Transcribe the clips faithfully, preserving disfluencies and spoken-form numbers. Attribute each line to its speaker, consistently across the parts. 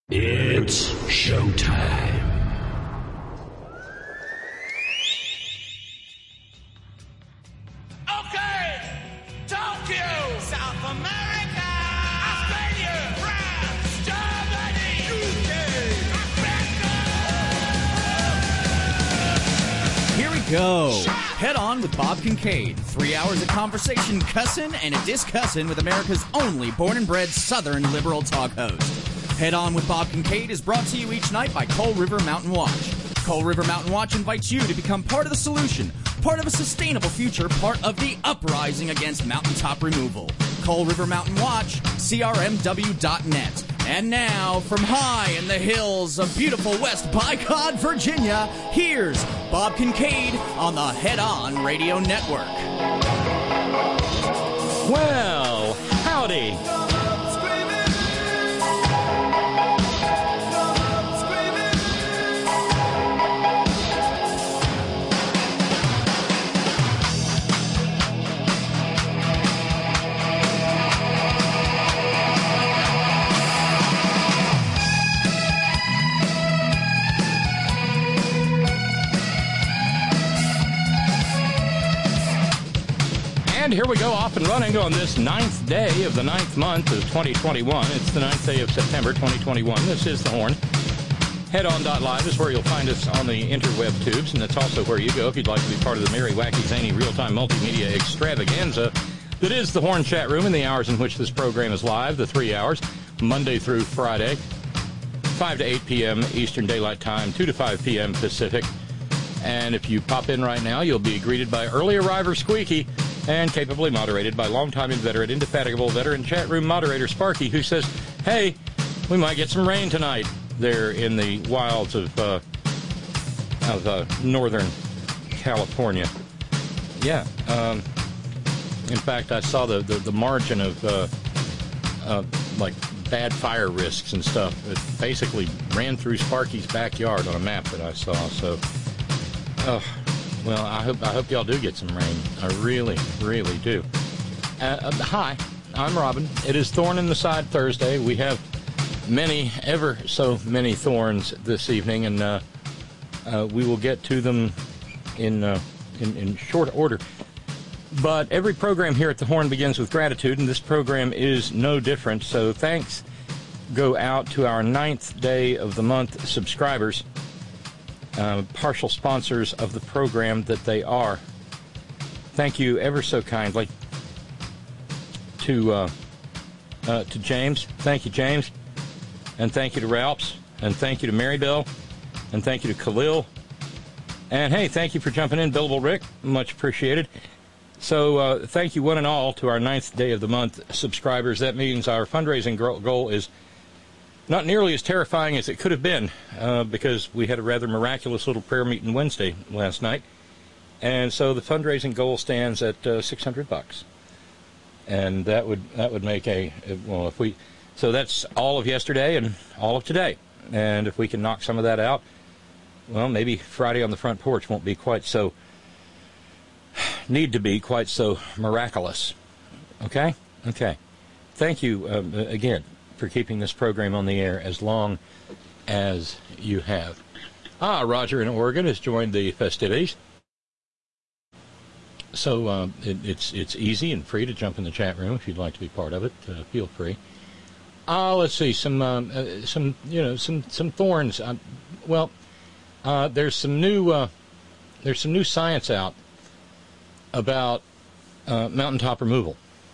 Speaker 1: It's showtime.
Speaker 2: Okay, Tokyo, South America, Australia, France, Germany, U K, America.
Speaker 3: Here we go. Head On with Bob Kincaid. Three hours of conversation, cussin' and a discussin' with America's only born and bred Southern liberal talk host. Head On with Bob Kincaid is brought to you each night by Coal River Mountain Watch. Coal River Mountain Watch invites you to become part of the solution, part of a sustainable future, part of the uprising against mountaintop removal. Coal River Mountain Watch, C R M W dot net. And now, from high in the hills of beautiful West Bycott, Virginia, here's Bob Kincaid on the Head On Radio Network.
Speaker 4: Well, howdy. And here we go, off and running on this ninth day of the ninth month of twenty twenty-one. It's the ninth day of September twenty twenty-one. This is The Horn. Head On dot live is where you'll find us on the interweb tubes, and that's also where you go if you'd like to be part of the merry, wacky, zany, real-time multimedia extravaganza that is The Horn chat room in the hours in which this program is live, the three hours, Monday through Friday, five to eight p.m. Eastern Daylight Time, two to five p.m. Pacific. And if you pop in right now, you'll be greeted by early arriver Squeaky, and capably moderated by longtime inveterate, indefatigable veteran chat room moderator Sparky, who says, hey, we might get some rain tonight there in the wilds of uh, of uh, northern California. Yeah. Um, in fact, I saw the, the, the margin of uh, uh, like bad fire risks and stuff. It basically ran through Sparky's backyard on a map that I saw. So, uh, well, I hope I hope y'all do get some rain. I really, really do. Uh, uh, hi, I'm Robin. It is Thorn in the Side Thursday. We have many, ever so many thorns this evening, and uh, uh, we will get to them in, uh, in in short order. But every program here at The Horn begins with gratitude, and this program is no different. So thanks go out to our ninth day of the month subscribers. Uh, partial sponsors of the program that they are. Thank you ever so kindly to uh, uh, to James. Thank you, James. And thank you to Ralphs. And thank you to Marybelle. And thank you to Khalil. And hey, thank you for jumping in, Billable Rick. Much appreciated. So uh, thank you one and all to our ninth day of the month subscribers. That means our fundraising goal is not nearly as terrifying as it could have been, uh, because we had a rather miraculous little prayer meeting Wednesday last night, and so the fundraising goal stands at uh, six hundred bucks, and that would that would make a well if we so that's all of yesterday and all of today, and if we can knock some of that out, well, maybe Friday on the front porch won't be quite so need to be quite so miraculous. Okay, okay. Thank you um, again for keeping this program on the air as long as you have. Ah, Roger in Oregon has joined the festivities. So uh, it, it's it's easy and free to jump in the chat room if you'd like to be part of it. Uh, feel free. Uh, let's see some um, uh, some you know some some thorns. Uh, well, uh, there's some new uh, there's some new science out about uh, mountaintop removal.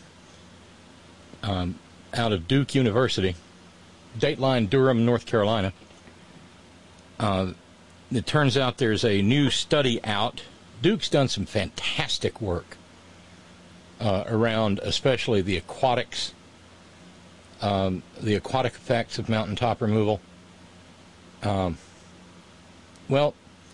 Speaker 4: Um, out of Duke University, Dateline, Durham, North Carolina. Uh, it turns out there's a new study out. Duke's done some fantastic work uh, around especially the aquatics, um, the aquatic effects of mountaintop removal. Um, well,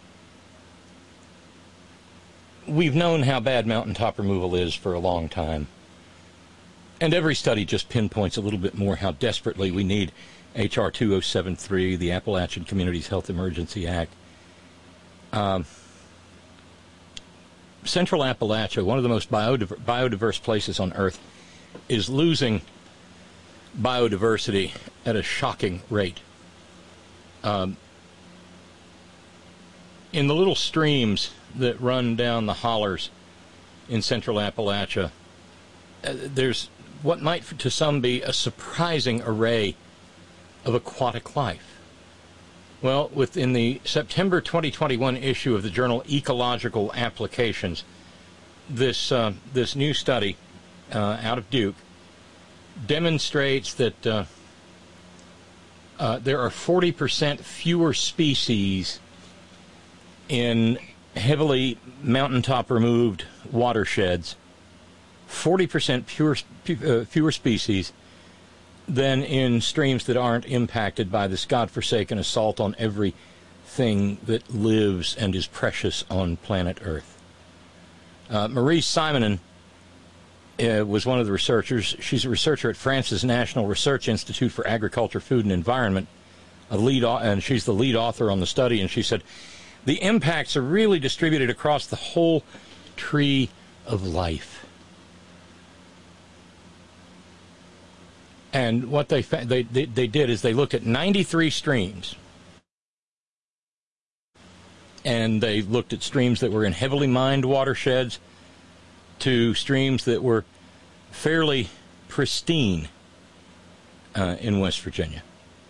Speaker 4: we've known how bad mountaintop removal is for a long time. And every study just pinpoints a little bit more how desperately we need H R two oh seven three, the Appalachian Communities Health Emergency Act. Um, Central Appalachia, one of the most biodiver- biodiverse places on Earth, is losing biodiversity at a shocking rate. Um, in the little streams that run down the hollers in central Appalachia, uh, there's what might to some be a surprising array of aquatic life. Well, within the September twenty twenty-one issue of the journal Ecological Applications, this uh, this new study uh, out of Duke demonstrates that uh, uh, there are forty percent fewer species in heavily mountaintop removed watersheds, forty percent fewer, uh, fewer species than in streams that aren't impacted by this godforsaken assault on everything that lives and is precious on planet Earth. Uh, Marie Simonon uh, was one of the researchers. She's a researcher at France's National Research Institute for Agriculture, Food, and Environment, a lead, and she's the lead author on the study, and she said, the impacts are really distributed across the whole tree of life. And what they, they they they did is they looked at ninety-three streams, and they looked at streams that were in heavily mined watersheds to streams that were fairly pristine uh, in West Virginia.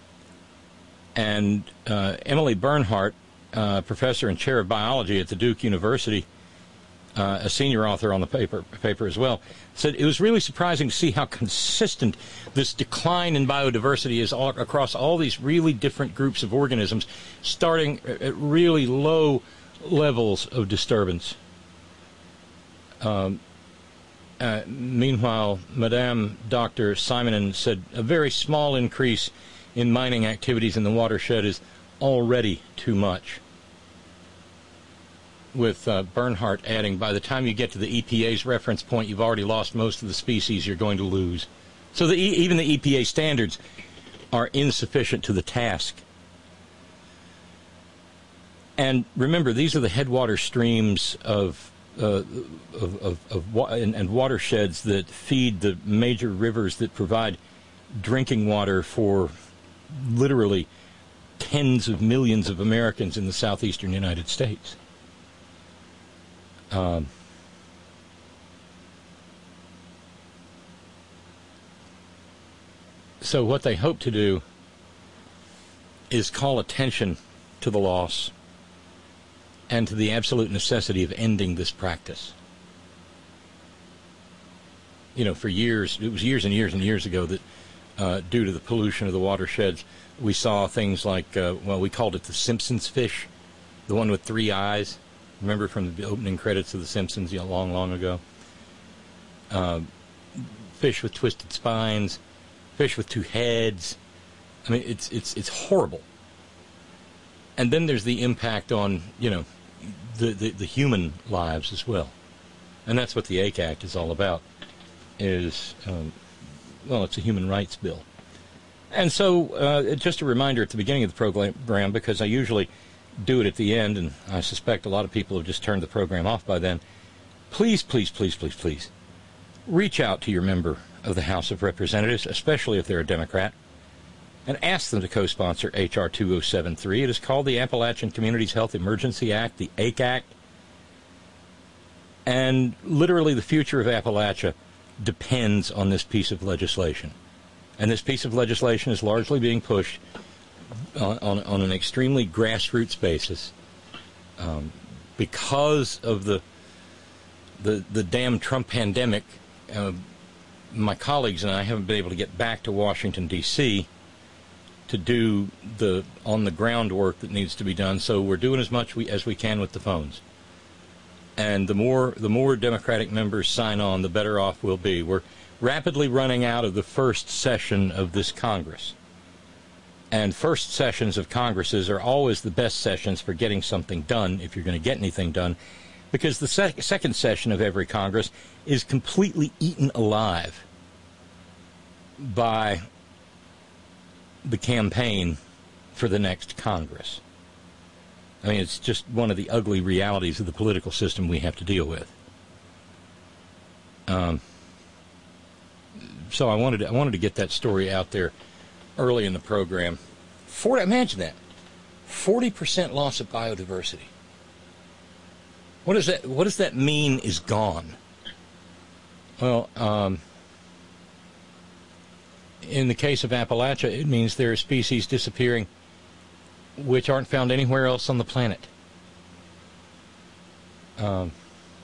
Speaker 4: And uh, Emily Bernhardt, uh, professor and chair of biology at the Duke University, Uh, a senior author on the paper paper as well, said it was really surprising to see how consistent this decline in biodiversity is all, across all these really different groups of organisms, starting at really low levels of disturbance. Um, uh, meanwhile, Madame Doctor Simonon said a very small increase in mining activities in the watershed is already too much, with uh, Bernhardt adding, by the time you get to the E P A's reference point, you've already lost most of the species you're going to lose. So the e- even the E P A standards are insufficient to the task. And remember, these are the headwater streams of, uh, of, of, of wa- and, and watersheds that feed the major rivers that provide drinking water for literally tens of millions of Americans in the southeastern United States. Um, so what they hope to do is call attention to the loss and to the absolute necessity of ending this practice. You know, for years, it was years and years and years ago that uh, due to the pollution of the watersheds, we saw things like, uh, well, we called it the Simpsons fish, the one with three eyes. Remember from the opening credits of The Simpsons, you know, long, long ago? Uh, fish with twisted spines, fish with two heads. I mean, it's it's it's horrible. And then there's the impact on, you know, the, the, the human lives as well. And that's what the A C A Act is all about, is, um, well, it's a human rights bill. And so, uh, just a reminder at the beginning of the program, because I usually do it at the end, and I suspect a lot of people have just turned the program off by then. Please, please, please, please, please, reach out to your member of the House of Representatives, especially if they're a Democrat, and ask them to co-sponsor H R two oh seven three. It is called the Appalachian Communities Health Emergency Act, the A C A Act, and literally the future of Appalachia depends on this piece of legislation. And this piece of legislation is largely being pushed On, on, on an extremely grassroots basis, um, because of the the the damn Trump pandemic. Uh, my colleagues and I haven't been able to get back to Washington, D C to do the on the ground work that needs to be done. So we're doing as much we, as we can with the phones. And the more the more Democratic members sign on, the better off we'll be. We're rapidly running out of the first session of this Congress. And first sessions of Congresses are always the best sessions for getting something done, if you're going to get anything done, because the sec- second session of every Congress is completely eaten alive by the campaign for the next Congress. I mean, it's just one of the ugly realities of the political system we have to deal with. Um, so I wanted to, I wanted to get that story out there early in the program. forty, imagine that. forty percent loss of biodiversity. What does that, what does that mean is gone? Well, um, in the case of Appalachia, it means there are species disappearing which aren't found anywhere else on the planet. Um,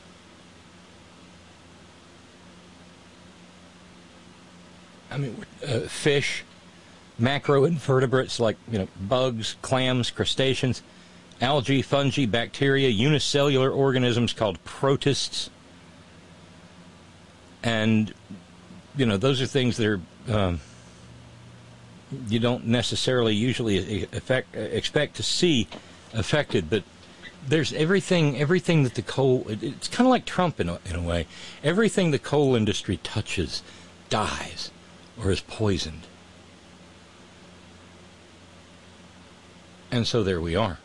Speaker 4: I mean, uh, fish, macroinvertebrates like, you know, bugs, clams, crustaceans, algae, fungi, bacteria, unicellular organisms called protists. And, you know, those are things that are, um, you don't necessarily usually effect, expect to see affected, but there's everything, everything that the coal, it, it's kind of like Trump in a, in a way. Everything the coal industry touches dies or is poisoned. And so there we are.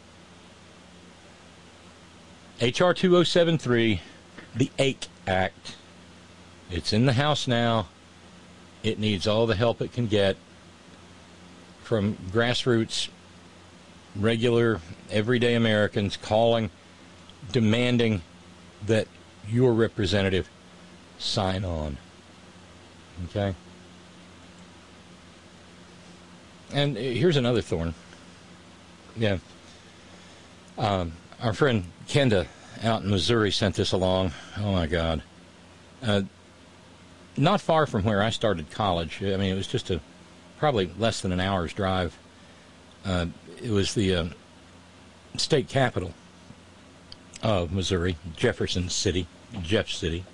Speaker 4: H R two oh seven three, the A C E Act. It's in the House now. It needs all the help it can get from grassroots, regular, everyday Americans calling, demanding that your representative sign on. Okay? And here's another thorn. Yeah. Um, our friend Kenda out in Missouri sent this along. Oh, my God. Uh, not far from where I started college. I mean, it was just a probably less than an hour's drive. Uh, it was the uh, state capital of Missouri, Jefferson City, Jeff City.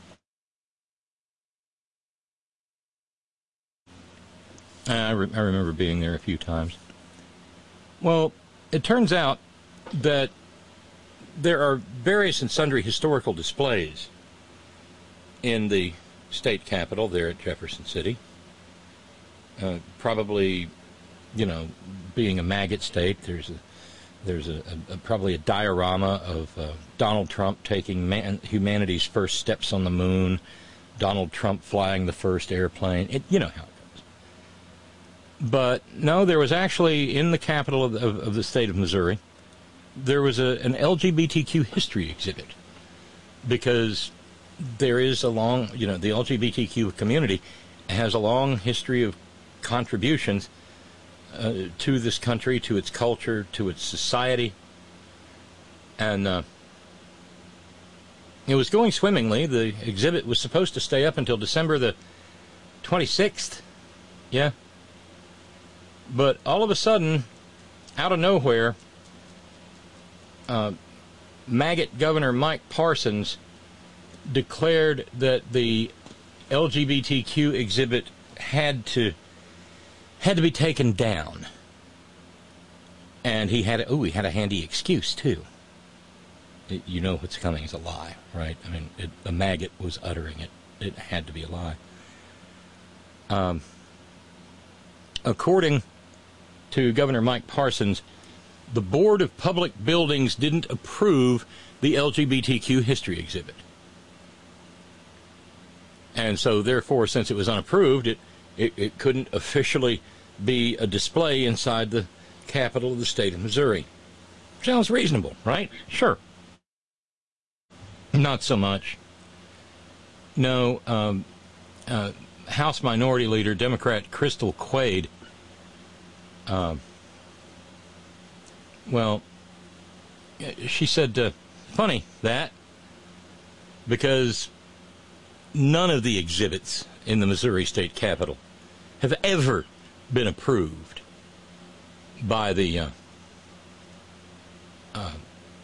Speaker 4: I, re- I remember being there a few times. Well, it turns out that there are various and sundry historical displays in the state capitol there at Jefferson City. Uh, probably, you know, being a maggot state, there's a there's a, a, a probably a diorama of uh, Donald Trump taking man, humanity's first steps on the moon, Donald Trump flying the first airplane. It, you know how it goes. But no, there was actually in the capital of, of, of the state of Missouri, there was a, an L G B T Q history exhibit, because there is a long, you know, the L G B T Q community has a long history of contributions uh, to this country, to its culture, to its society. And uh, it was going swimmingly. The exhibit was supposed to stay up until December the twenty-sixth. Yeah. But all of a sudden, out of nowhere, uh, maggot Governor Mike Parsons declared that the L G B T Q exhibit had to had to be taken down, and he had a, oh he had a handy excuse too. It, you know what's coming is a lie, right? I mean, it, the maggot was uttering it. It had to be a lie. Um, according to Governor Mike Parsons, the Board of Public Buildings didn't approve the L G B T Q history exhibit. And so, therefore, since it was unapproved, it, it, it couldn't officially be a display inside the capital of the state of Missouri. Sounds reasonable, right? Sure. Not so much. No, um, uh, House Minority Leader, Democrat Crystal Quaid, uh, well, she said, uh, funny that, because none of the exhibits in the Missouri State Capitol have ever been approved by the uh, uh,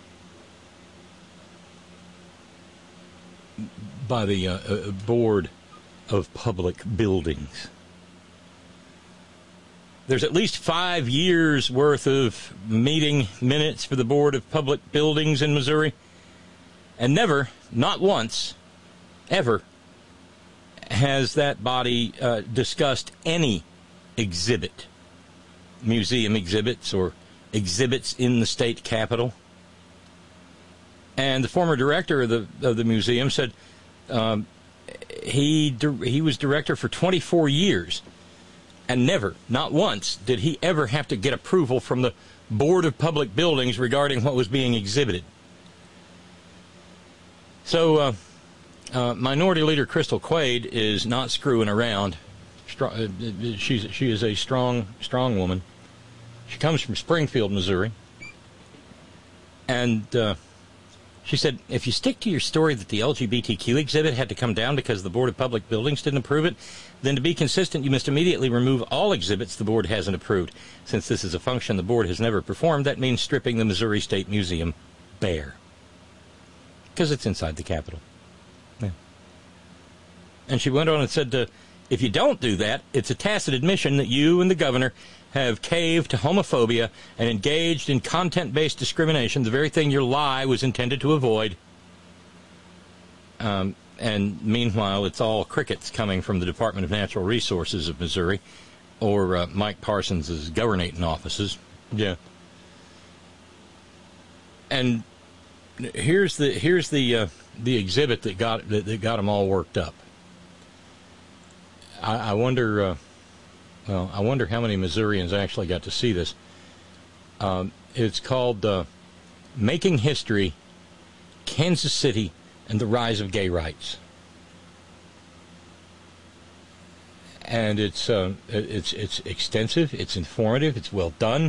Speaker 4: by the uh, uh, Board of Public Buildings. There's at least five years worth of meeting minutes for the Board of Public Buildings in Missouri, and never, not once, ever, has that body uh, discussed any exhibit, museum exhibits or exhibits in the state capitol. And the former director of the of the museum said um, he he was director for twenty-four years, and never, not once, did he ever have to get approval from the Board of Public Buildings regarding what was being exhibited. So, uh, uh, Minority Leader Crystal Quaid is not screwing around. Str- she's she is a strong, strong woman. She comes from Springfield, Missouri, and uh, she said, if you stick to your story that the L G B T Q exhibit had to come down because the Board of Public Buildings didn't approve it, then to be consistent, you must immediately remove all exhibits the board hasn't approved. Since this is a function the board has never performed, that means stripping the Missouri State Museum bare. Because it's inside the Capitol. Yeah. And she went on and said, uh, if you don't do that, it's a tacit admission that you and the governor have caved to homophobia and engaged in content-based discrimination, the very thing your lie was intended to avoid. Um, and meanwhile, it's all crickets coming from the Department of Natural Resources of Missouri or uh, Mike Parsons' governating offices. Yeah. And here's the here's the uh, the exhibit that got that, that got them all worked up. I, I wonder. Uh, Well, I wonder how many Missourians actually got to see this. Um, it's called uh, Making History, Kansas City, and the Rise of Gay Rights. And it's uh, it's it's extensive, it's informative, it's well done.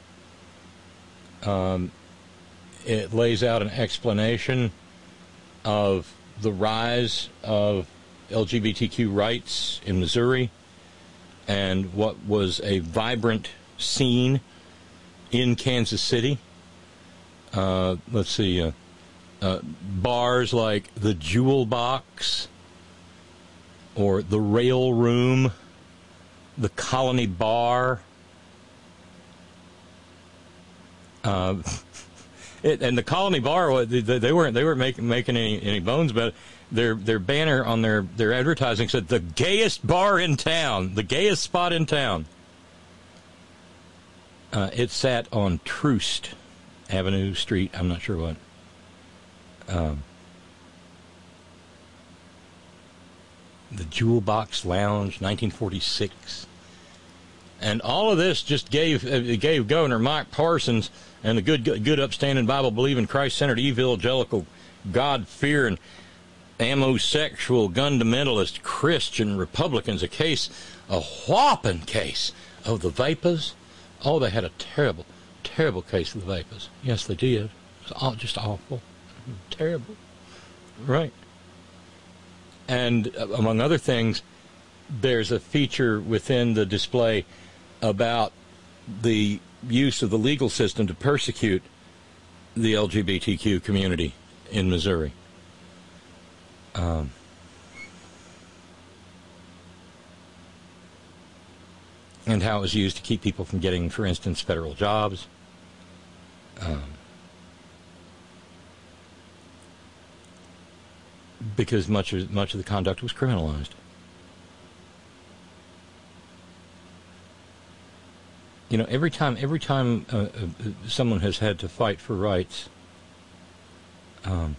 Speaker 4: Um, it lays out an explanation of the rise of L G B T Q rights in Missouri, and what was a vibrant scene in Kansas City. Uh, let's see, uh, uh, bars like the Jewel Box or the Rail Room, the Colony Bar. Uh, it, and the Colony Bar, they, they weren't they weren't making making any, any bones about it. Their their banner on their, their advertising said, the gayest bar in town, the gayest spot in town. Uh, it sat on Troost Avenue, Street, I'm not sure what. Um, the Jewel Box Lounge, nineteen forty-six. And all of this just gave uh, gave Governor Mike Parsons and the good, good, good upstanding, Bible-believing, Christ-centered, evangelical, God-fearing, amosexual, gun-fundamentalist Christian Republicans a case, a whopping case of the vapors. Oh, they had a terrible, terrible case of the vapors. Yes, they did. It was all just awful. Terrible. Right. And uh, among other things, there's a feature within the display about the use of the legal system to persecute the L G B T Q community in Missouri. Um, and how it was used to keep people from getting, for instance, federal jobs. Um, because much of, much of the conduct was criminalized. You know, every time every time uh, uh, someone has had to fight for rights, um,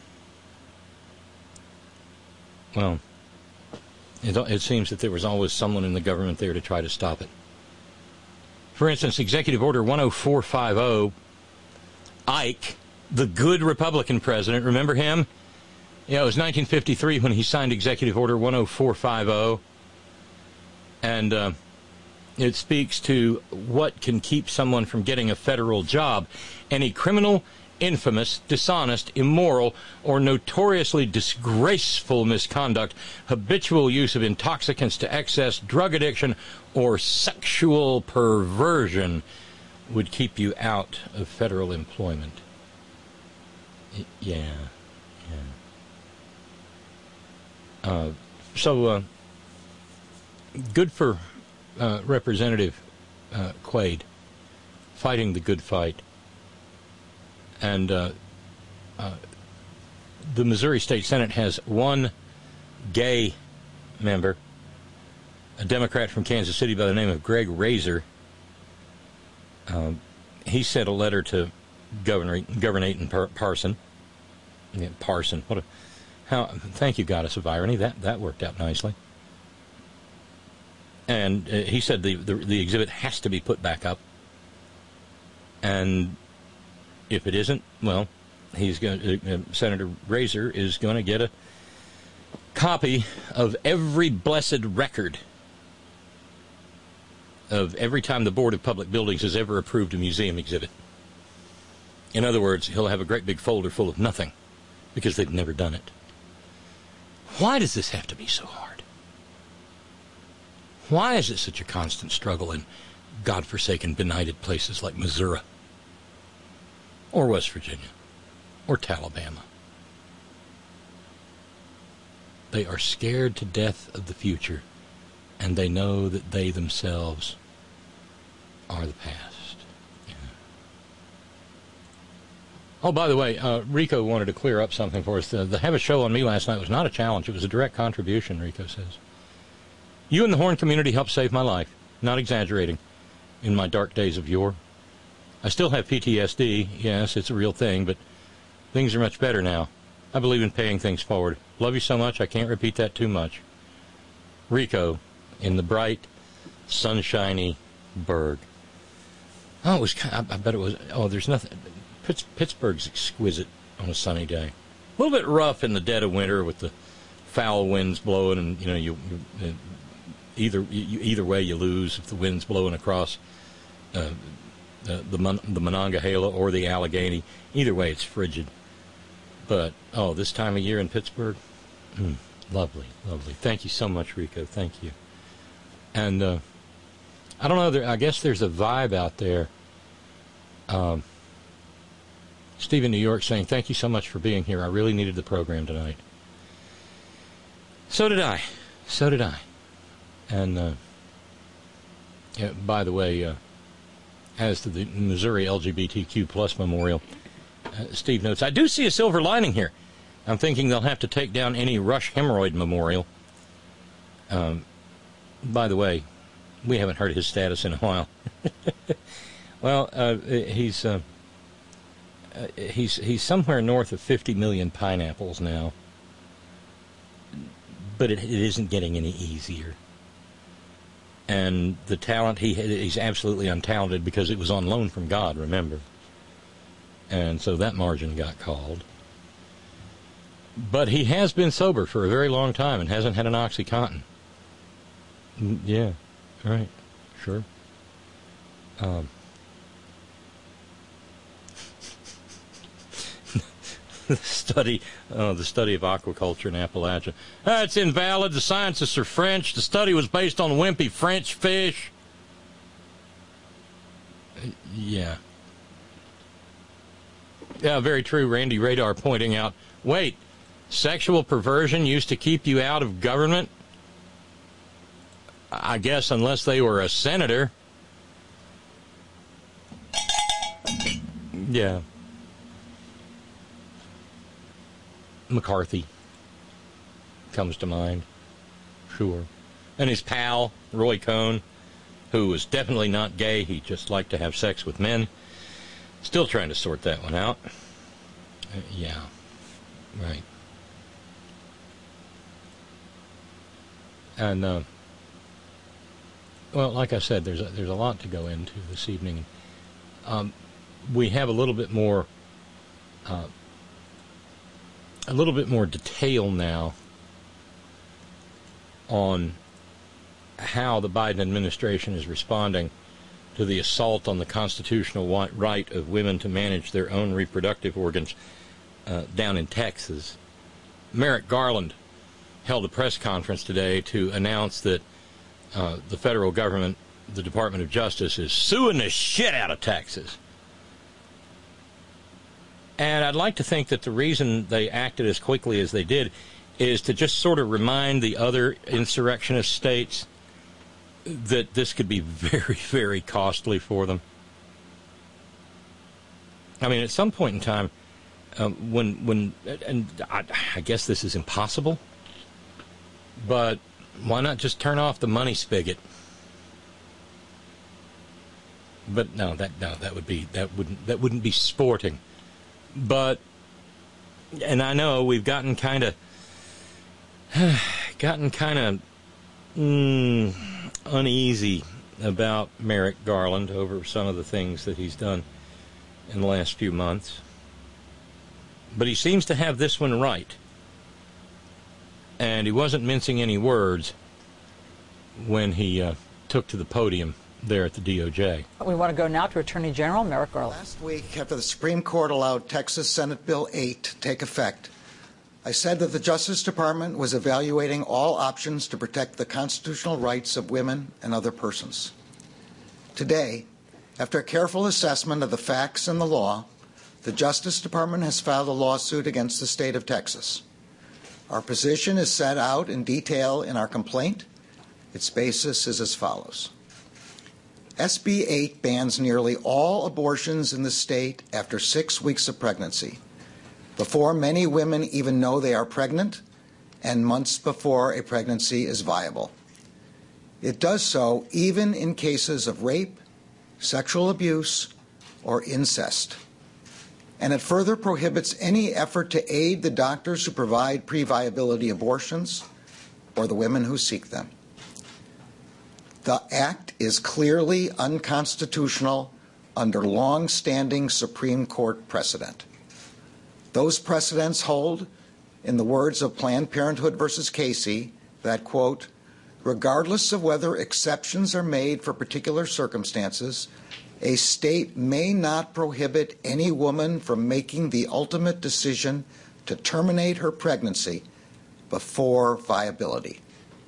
Speaker 4: well, it, it seems that there was always someone in the government there to try to stop it. For instance, Executive Order one oh four fifty, Ike, the good Republican president, remember him? Yeah, it was nineteen fifty-three when he signed Executive Order one oh four fifty, and uh, it speaks to what can keep someone from getting a federal job. Any criminal, infamous, dishonest, immoral, or notoriously disgraceful misconduct, habitual use of intoxicants to excess, drug addiction, or sexual perversion would keep you out of federal employment. Yeah, yeah. Uh, so, uh, good for uh, Representative uh, Quaid, fighting the good fight. And uh, uh, the Missouri State Senate has one gay member, a Democrat from Kansas City by the name of Greg Razor. Um, he sent a letter to Governor Governor Nathan Parson. Yeah, Parson. What a how? Thank you, Goddess of Irony. That that worked out nicely. And uh, he said the, the the exhibit has to be put back up. And if it isn't, well, he's going. Uh, Senator Razor is going to get a copy of every blessed record of every time the Board of Public Buildings has ever approved a museum exhibit. In other words, he'll have a great big folder full of nothing because they've never done it. Why does this have to be so hard? Why is it such a constant struggle in godforsaken, benighted places like Missouri or West Virginia or Alabama? They are scared to death of the future, and they know that they themselves are the past. Yeah. Oh, by the way, uh, Rico wanted to clear up something for us. The, the Have a Show on Me last night was not a challenge. It was a direct contribution, Rico says. You and the Horn community helped save my life. Not exaggerating. In my dark days of yore. I still have P T S D. Yes, it's a real thing, but things are much better now. I believe in paying things forward. Love you so much, I can't repeat that too much. Rico, in the bright, sunshiny Berg. Oh, it was kind of, I bet it was, oh, there's nothing. Pitts, Pittsburgh's exquisite on a sunny day. A little bit rough in the dead of winter with the foul winds blowing, and, you know, you, you either you, either way you lose if the wind's blowing across uh, the, the, the Monongahela or the Allegheny. Either way, it's frigid. But, oh, this time of year in Pittsburgh, mm, lovely, lovely. Thank you so much, Rico. Thank you. And uh, I don't know, there, I guess there's a vibe out there. Um, Steve in New York saying, thank you so much for being here. I really needed the program tonight. So did I. So did I. And, uh, yeah, by the way, uh, as to the Missouri L G B T Q plus memorial, Uh, Steve notes, I do see a silver lining here. I'm thinking they'll have to take down any Rush hemorrhoid memorial. Um, by the way, we haven't heard his status in a while. Well, uh, he's uh, uh, he's he's somewhere north of fifty million pineapples now, but it, it isn't getting any easier. And the talent, he he's absolutely untalented because it was on loan from God, remember. And so that margin got called. But he has been sober for a very long time and hasn't had an OxyContin. Yeah, right, sure. Um, the study, uh, the study of aquaculture in Appalachia. That's invalid. The scientists are French. The study was based on wimpy French fish. Uh, yeah. Yeah, very true. Randy Radar pointing out, wait, sexual perversion used to keep you out of government? I guess unless they were a senator. Yeah. McCarthy comes to mind. Sure. And his pal, Roy Cohn, who was definitely not gay. He just liked to have sex with men. Still trying to sort that one out. Uh, yeah. Right. And, uh, well, like I said, there's a, there's a lot to go into this evening. Um, we have a little bit more, uh, a little bit more detail now on how the Biden administration is responding to the assault on the constitutional right of women to manage their own reproductive organs uh, down in Texas. Merrick Garland held a press conference today to announce that uh, the federal government, the Department of Justice, is suing the shit out of Texas. And I'd like to think that the reason they acted as quickly as they did is to just sort of remind the other insurrectionist states that this could be very, very costly for them. I mean, at some point in time, um, when, when, and I, I guess this is impossible, but why not just turn off the money spigot? But no, that no, that would be that wouldn't that wouldn't be sporting. But, and I know we've gotten kind of, gotten kind of. Mm, uneasy about Merrick Garland over some of the things that he's done in the last few months. But he seems to have this one right. And he wasn't mincing any words when he uh, took to the podium there at the D O J.
Speaker 5: We want to go now to Attorney General Merrick Garland.
Speaker 6: Last week, after the Supreme Court allowed Texas Senate Bill eight to take effect, I said that the Justice Department was evaluating all options to protect the constitutional rights of women and other persons. Today, after a careful assessment of the facts and the law, the Justice Department has filed a lawsuit against the state of Texas. Our position is set out in detail in our complaint. Its basis is as follows. S B eight bans nearly all abortions in the state after six weeks of pregnancy, before many women even know they are pregnant, and months before a pregnancy is viable. It does so even in cases of rape, sexual abuse, or incest. And it further prohibits any effort to aid the doctors who provide pre-viability abortions or the women who seek them. The act is clearly unconstitutional under long-standing Supreme Court precedent. Those precedents hold, in the words of Planned Parenthood versus Casey, that, quote, regardless of whether exceptions are made for particular circumstances, a state may not prohibit any woman from making the ultimate decision to terminate her pregnancy before viability.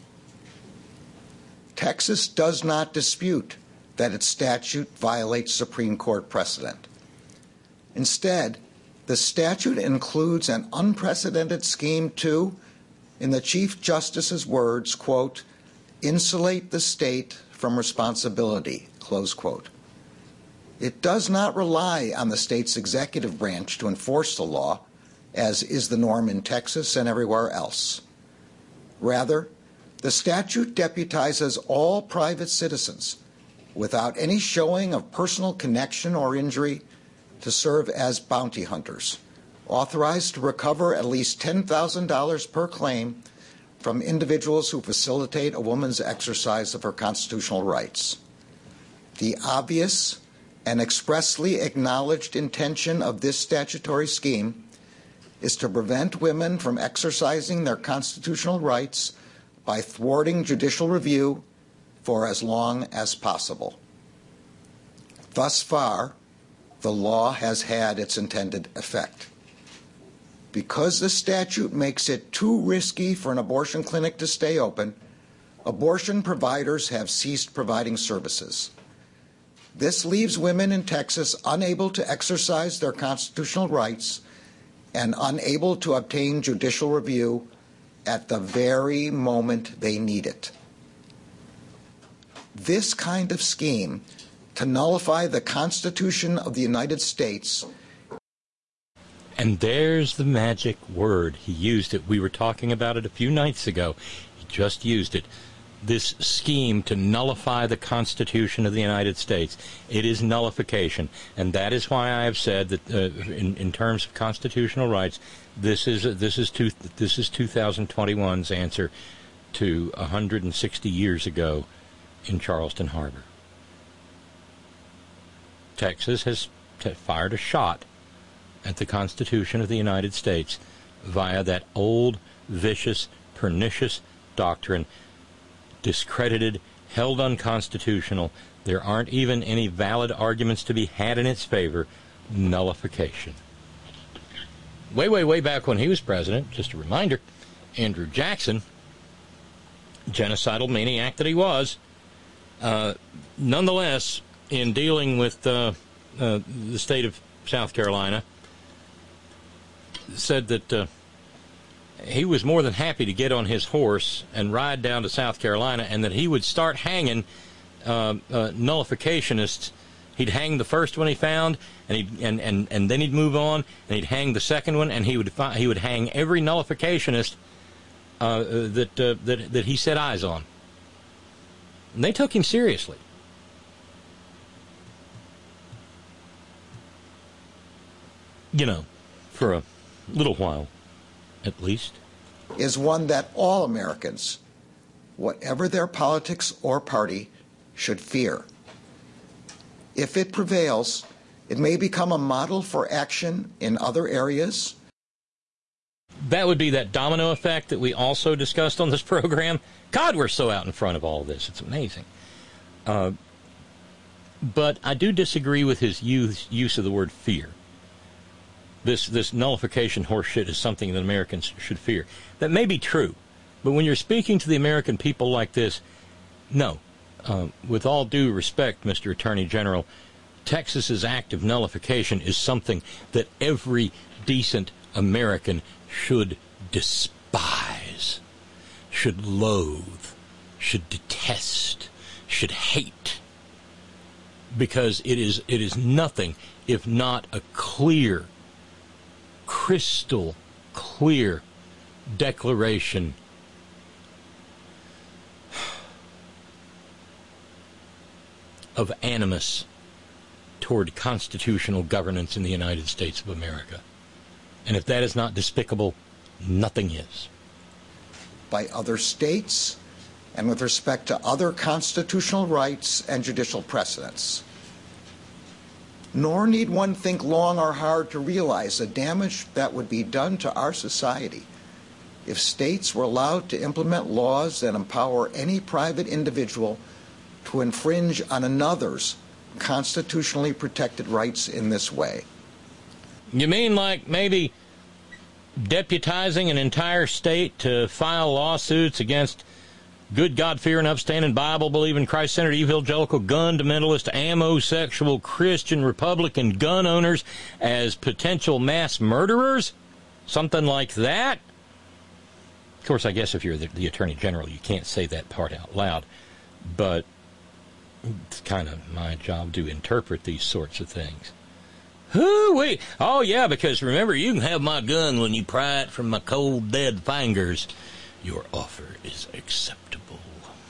Speaker 6: Texas does not dispute that its statute violates Supreme Court precedent. Instead, the statute includes an unprecedented scheme to, in the Chief Justice's words, quote, insulate the state from responsibility, close quote. It does not rely on the state's executive branch to enforce the law, as is the norm in Texas and everywhere else. Rather, the statute deputizes all private citizens, without any showing of personal connection or injury, to serve as bounty hunters, authorized to recover at least ten thousand dollars per claim from individuals who facilitate a woman's exercise of her constitutional rights. The obvious and expressly acknowledged intention of this statutory scheme is to prevent women from exercising their constitutional rights by thwarting judicial review for as long as possible. Thus far, the law has had its intended effect. Because the statute makes it too risky for an abortion clinic to stay open, abortion providers have ceased providing services. This leaves women in Texas unable to exercise their constitutional rights and unable to obtain judicial review at the very moment they need it. This kind of scheme to nullify the Constitution of the United States.
Speaker 4: And there's the magic word. He used it. We were talking about it a few nights ago. He just used it. This scheme to nullify the Constitution of the United States. It is nullification. And that is why I have said that uh, in, in terms of constitutional rights, this is this is two, this is two thousand twenty-one's answer to one hundred sixty years ago in Charleston Harbor. Texas has t- fired a shot at the Constitution of the United States via that old, vicious, pernicious doctrine, discredited, held unconstitutional. There aren't even any valid arguments to be had in its favor. Nullification. Way, way, way back when he was president, just a reminder, Andrew Jackson, genocidal maniac that he was, uh, nonetheless, in dealing with uh, uh, the state of South Carolina, said that uh, he was more than happy to get on his horse and ride down to South Carolina, and that he would start hanging uh, uh, nullificationists. He'd hang the first one he found, and he'd, and, and, and then he'd move on, and he'd hang the second one, and he would fi- he would hang every nullificationist uh, that uh, that that he set eyes on. And they took him seriously. You know, for a little while, at least.
Speaker 6: Is one that all Americans, whatever their politics or party, should fear. If it prevails, It may become a model for action in other areas.
Speaker 4: That would be that domino effect that we also discussed on this program. God, we're so out in front of all of this. It's amazing. Uh, but I do disagree with his use, use of the word fear. This, this nullification horseshit is something that Americans should fear. That may be true, but when you're speaking to the American people like this, no. Uh, with all due respect, Mister Attorney General, Texas's act of nullification is something that every decent American should despise, should loathe, should detest, should hate, because it is it is nothing if not a clear, crystal clear declaration of animus toward constitutional governance in the United States of America. And if that is not despicable, nothing is.
Speaker 6: By other states and with respect to other constitutional rights and judicial precedents. Nor need one think long or hard to realize the damage that would be done to our society if states were allowed to implement laws that empower any private individual to infringe on another's constitutionally protected rights in this way.
Speaker 4: You mean like maybe deputizing an entire state to file lawsuits against good, God-fearing, upstanding, Bible-believing, Christ-centered, evangelical, gun-fundamentalist, ammo-sexual, Christian, Republican gun owners as potential mass murderers? Something like that? Of course, I guess if you're the, the Attorney General, you can't say that part out loud, but it's kind of my job to interpret these sorts of things. Hoo-wee! Oh, yeah, because remember, you can have my gun when you pry it from my cold, dead fingers. Your offer is acceptable.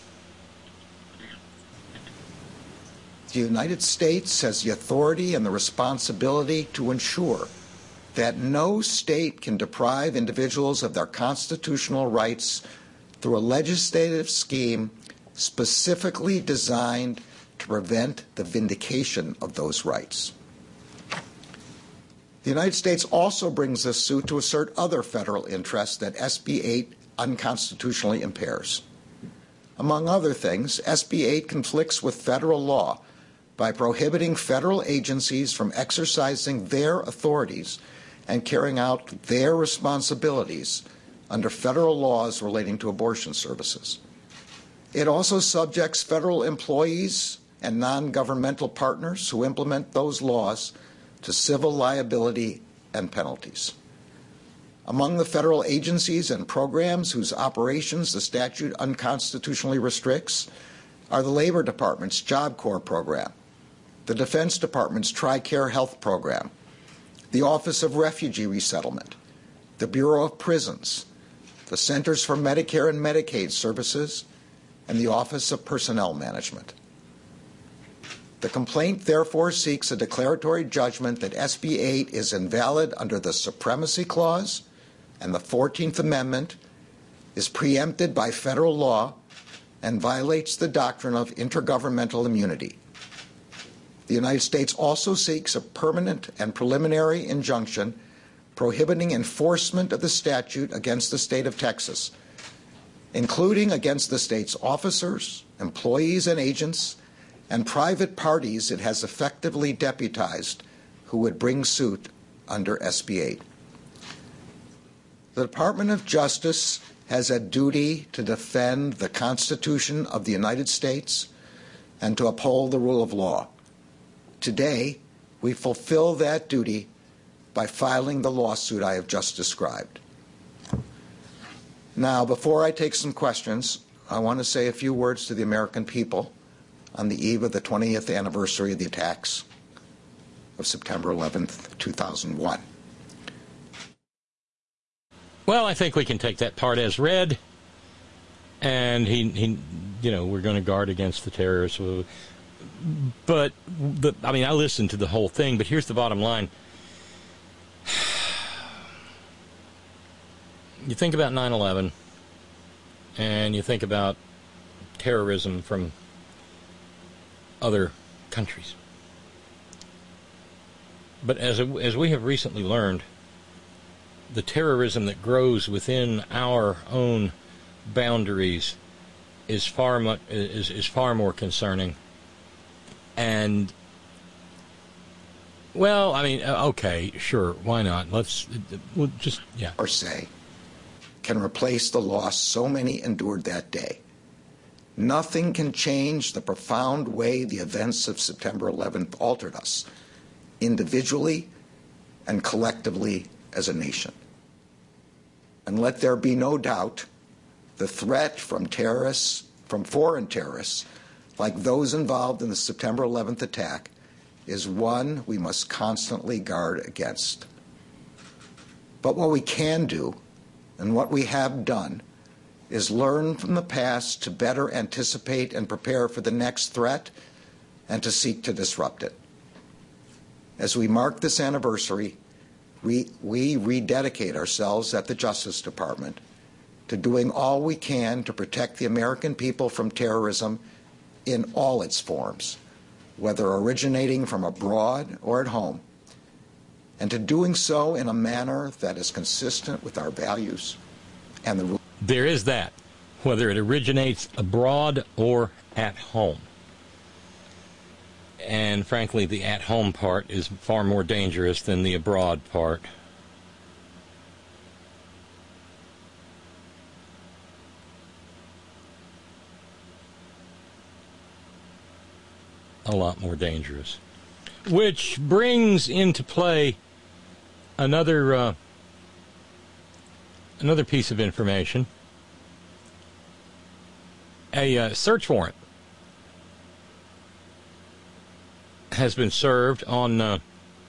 Speaker 6: The United States has the authority and the responsibility to ensure that no state can deprive individuals of their constitutional rights through a legislative scheme specifically designed to prevent the vindication of those rights. The United States also brings this suit to assert other federal interests that S B eight unconstitutionally impairs. Among other things, S B eight conflicts with federal law by prohibiting federal agencies from exercising their authorities and carrying out their responsibilities under federal laws relating to abortion services. It also subjects federal employees and non-governmental partners who implement those laws to civil liability and penalties. Among the federal agencies and programs whose operations the statute unconstitutionally restricts are the Labor Department's Job Corps program, the Defense Department's TRICARE Health program, the Office of Refugee Resettlement, the Bureau of Prisons, the Centers for Medicare and Medicaid Services, and the Office of Personnel Management. The complaint therefore seeks a declaratory judgment that S B eight is invalid under the Supremacy Clause and the fourteenth Amendment, is preempted by federal law, and violates the doctrine of intergovernmental immunity. The United States also seeks a permanent and preliminary injunction prohibiting enforcement of the statute against the state of Texas, including against the state's officers, employees and agents, and private parties it has effectively deputized who would bring suit under S B eight. The Department of Justice has a duty to defend the Constitution of the United States and to uphold the rule of law. Today, we fulfill that duty by filing the lawsuit I have just described. Now, before I take some questions, I want to say a few words to the American people on the eve of the twentieth anniversary of the attacks of September eleventh, two thousand one.
Speaker 4: Well, I think we can take that part as read, and he, he you know, we're going to guard against the terrorists. But, the, I mean, I listened to the whole thing, but here's the bottom line. You think about nine eleven, and you think about terrorism from other countries. But as as we have recently learned, the terrorism that grows within our own boundaries is far much is is far more concerning. And well, I mean, okay, sure, why not? Let's we'll just yeah.
Speaker 6: Or say, can replace the loss so many endured that day. Nothing can change the profound way the events of September eleventh altered us, individually and collectively as a nation. And let there be no doubt, the threat from terrorists, from foreign terrorists, like those involved in the September eleventh attack, is one we must constantly guard against. But what we can do, and what we have done, is learn from the past to better anticipate and prepare for the next threat and to seek to disrupt it. As we mark this anniversary, we, we rededicate ourselves at the Justice Department to doing all we can to protect the American people from terrorism in all its forms, whether originating from abroad or at home, and to doing so in a manner that is consistent with our values and the rules.
Speaker 4: There is that, whether it originates abroad or at home. And frankly, the at-home part is far more dangerous than the abroad part. A lot more dangerous. Which brings into play another uh, another piece of information. A uh, search warrant has been served on uh,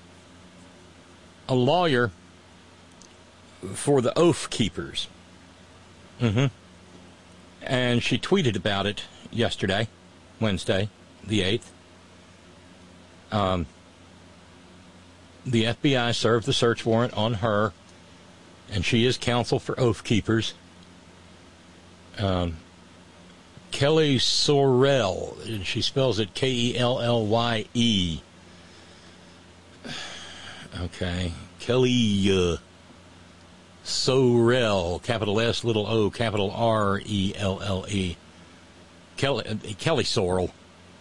Speaker 4: a lawyer for the Oath Keepers. Mm-hmm. And she tweeted about it yesterday, Wednesday, the eighth. Um, the F B I served the search warrant on her, and she is counsel for Oath Keepers. Um, Kelly Sorrell, and she spells it K E L L Y E. Okay, Kelly uh, Sorrell, capital S, little O, capital R E L L E. Kelly, uh, Kelly Sorrell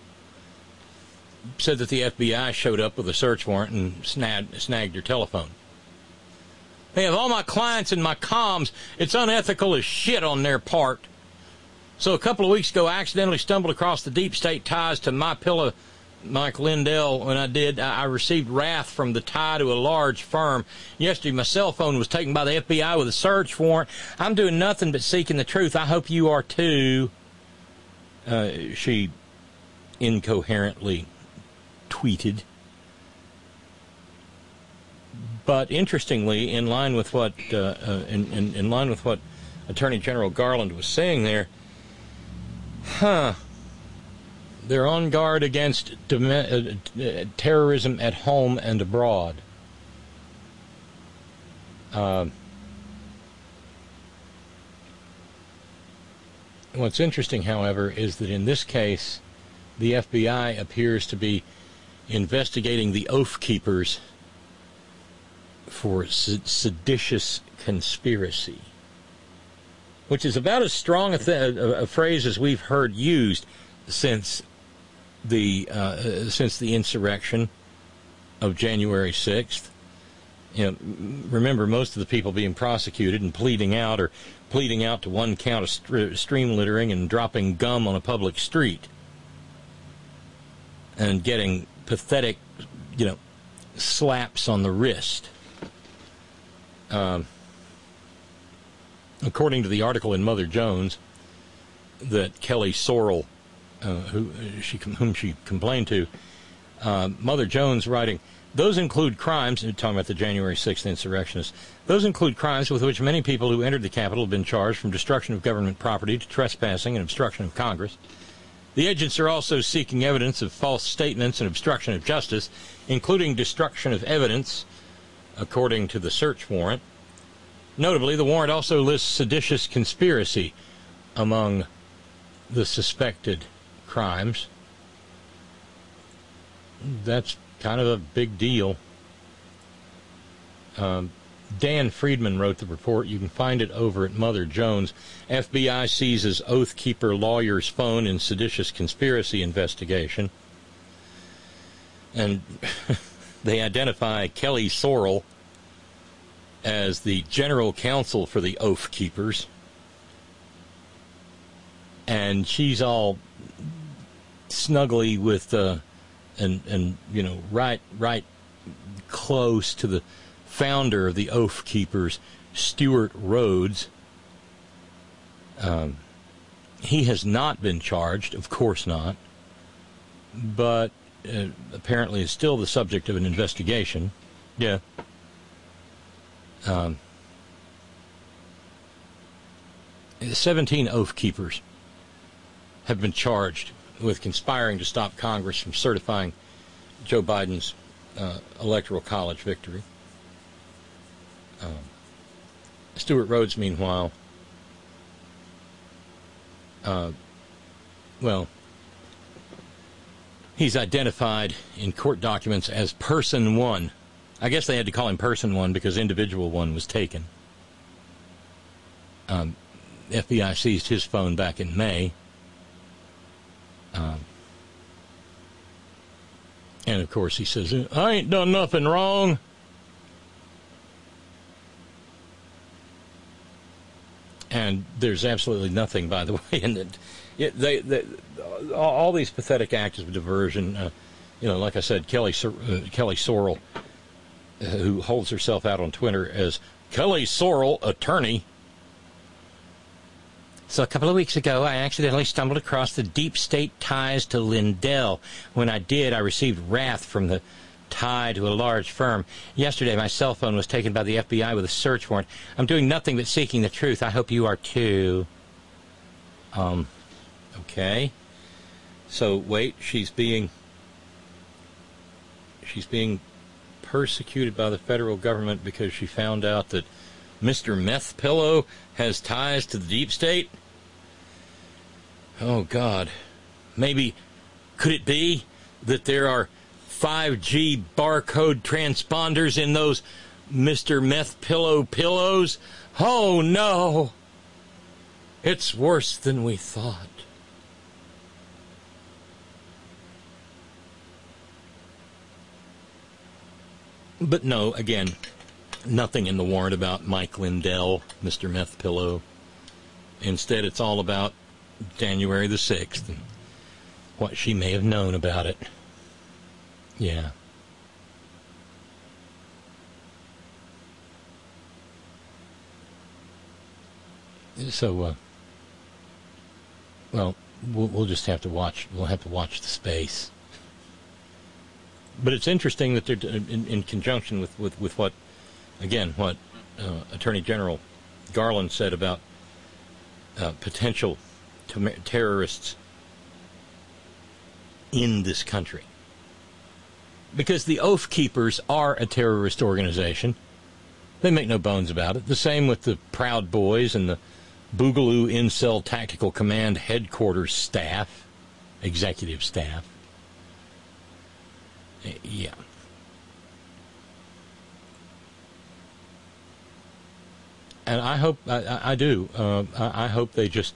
Speaker 4: said that the F B I showed up with a search warrant and snagged, snagged her telephone. They have all my clients in my comms. It's unethical as shit on their part. So a couple of weeks ago, I accidentally stumbled across the deep state ties to My Pillow, Mike Lindell. When I did, I received wrath from the tie to a large firm. Yesterday, my cell phone was taken by the F B I with a search warrant. I'm doing nothing but seeking the truth. I hope you are too. Uh, she incoherently tweeted. But interestingly, in line with what uh, uh, in, in, in line with what Attorney General Garland was saying there, huh? They're on guard against dem- uh, uh, terrorism at home and abroad. Uh, what's interesting, however, is that in this case, the F B I appears to be investigating the Oath Keepers for sed- seditious conspiracy, which is about as strong a, th- a, a phrase as we've heard used since the uh, since the insurrection of January sixth. You know, remember, most of the people being prosecuted and pleading out or pleading out to one count of st- stream littering and dropping gum on a public street and getting pathetic, you know, slaps on the wrist. Um, according to the article in Mother Jones that Kelly Sorrell, uh, who she whom she complained to, uh, Mother Jones writing, those include crimes, talking about the January sixth insurrectionists, those include crimes with which many people who entered the Capitol have been charged, from destruction of government property to trespassing and obstruction of Congress. The agents are also seeking evidence of false statements and obstruction of justice, including destruction of evidence, according to the search warrant. Notably, the warrant also lists seditious conspiracy among the suspected crimes. That's kind of a big deal. Um, Dan Friedman wrote the report. You can find it over at Mother Jones. F B I seizes Oath Keeper lawyer's phone in seditious conspiracy investigation. And they identify Kelly Sorrell as the general counsel for the Oath Keepers. And she's all snuggly with, uh, and, and, you know, right, right close to the founder of the Oath Keepers, Stuart Rhodes. Um, he has not been charged, of course not, but uh, apparently is still the subject of an investigation. Yeah. Um, seventeen Oath Keepers have been charged with conspiring to stop Congress from certifying Joe Biden's uh, Electoral College victory. Um, Stuart Rhodes, meanwhile, uh, well, he's identified in court documents as Person One. I guess they had to call him Person One because Individual One was taken. Um, F B I seized his phone back in May. Um, and, of course, he says, I ain't done nothing wrong. And there's absolutely nothing, by the way, in it. it they, they, all these pathetic acts of diversion, uh, you know, like I said, Kelly uh, Kelly Sorrell, uh, who holds herself out on Twitter as Kelly Sorrell, attorney. So a couple of weeks ago, I accidentally stumbled across the deep state ties to Lindell. When I did, I received wrath from the tie to a large firm. Yesterday, my cell phone was taken by the F B I with a search warrant. I'm doing nothing but seeking the truth. I hope you are too. Um, okay. So, wait, she's being... She's being persecuted by the federal government because she found out that Mister Meth Pillow has ties to the deep state? Oh, God. Maybe, could it be that there are five G barcode transponders in those Mister Meth Pillow pillows? Oh, no. It's worse than we thought. But no, again, nothing in the warrant about Mike Lindell, Mister Meth Pillow. Instead, it's all about January the sixth and what she may have known about it. Yeah. So, uh, well, well, we'll just have to watch. We'll have to watch the space. But it's interesting that they're in, in conjunction with, with, with what, again, what uh, Attorney General Garland said about uh, potential t- terrorists in this country. Because the Oath Keepers are a terrorist organization. They make no bones about it. The same with the Proud Boys and the Boogaloo Incel Tactical Command headquarters staff, executive staff. Yeah. And I hope, I, I do, uh, I, I hope they just,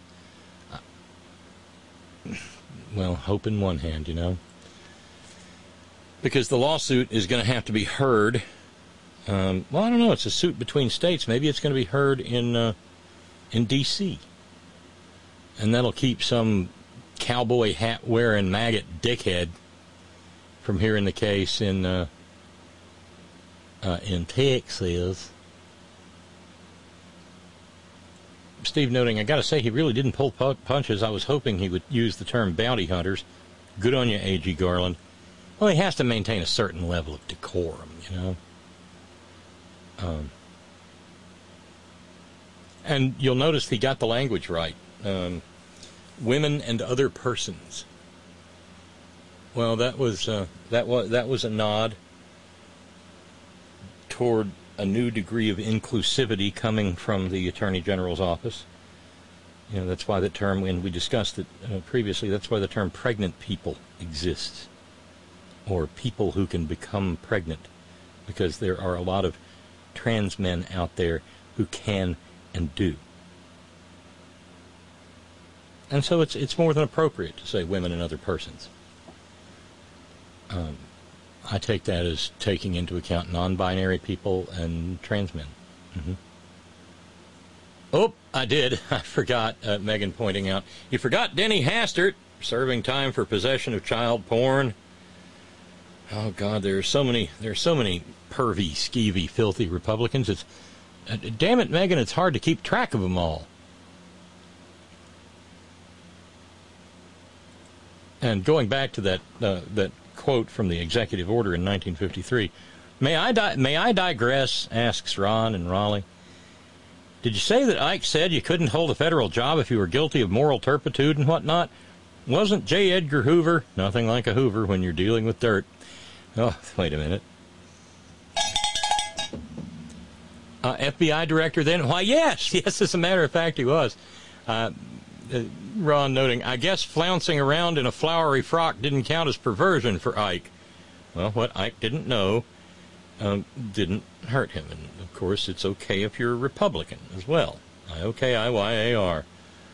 Speaker 4: well, hope in one hand, you know. Because the lawsuit is going to have to be heard. Um, well, I don't know. It's a suit between states. Maybe it's going to be heard in uh, in D C And that'll keep some cowboy hat wearing maggot dickhead from hearing the case in uh, uh, in Texas. Steve noting, I got to say, he really didn't pull punches. I was hoping he would use the term bounty hunters. Good on you, A G Garland. Well, he has to maintain a certain level of decorum, you know. Um, and you'll notice he got the language right. Um, women and other persons. Well, that was uh, that was that was a nod toward a new degree of inclusivity coming from the Attorney General's office. You know, that's why the term, when we discussed it uh, previously, that's why the term pregnant people exists. Or people who can become pregnant, because there are a lot of trans men out there who can and do. And so it's it's more than appropriate to say women and other persons. Um, I take that as taking into account non-binary people and trans men. Mm-hmm. Oh, I did. I forgot, uh, Megan pointing out. You forgot Denny Hastert, serving time for possession of child porn. Oh, God, there are so many, there are so many pervy, skeevy, filthy Republicans. It's, uh, damn it, Megan, it's hard to keep track of them all. And going back to that uh, that quote from the executive order in nineteen fifty-three, may I di- may I digress? Asks Ron in Raleigh. Did you say that Ike said you couldn't hold a federal job if you were guilty of moral turpitude and whatnot? Wasn't J. Edgar Hoover nothing like a Hoover when you're dealing with dirt? Oh, wait a minute. Uh, F B I director then? Why, yes, yes. As a matter of fact, he was. Uh, Uh, Ron noting, I guess flouncing around in a flowery frock didn't count as perversion for Ike. Well, what Ike didn't know um, didn't hurt him. And, of course, it's okay if you're a Republican as well. I O K I Y A R.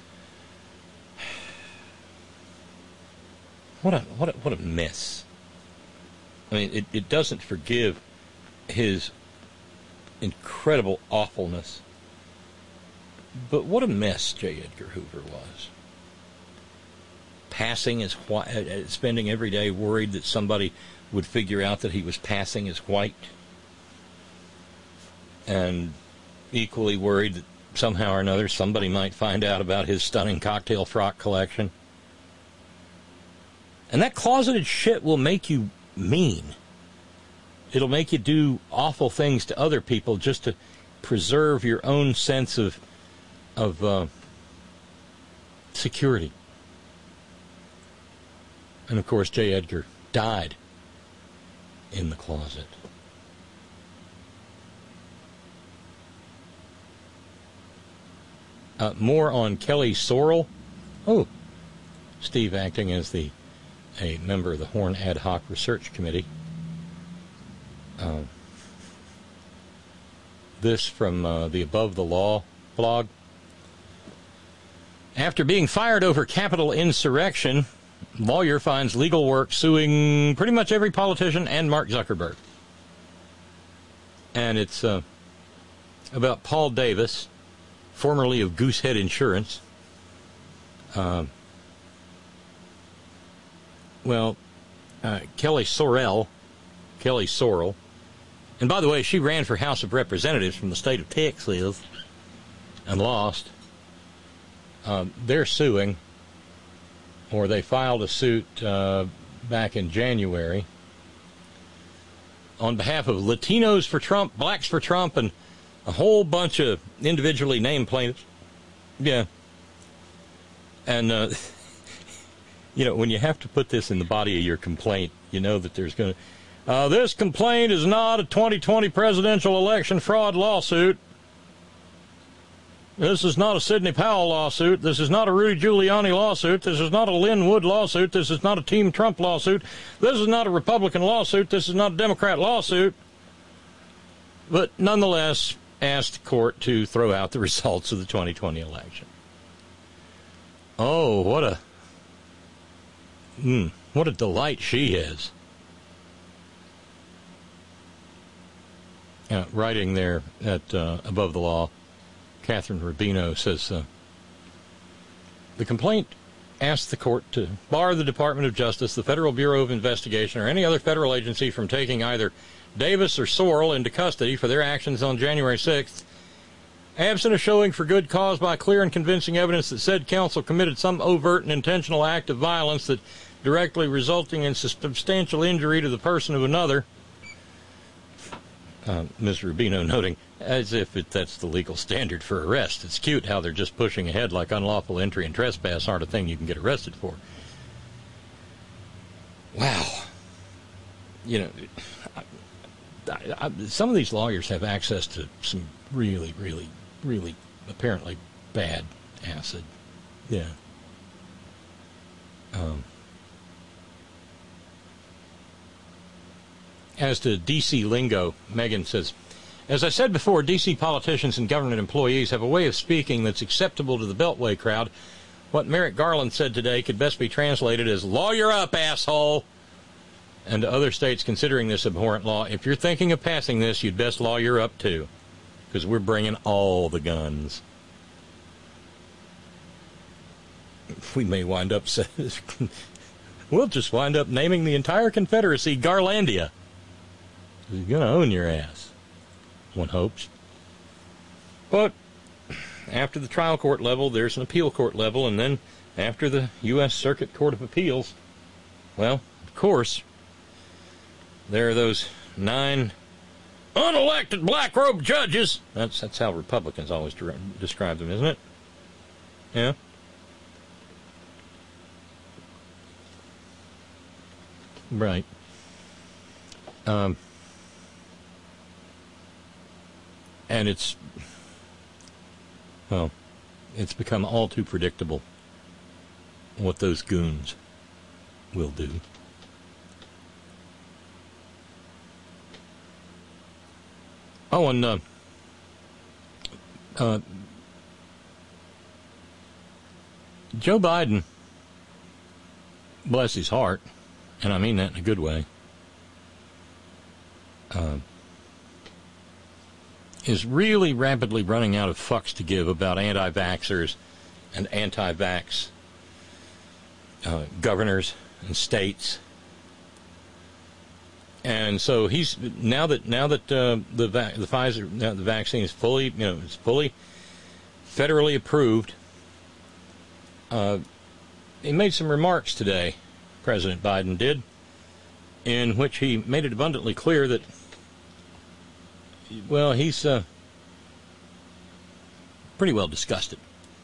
Speaker 4: What a, what a, what a mess. I mean, it, it doesn't forgive his incredible awfulness. But what a mess J. Edgar Hoover was. Passing as white, spending every day worried that somebody would figure out that he was passing as white. And equally worried that somehow or another somebody might find out about his stunning cocktail frock collection. And that closeted shit will make you mean. It'll make you do awful things to other people just to preserve your own sense of of uh, security. And, of course, J. Edgar died in the closet. Uh, more on Kelly Sorrell. Oh, Steve acting as the a member of the Horn Ad Hoc Research Committee. Uh, this from uh, the Above the Law blog. After being fired over Capitol insurrection, lawyer finds legal work suing pretty much every politician and Mark Zuckerberg. And it's uh, about Paul Davis, formerly of Goosehead Insurance. Uh, well, uh, Kelly Sorrell, Kelly Sorrell. And by the way, she ran for House of Representatives from the state of Texas and lost. Um, they're suing, or they filed a suit uh, back in January on behalf of Latinos for Trump, Blacks for Trump, and a whole bunch of individually named plaintiffs. Yeah. And, uh, you know, when you have to put this in the body of your complaint, you know that there's going to... Uh, this complaint is not a twenty twenty presidential election fraud lawsuit. This is not a Sidney Powell lawsuit. This is not a Rudy Giuliani lawsuit. This is not a Lynn Wood lawsuit. This is not a Team Trump lawsuit. This is not a Republican lawsuit. This is not a Democrat lawsuit. But nonetheless, asked the court to throw out the results of the twenty twenty election. Oh, what a... Mm, what a delight she is. Uh, writing there at uh, Above the Law, Catherine Rubino says, uh, the complaint asked the court to bar the Department of Justice, the Federal Bureau of Investigation, or any other federal agency from taking either Davis or Sorrell into custody for their actions on January sixth, absent a showing for good cause by clear and convincing evidence that said counsel committed some overt and intentional act of violence that directly resulting in substantial injury to the person of another. Uh, Miz Rubino noting, as if it, that's the legal standard for arrest. It's cute how they're just pushing ahead like unlawful entry and trespass aren't a thing you can get arrested for. Wow. You know, I, I, I, some of these lawyers have access to some really, really, really apparently bad acid. Yeah. Um. As to D C lingo, Megan says, As I said before, D C politicians and government employees have a way of speaking that's acceptable to the Beltway crowd. What Merrick Garland said today could best be translated as, lawyer up, asshole! And to other states considering this abhorrent law, if you're thinking of passing this, you'd best lawyer up too, because we're bringing all the guns. We may wind up... we'll just wind up naming the entire Confederacy Garlandia. You're going to own your ass. One hopes. But after the trial court level, there's an appeal court level, and then after the U S Circuit Court of Appeals, well, of course, there are those nine unelected black-robed judges. That's that's how Republicans always de- describe them, isn't it? Yeah. Right. Um. And it's, well, it's become all too predictable what those goons will do. Oh, and uh, uh, Joe Biden, bless his heart, and I mean that in a good way, uh, is really rapidly running out of fucks to give about anti-vaxxers and anti-vax uh, governors and states. And so he's now that now that uh, the va- the Pfizer now the vaccine is fully you know it's fully federally approved. Uh, he made some remarks today, President Biden did, in which he made it abundantly clear that, well, he's uh, pretty well disgusted.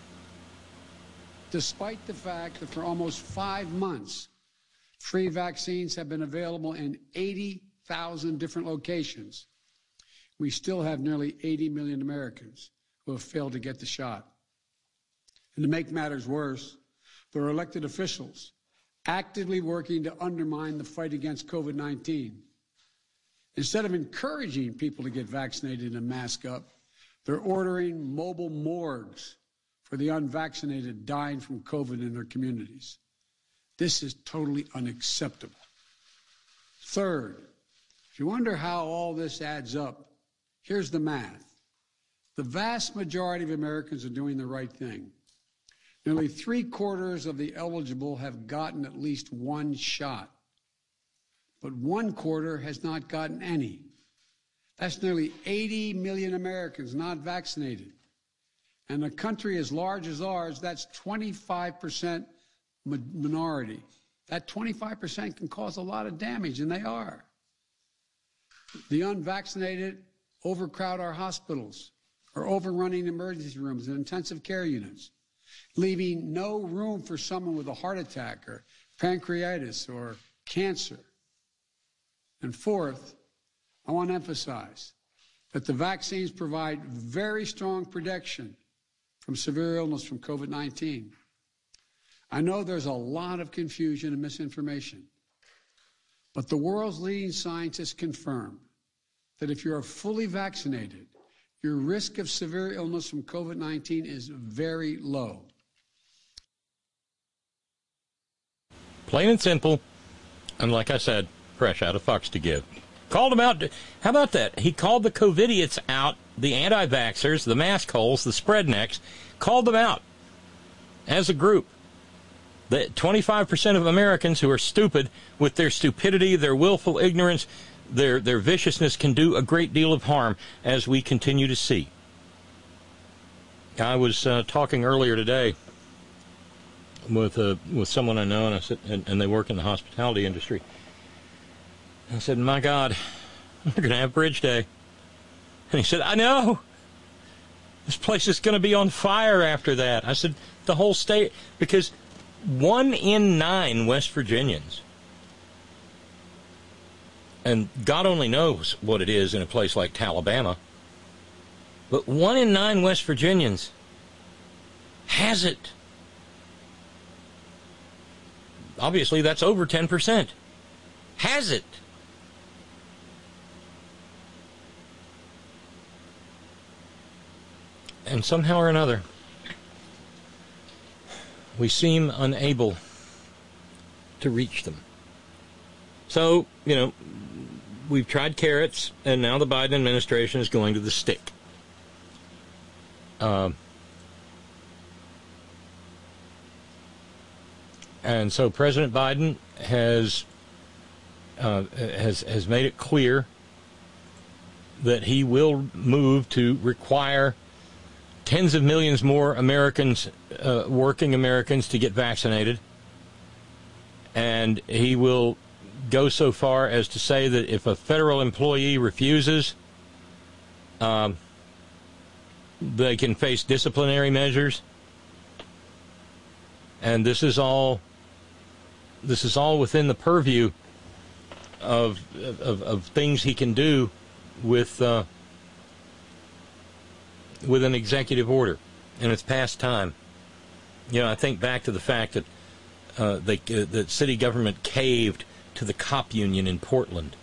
Speaker 7: Despite the fact that for almost five months, free vaccines have been available in eighty thousand different locations, we still have nearly eighty million Americans who have failed to get the shot. And to make matters worse, there are elected officials actively working to undermine the fight against COVID nineteen. Instead of encouraging people to get vaccinated and mask up, they're ordering mobile morgues for the unvaccinated dying from COVID in their communities. This is totally unacceptable. Third, if you wonder how all this adds up, here's the math. The vast majority of Americans are doing the right thing. Nearly three quarters of the eligible have gotten at least one shot, but one quarter has not gotten any. That's nearly eighty million Americans not vaccinated. And a country as large as ours, that's twenty-five percent minority. That twenty-five percent can cause a lot of damage, and they are. The unvaccinated overcrowd our hospitals, are overrunning emergency rooms and intensive care units, leaving no room for someone with a heart attack or pancreatitis or cancer. And fourth, I want to emphasize that the vaccines provide very strong protection from severe illness from COVID nineteen. I know there's a lot of confusion and misinformation, but the world's leading scientists confirm that if you are fully vaccinated, your risk of severe illness from COVID nineteen is very low.
Speaker 4: Plain and simple, and like I said, fresh out of fucks to give. Called them out. How about that? He called the COVIDiots out, the anti-vaxxers, the mask holes, the spreadnecks, called them out as a group. The twenty-five percent of Americans who are stupid with their stupidity, their willful ignorance, their, their viciousness can do a great deal of harm, as we continue to see. I was uh, talking earlier today with uh, with someone I know, and I said, and, and they work in the hospitality industry. I said, "My God, we're going to have Bridge Day." And he said, "I know. This place is going to be on fire after that." I said, "The whole state," because one in nine West Virginians, and God only knows what it is in a place like Alabama, but one in nine West Virginians has it. Obviously, that's over ten percent. Has it. And somehow or another, we seem unable to reach them. So, you know, we've tried carrots, and now the Biden administration is going to the stick. Um, and so President Biden has uh, has has made it clear that he will move to require tens of millions more Americans, uh, working Americans, to get vaccinated. And he will go so far as to say that if a federal employee refuses, um, they can face disciplinary measures. And this is all this is all within the purview of of, of things he can do with uh, with an executive order, and it's past time. You know, I think back to the fact that uh, they, uh, that city government caved to the cop union in Portland.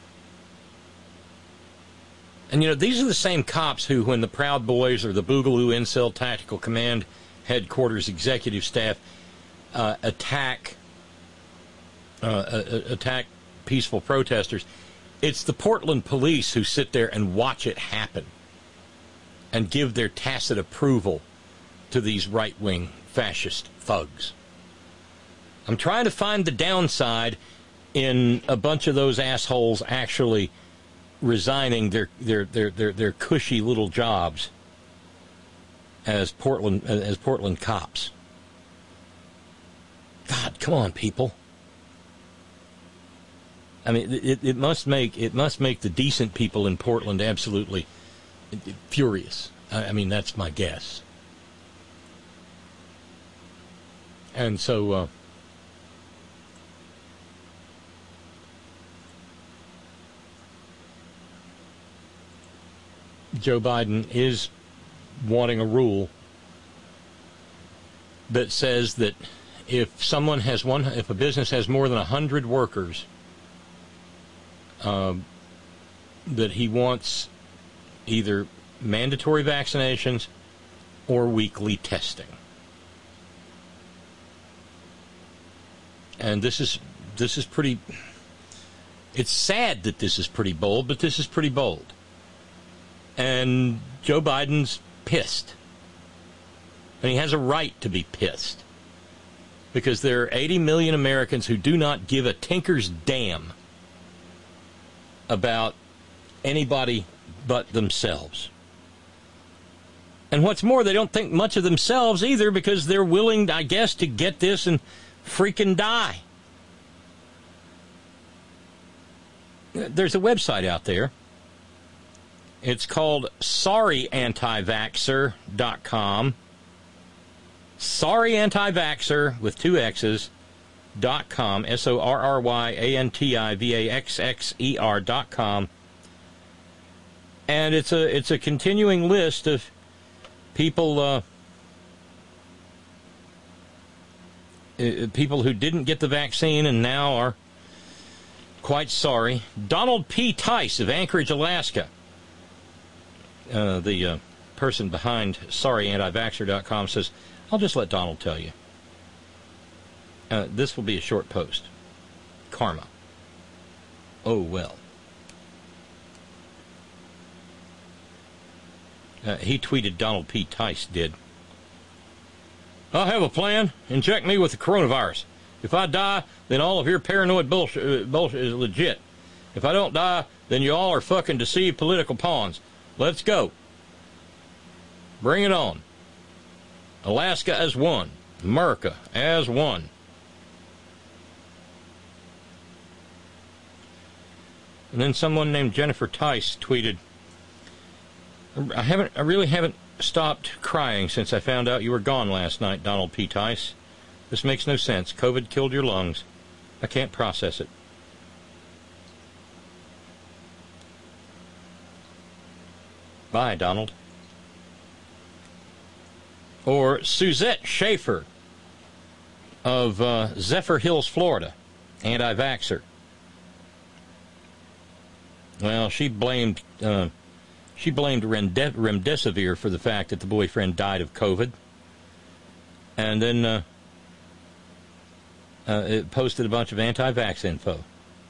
Speaker 4: And, you know, these are the same cops who, when the Proud Boys or the Boogaloo Incel Tactical Command Headquarters executive staff uh, attack uh, uh, attack peaceful protesters, it's the Portland police who sit there and watch it happen and give their tacit approval to these right-wing fascist thugs. I'm trying to find the downside in a bunch of those assholes actually resigning their their their their, their cushy little jobs as Portland as Portland cops. God, come on, people. I mean, it, it must make it must make the decent people in Portland absolutely furious. I, I mean, that's my guess. And so, uh, Joe Biden is wanting a rule that says that if someone has one, if a business has more than a hundred workers, um, that he wants either mandatory vaccinations or weekly testing. And this is this is pretty. It's sad that this is pretty bold, but this is pretty bold. And Joe Biden's pissed. And he has a right to be pissed. Because there are eighty million Americans who do not give a tinker's damn about anybody but themselves. And what's more, they don't think much of themselves either, because they're willing, I guess, to get this and freaking die. There's a website out there. It's called sorry anti vaxxer dot com. sorry anti vaxxer with two X's dot com. S O R R Y A N T I V A X X E R dot com. And it's a it's a continuing list of people uh, people who didn't get the vaccine and now are quite sorry. Donald P. Tice of Anchorage, Alaska. Uh, the uh, person behind sorry anti vaxxer dot com says, I'll just let Donald tell you. Uh, this will be a short post. Karma. Oh, well. Uh, he tweeted, Donald P. Tice did. I have a plan. Inject me with the coronavirus. If I die, then all of your paranoid bullshit, uh, bullshit is legit. If I don't die, then you all are fucking deceived political pawns. Let's go. Bring it on. Alaska as one. America as one. And then someone named Jennifer Tice tweeted, I haven't, I really haven't stopped crying since I found out you were gone last night, Donald P. Tice. This makes no sense. COVID killed your lungs. I can't process it. Bye, Donald. Or Suzette Schaefer of uh, Zephyr Hills, Florida, anti-vaxxer. Well, she blamed uh, She blamed Remde- Remdesivir for the fact that the boyfriend died of COVID. And then uh, uh, it posted a bunch of anti-vax info.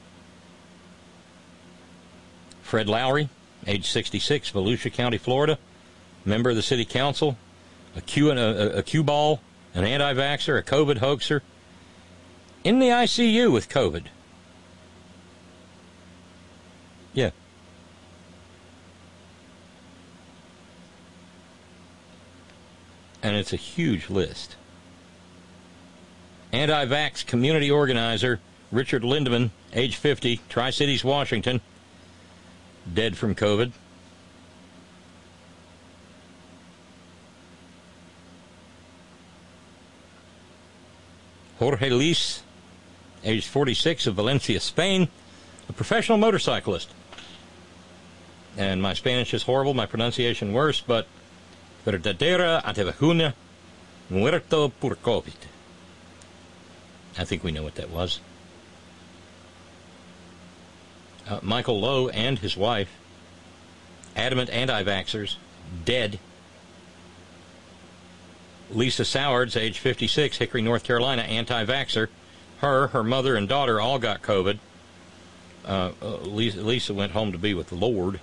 Speaker 4: Fred Lowry, age sixty-six, Volusia County, Florida, member of the city council, a Q, a, a Q ball, an anti-vaxxer, a COVID hoaxer, in the I C U with COVID. Yeah. And it's a huge list. Anti-vax community organizer Richard Lindemann, age fifty, Tri-Cities, Washington, dead from COVID. Jorge Luis, age forty-six, of Valencia, Spain, a professional motorcyclist. And my Spanish is horrible, my pronunciation worse, but verdadera antevacuna muerto por COVID. I think we know what that was. Uh, Michael Lowe and his wife, adamant anti-vaxxers, dead. Lisa Sowards, age fifty-six, Hickory, North Carolina, anti-vaxxer. Her, her mother, and daughter all got COVID. Uh, Lisa, Lisa went home to be with the Lord.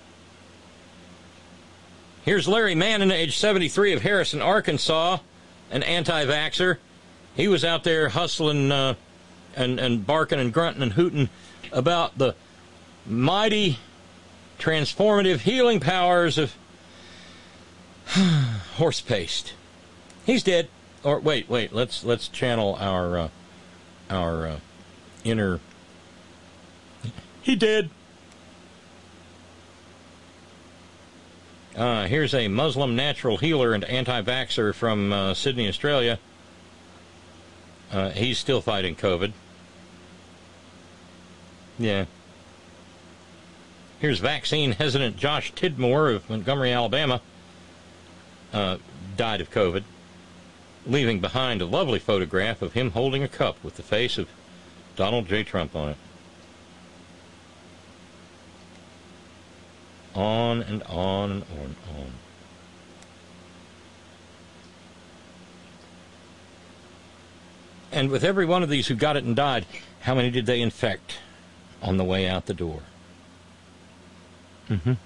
Speaker 4: Here's Larry Mannon, age seventy-three, of Harrison, Arkansas, an anti-vaxxer. He was out there hustling uh, and, and barking and grunting and hooting about the mighty, transformative healing powers of horse paste. He's dead. Or wait, wait. Let's let's channel our uh, our uh, inner. He did. Uh, here's a Muslim natural healer and anti-vaxxer from uh, Sydney, Australia. Uh, he's still fighting COVID. Yeah. Here's vaccine hesitant Josh Tidmore of Montgomery, Alabama. Uh, died of COVID, leaving behind a lovely photograph of him holding a cup with the face of Donald J. Trump on it. On and on and on and on. And with every one of these who got it and died, how many did they infect on the way out the door? Mm-hmm.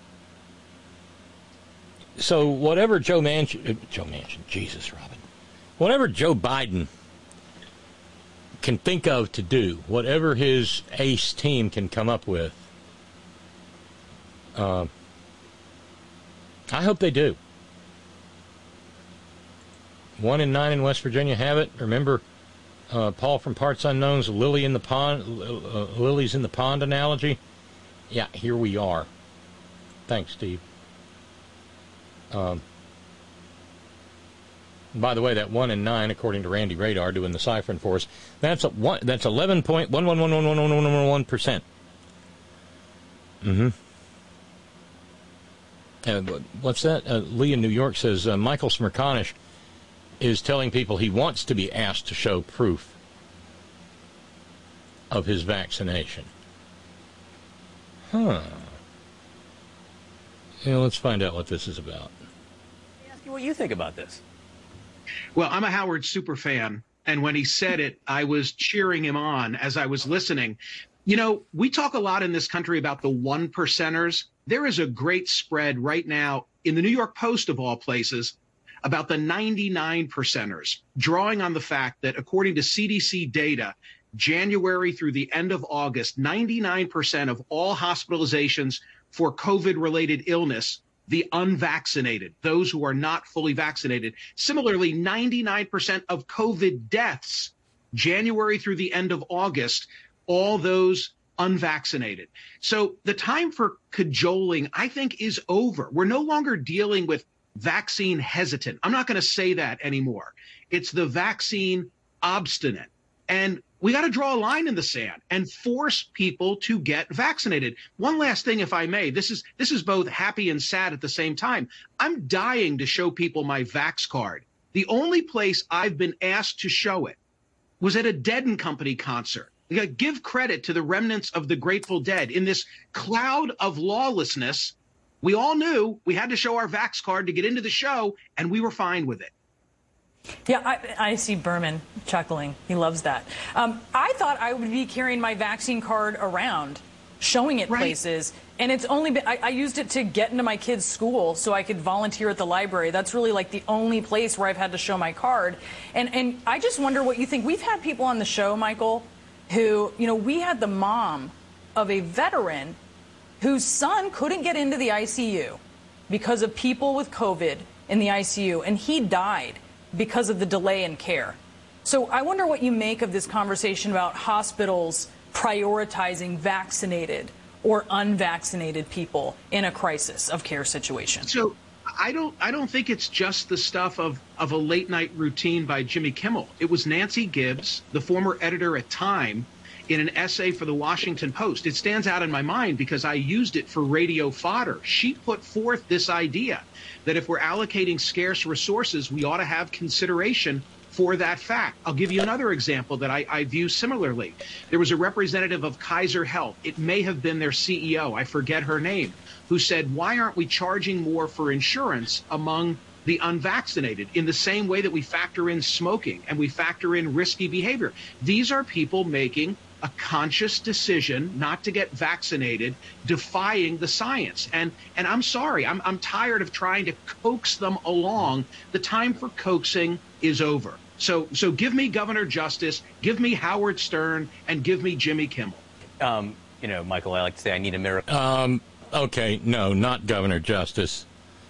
Speaker 4: So whatever Joe Manchin, uh, Joe Manchin, Jesus, Robin, whatever Joe Biden can think of to do, whatever his ace team can come up with, uh, I hope they do. One in nine in West Virginia have it. Remember uh, Paul from Parts Unknown's lily in the pond, uh, lilies in the pond analogy? Yeah, here we are. Thanks, Steve. Um, by the way, that one in nine, according to Randy Radar, doing the ciphering for us, that's a one. That's eleven point one one one one one one one one one percent. Mm-hmm. Uh, what's that? Uh, Lee in New York says uh, Michael Smerconish is telling people he wants to be asked to show proof of his vaccination. Huh. Yeah, let's find out what this is about.
Speaker 8: Let me ask you what you think about this.
Speaker 9: Well, I'm a Howard super fan, and when he said it, I was cheering him on as I was listening. You know, we talk a lot in this country about the one percenters. There is a great spread right now in the New York Post, of all places, about the ninety-nine percenters, drawing on the fact that according to C D C data, January through the end of August, ninety-nine percent of all hospitalizations for COVID-related illness, the unvaccinated, those who are not fully vaccinated. Similarly, ninety-nine percent of COVID deaths, January through the end of August, all those unvaccinated. So the time for cajoling, I think, is over. We're no longer dealing with vaccine hesitant. I'm not going to say that anymore. It's the vaccine obstinate. And we got to draw a line in the sand and force people to get vaccinated. One last thing, if I may, this is this is both happy and sad at the same time. I'm dying to show people my Vax card. The only place I've been asked to show it was at a Dead and Company concert. You got to give credit to the remnants of the Grateful Dead. In this cloud of lawlessness, We all knew we had to show our Vax card to get into the show, and we were fine with it.
Speaker 10: Yeah, I, I see Berman chuckling. He loves that. Um, I thought I would be carrying my vaccine card around, showing it right. places, and it's only been, I, I used it to get into my kids' school so I could volunteer at the library. That's really like the only place where I've had to show my card. And, and I just wonder what you think. We've had people on the show, Michael, who, you know, we had the mom of a veteran whose son couldn't get into the I C U because of people with COVID in the I C U, and he died because of the delay in care. So I wonder what you make of this conversation about hospitals prioritizing vaccinated or unvaccinated people in a crisis of care situation.
Speaker 9: So I don't I don't think it's just the stuff of, of a late night routine by Jimmy Kimmel. It was Nancy Gibbs, the former editor at Time, in an essay for the Washington Post. It stands out in my mind because I used it for radio fodder. She put forth this idea that if we're allocating scarce resources, we ought to have consideration for that fact. I'll give you another example that I, I view similarly. There was a representative of Kaiser Health, it may have been their C E O, I forget her name, who said, why aren't we charging more for insurance among the unvaccinated in the same way that we factor in smoking and we factor in risky behavior? These are people making a conscious decision not to get vaccinated, defying the science. And and I'm sorry, I'm I'm tired of trying to coax them along. The time for coaxing is over. So so give me Governor Justice, give me Howard Stern, and give me Jimmy Kimmel.
Speaker 8: Um, you know, Michael, I like to say I need a miracle.
Speaker 4: Um, okay, no, not Governor Justice.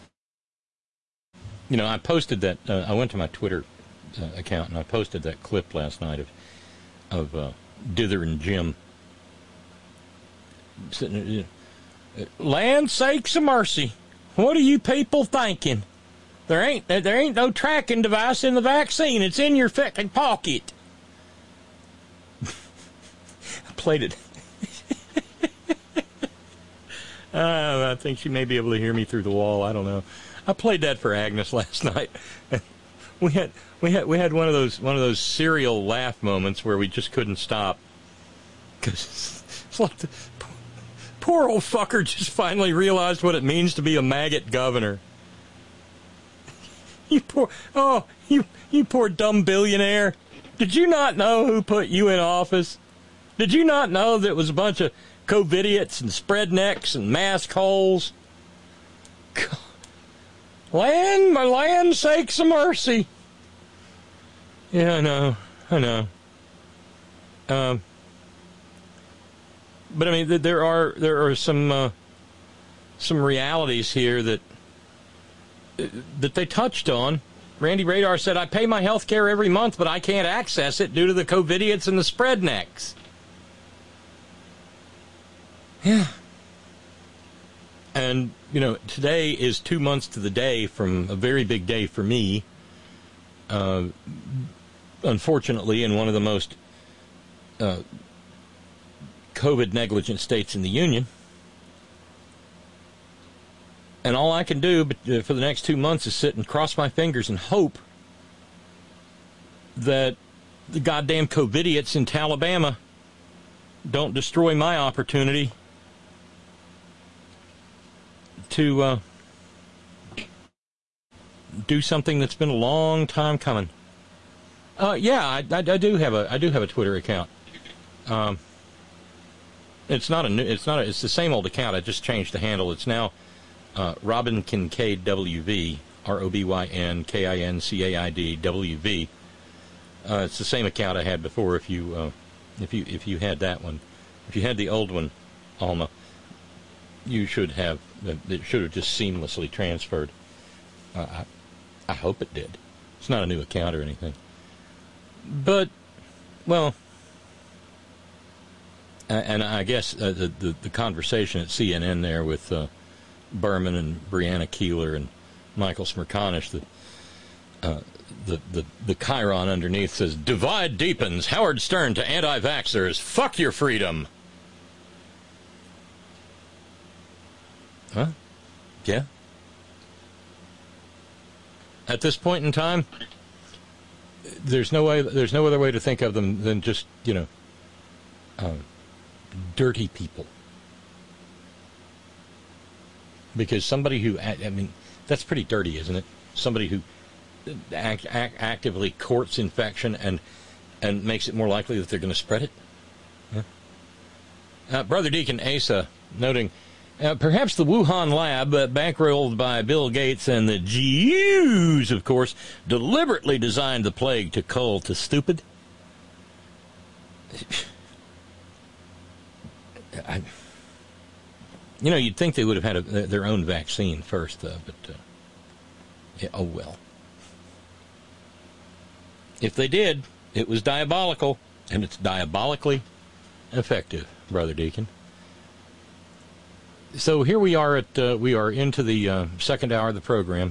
Speaker 4: You know, I posted that, uh, I went to my Twitter uh, account and I posted that clip last night of, of uh, Dither and Jim sitting there. Land sakes of mercy, what are you people thinking? There ain't there ain't no tracking device in the vaccine. It's in your fucking pocket. I played it. uh, I think she may be able to hear me through the wall. I don't know. I played that for Agnes last night. we had we had we had one of those one of those serial laugh moments where we just couldn't stop because it's like the poor old fucker just finally realized what it means to be a maggot governor. You poor oh you you poor dumb billionaire. Did you not know who put you in office? Did you not know that it was a bunch of COVIDiots and spread necks and mask holes? God. Land, my land sakes of mercy. Yeah, I know, I know. Um, but I mean, there are there are some uh, some realities here that that they touched on. Randy Radar said, "I pay my health care every month, but I can't access it due to the COVIDiots and the spread necks." Yeah. And, you know, today is two months to the day from a very big day for me. Uh, unfortunately, in one of the most uh, COVID negligent states in the Union. And all I can do but, uh, for the next two months is sit and cross my fingers and hope that the goddamn COVIDiots in Alabama don't destroy my opportunity to uh, do something that's been a long time coming. Uh, yeah, I, I, I do have a I do have a Twitter account. Um, it's not a new. It's not. A, it's the same old account. I just changed the handle. It's now uh, Robin Kincaid W V, R O B Y N K I N C A I D W V. Uh, it's the same account I had before. If you uh, if you if you had that one, if you had the old one, Alma, you should have. It should have just seamlessly transferred. Uh, I, I hope it did. It's not a new account or anything. But, well, and I guess uh, the, the the conversation at C N N there with uh, Berman and Brianna Keeler and Michael Smerconish, the, uh, the the the chyron underneath says, "Divide deepens. Howard Stern to anti-vaxxers. Fuck your freedom." Huh? Yeah. At this point in time, there's no way. There's no other way to think of them than just, you know, uh, dirty people. because somebody who, I mean, that's pretty dirty, isn't it? Somebody who act, act, actively courts infection and and makes it more likely that they're going to spread it. Huh? Uh, Brother Deacon Asa noting, uh, perhaps the Wuhan lab, uh, bankrolled by Bill Gates and the Jews, of course, deliberately designed the plague to cull to stupid. I, you know, you'd think they would have had a, their own vaccine first, though, but, uh, yeah, oh well. If they did, it was diabolical, and it's diabolically effective, Brother Deacon. So here we are at, uh, we are into the uh, second hour of the program.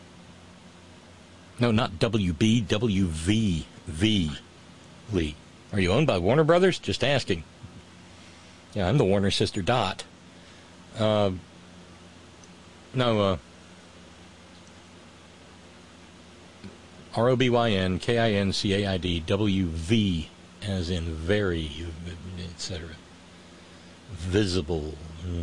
Speaker 4: No, not W B, W V V, Lee. Are you owned by Warner Brothers? Just asking. Yeah, I'm the Warner sister Dot. Uh, no, uh, R O B Y N K I N C A I D W V, as in very, et cetera. Visible. Mm.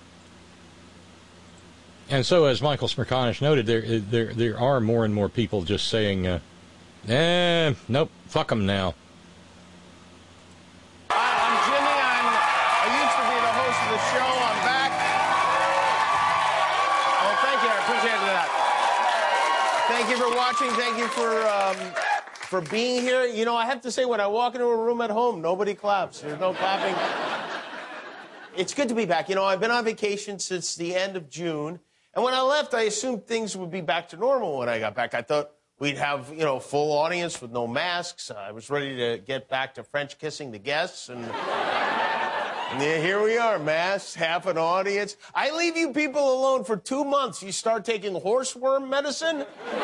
Speaker 4: And so, as Michael Smerconish noted, there there there are more and more people just saying, uh, eh, nope, fuck them now.
Speaker 11: I'm Jimmy. I'm, I used to be the host of the show. I'm back. Oh, thank you. I appreciate that. Thank you for watching. Thank you for um, for being here. You know, I have to say, when I walk into a room at home, nobody claps. There's no clapping. It's good to be back. You know, I've been on vacation since the end of June. And when I left, I assumed things would be back to normal when I got back. I thought we'd have, you know, full audience with no masks. I was ready to get back to French kissing the guests. And, and yeah, here we are, masks, half an audience. I leave you people alone for two months. You start taking horseworm medicine?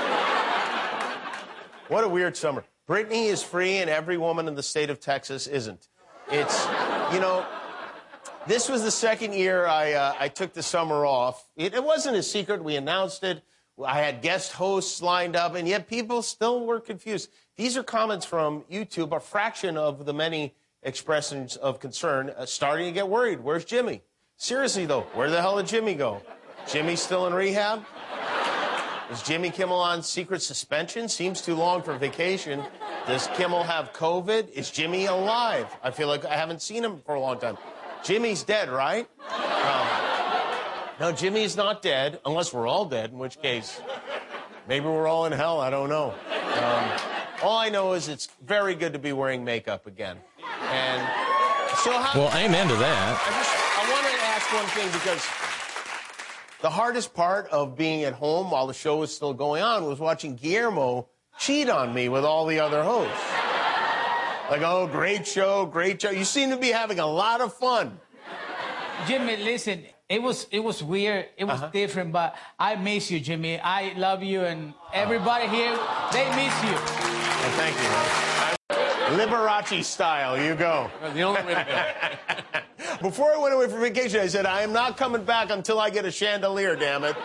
Speaker 11: What a weird summer. Britney is free and every woman in the state of Texas isn't. It's, you know... This was the second year I, uh, I took the summer off. It, it wasn't a secret. We announced it. I had guest hosts lined up, and yet people still were confused. These are comments from YouTube, a fraction of the many expressions of concern, uh, starting to get worried. Where's Jimmy? Seriously, though, where the hell did Jimmy go? Jimmy still in rehab? Is Jimmy Kimmel on secret suspension? Seems too long for vacation. Does Kimmel have COVID? Is Jimmy alive? I feel like I haven't seen him for a long time. Jimmy's dead, right? Um, no, Jimmy's not dead, unless we're all dead, in which case, maybe we're all in hell, I don't know. Um, all I know is it's very good to be wearing makeup again. And so how...
Speaker 4: Well, amen to that.
Speaker 11: I just, I wanted to ask one thing, because the hardest part of being at home while the show was still going on was watching Guillermo cheat on me with all the other hosts. Like, oh, great show, great show. You seem to be having a lot of fun.
Speaker 12: Jimmy, listen, it was it was weird. It was uh-huh. different, but I miss you, Jimmy. I love you, and everybody here, they miss you.
Speaker 11: Well, thank you. I, Liberace style, you go.
Speaker 12: The only way to go.
Speaker 11: Before I went away for vacation, I said, I am not coming back until I get a chandelier, damn it.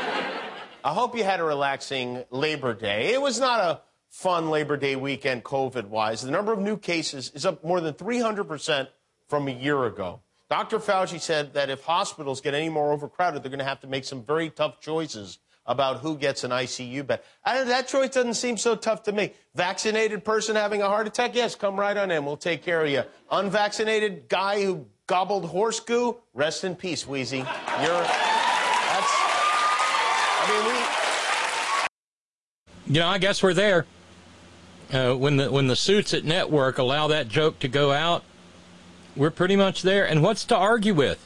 Speaker 11: I hope you had a relaxing Labor Day. It was not a fun Labor Day weekend COVID-wise. The number of new cases is up more than three hundred percent from a year ago. Doctor Fauci said that if hospitals get any more overcrowded, they're going to have to make some very tough choices about who gets an I C U bed. I, that choice doesn't seem so tough to me. Vaccinated person having a heart attack? Yes, come right on in. We'll take care of you. Unvaccinated guy who gobbled horse goo? Rest in peace, Wheezy. You're... That's... I mean, we...
Speaker 4: You know, I guess we're there. Uh, when the when the suits at Network allow that joke to go out, we're pretty much there. And what's to argue with?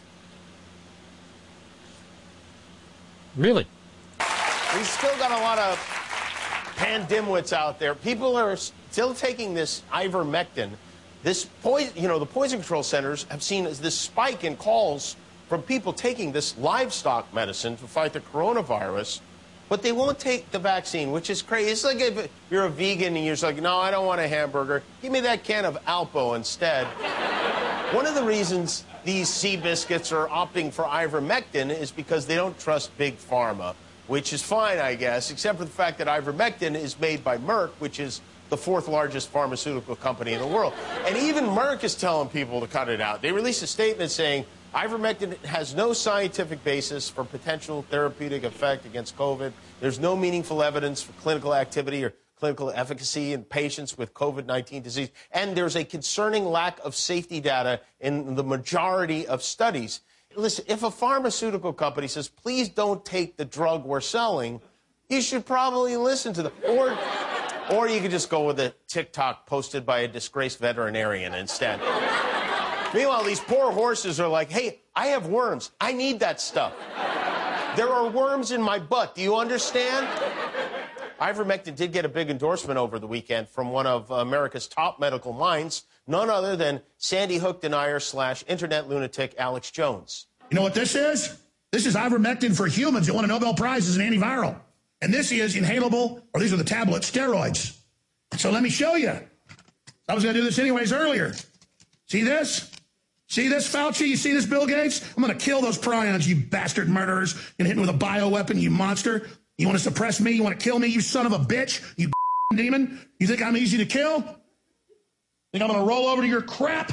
Speaker 4: Really?
Speaker 11: We've still got a lot of pandemwits out there. People are still taking this ivermectin. This poison, you know, the poison control centers have seen this spike in calls from people taking this livestock medicine to fight the coronavirus. But they won't take the vaccine, which is crazy. It's like if you're a vegan and you're just like, no, I don't want a hamburger. Give me that can of Alpo instead. One of the reasons these sea biscuits are opting for ivermectin is because they don't trust Big Pharma, which is fine, I guess, except for the fact that ivermectin is made by Merck, which is the fourth largest pharmaceutical company in the world. And even Merck is telling people to cut it out. They released a statement saying, Ivermectin has no scientific basis for potential therapeutic effect against COVID. There's no meaningful evidence for clinical activity or clinical efficacy in patients with COVID nineteen disease. And there's a concerning lack of safety data in the majority of studies. Listen, if a pharmaceutical company says, please don't take the drug we're selling, you should probably listen to them. Or, or you could just go with a TikTok posted by a disgraced veterinarian instead. Meanwhile, these poor horses are like, hey, I have worms. I need that stuff. There are worms in my butt. Do you understand? Ivermectin did get a big endorsement over the weekend from one of America's top medical minds, none other than Sandy Hook denier slash internet lunatic Alex Jones.
Speaker 13: You know what this is? This is ivermectin for humans that won a Nobel Prize as an antiviral. And this is inhalable, or these are the tablet steroids. So let me show you. I was going to do this anyways earlier. See this? See this, Fauci? You see this, Bill Gates? I'm going to kill those prions, you bastard murderers. You're going to hit me with a bioweapon, you monster. You want to suppress me? You want to kill me, you son of a bitch? You demon? You think I'm easy to kill? Think I'm going to roll over to your crap?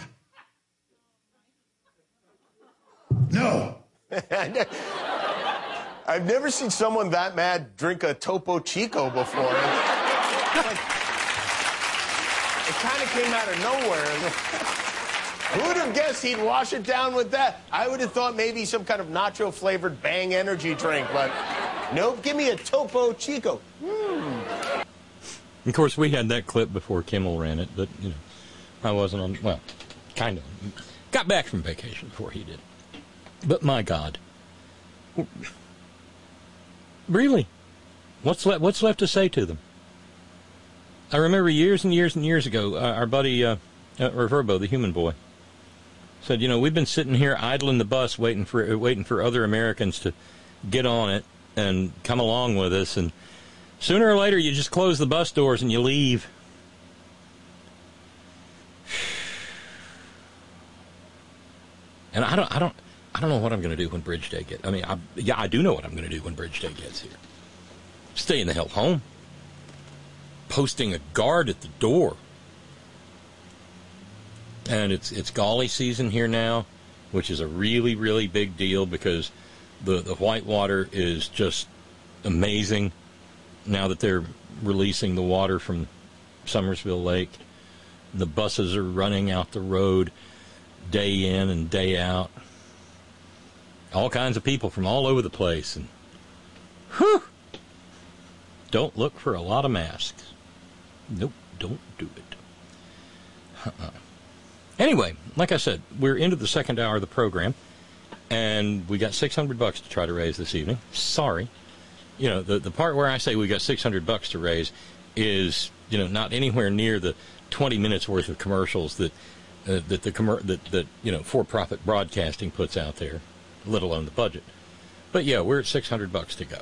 Speaker 13: No.
Speaker 11: I've never seen someone that mad drink a Topo Chico before. Like, it kind of came out of nowhere. Who would have guessed he'd wash it down with that? I would have thought maybe some kind of nacho-flavored Bang energy drink, but nope, give me a Topo Chico. Mm.
Speaker 4: Of course, we had that clip before Kimmel ran it, but, you know, I wasn't on, well, kind of. Got back from vacation before he did. But my God. Really? What's, le- what's left to say to them? I remember years and years and years ago, uh, our buddy, uh, uh, Verbo, the human boy, said, you know, we've been sitting here idling the bus waiting for waiting for other Americans to get on it and come along with us, and sooner or later you just close the bus doors and you leave. And I don't I don't I don't know what I'm going to do when Bridge Day gets. I mean, I, yeah, I do know what I'm going to do when Bridge Day gets here. Staying the hell home. Posting a guard at the door. And it's it's Gauley season here now, which is a really, really big deal because the, the whitewater is just amazing now that they're releasing the water from Summersville Lake. The buses are running out the road day in and day out. All kinds of people from all over the place. And whew, don't look for a lot of masks. Nope, don't do it. Uh-uh. Anyway, like I said, we're into the second hour of the program, and we got six hundred bucks to try to raise this evening. Sorry. You know, the, the part where I say we got six hundred bucks to raise is, you know, not anywhere near the twenty minutes worth of commercials that uh, that the commer- that, that, you know, for-profit broadcasting puts out there, let alone the budget. But yeah, we're at six hundred bucks to go.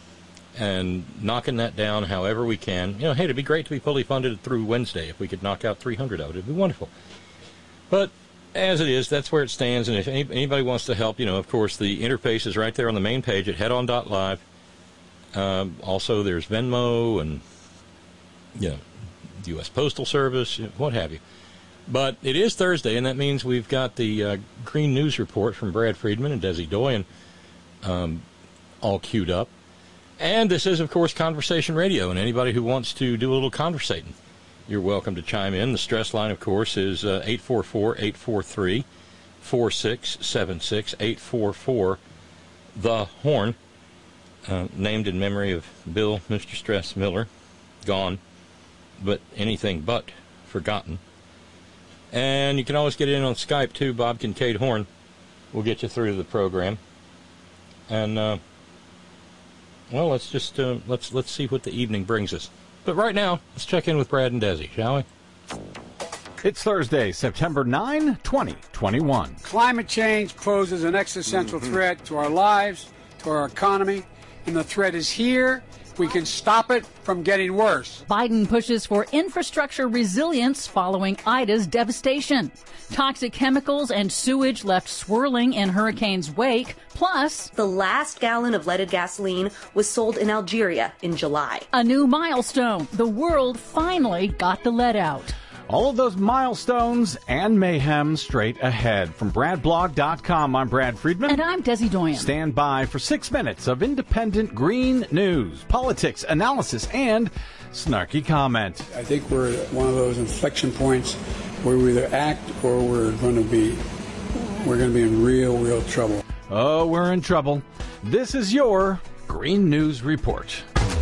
Speaker 4: And knocking that down however we can. You know, hey, it'd be great to be fully funded through Wednesday. If we could knock out three hundred of it, it'd be wonderful. But as it is, that's where it stands. And if any, anybody wants to help, you know, of course, the interface is right there on the main page at head on dot live. Um, also, there's Venmo and, you know, U S Postal Service, what have you. But it is Thursday, and that means we've got the uh, Green News Report from Brad Friedman and Desi Doyen um, all queued up. And this is, of course, Conversation Radio, and anybody who wants to do a little conversating, you're welcome to chime in. The stress line, of course, is uh, eight four four, eight four three, four six seven six, eight four four, the Horn, uh, named in memory of Bill, Mister Stress Miller, gone, but anything but forgotten. And you can always get in on Skype, too, Bob Kincaid Horn. We'll get you through to the program. And, uh, well, let's just, uh, let's, let's see what the evening brings us. But right now, let's check in with Brad and Desi, shall we?
Speaker 14: It's Thursday, September ninth, twenty twenty-one.
Speaker 7: Climate change poses an existential mm-hmm. threat to our lives, to our economy, and the threat is here. We can stop it from getting worse.
Speaker 15: Biden pushes for infrastructure resilience following Ida's devastation. Toxic chemicals and sewage left swirling in hurricane's wake. Plus,
Speaker 16: the last gallon of leaded gasoline was sold in Algeria in July.
Speaker 15: A new milestone. The world finally got the lead out.
Speaker 14: All of those milestones and mayhem straight ahead. From Brad Blog dot com, I'm Brad Friedman.
Speaker 15: And I'm Desi Doyen.
Speaker 14: Stand by for six minutes of independent green news, politics, analysis, and snarky comment.
Speaker 7: I think we're at one of those inflection points where we either act or we're going to be we're going to be in real, real trouble.
Speaker 14: Oh, we're in trouble. This is your Green News Report.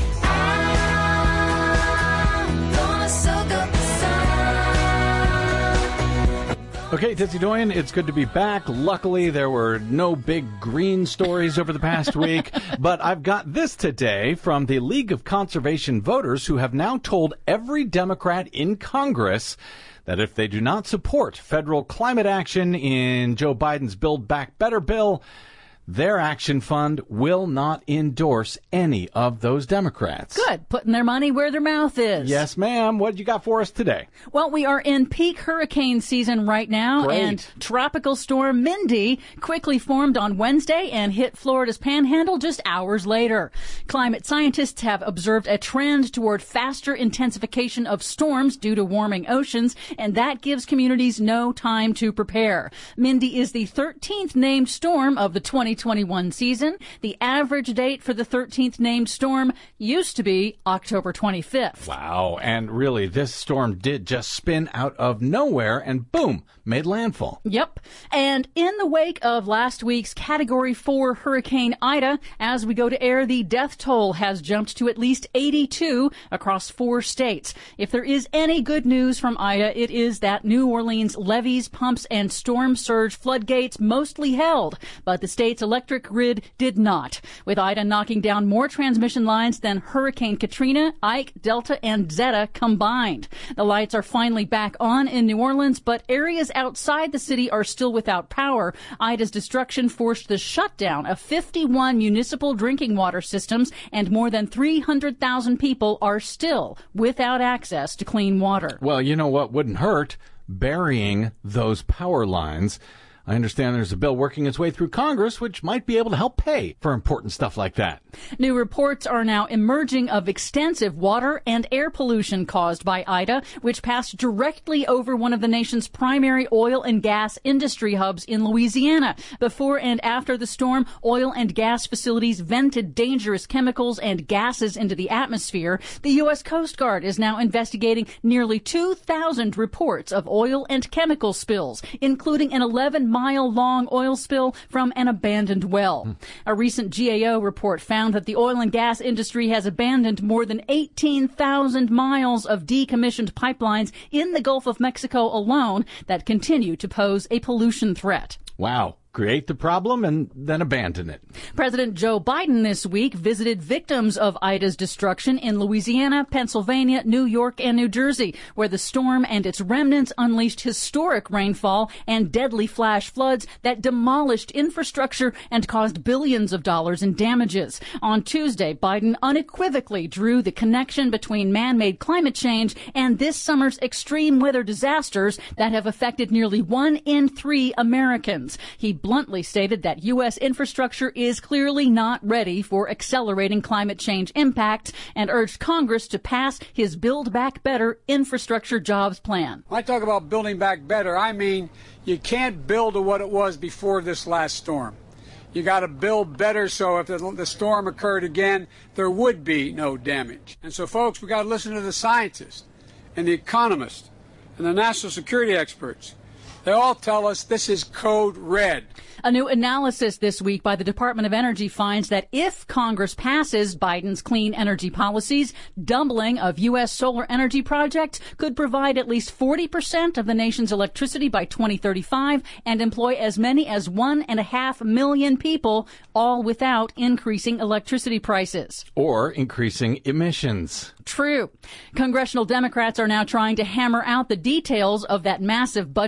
Speaker 14: Okay, Desi Doyen, it's good to be back. Luckily, there were no big green stories over the past week, but I've got this today from the League of Conservation Voters, who have now told every Democrat in Congress that if they do not support federal climate action in Joe Biden's Build Back Better bill, their action fund will not endorse any of those Democrats.
Speaker 15: Good. Putting their money where their mouth is.
Speaker 14: Yes, ma'am. What you got for us today?
Speaker 15: Well, we are in peak hurricane season right now.
Speaker 14: Great.
Speaker 15: And Tropical Storm Mindy quickly formed on Wednesday and hit Florida's panhandle just hours later. Climate scientists have observed a trend toward faster intensification of storms due to warming oceans, and that gives communities no time to prepare. Mindy is the thirteenth named storm of the twenty twenty-one season. The average date for the thirteenth named storm used to be October twenty-fifth.
Speaker 14: Wow. And really, this storm did just spin out of nowhere and boom, made landfall.
Speaker 15: Yep. And in the wake of last week's Category four Hurricane Ida, as we go to air, the death toll has jumped to at least eighty-two across four states. If there is any good news from Ida, it is that New Orleans levees, pumps, and storm surge floodgates mostly held, but the state's electric grid did not, with Ida knocking down more transmission lines than Hurricane Katrina, Ike, Delta, and Zeta combined. The lights are finally back on in New Orleans, but areas outside the city are still without power. Ida's destruction forced the shutdown of fifty-one municipal drinking water systems, and more than three hundred thousand people are still without access to clean water.
Speaker 14: Well, you know what wouldn't hurt? Burying those power lines. I understand there's a bill working its way through Congress which might be able to help pay for important stuff like that.
Speaker 15: New reports are now emerging of extensive water and air pollution caused by Ida, which passed directly over one of the nation's primary oil and gas industry hubs in Louisiana. Before and after the storm, oil and gas facilities vented dangerous chemicals and gases into the atmosphere. The U S Coast Guard is now investigating nearly two thousand reports of oil and chemical spills, including an eleven mile long oil spill from an abandoned well. Mm. A recent G A O report found that the oil and gas industry has abandoned more than eighteen thousand miles of decommissioned pipelines in the Gulf of Mexico alone that continue to pose a pollution threat.
Speaker 14: Wow. Create the problem and then abandon it.
Speaker 15: President Joe Biden this week visited victims of Ida's destruction in Louisiana, Pennsylvania, New York, and New Jersey, where the storm and its remnants unleashed historic rainfall and deadly flash floods that demolished infrastructure and caused billions of dollars in damages. On Tuesday, Biden unequivocally drew the connection between man-made climate change and this summer's extreme weather disasters that have affected nearly one in three Americans. He bluntly stated that U S infrastructure is clearly not ready for accelerating climate change impact and urged Congress to pass his Build Back Better infrastructure jobs plan.
Speaker 7: When I talk about building back better, I mean you can't build to what it was before this last storm. You got to build better so if the, the storm occurred again, there would be no damage. And so, folks, we got to listen to the scientists and the economists and the national security experts. They all tell us this is code red.
Speaker 15: A new analysis this week by the Department of Energy finds that if Congress passes Biden's clean energy policies, doubling of U S solar energy projects could provide at least forty percent of the nation's electricity by twenty thirty-five and employ as many as one and a half million people, all without increasing electricity prices.
Speaker 14: Or increasing emissions.
Speaker 15: True. Congressional Democrats are now trying to hammer out the details of that massive budget reconciliation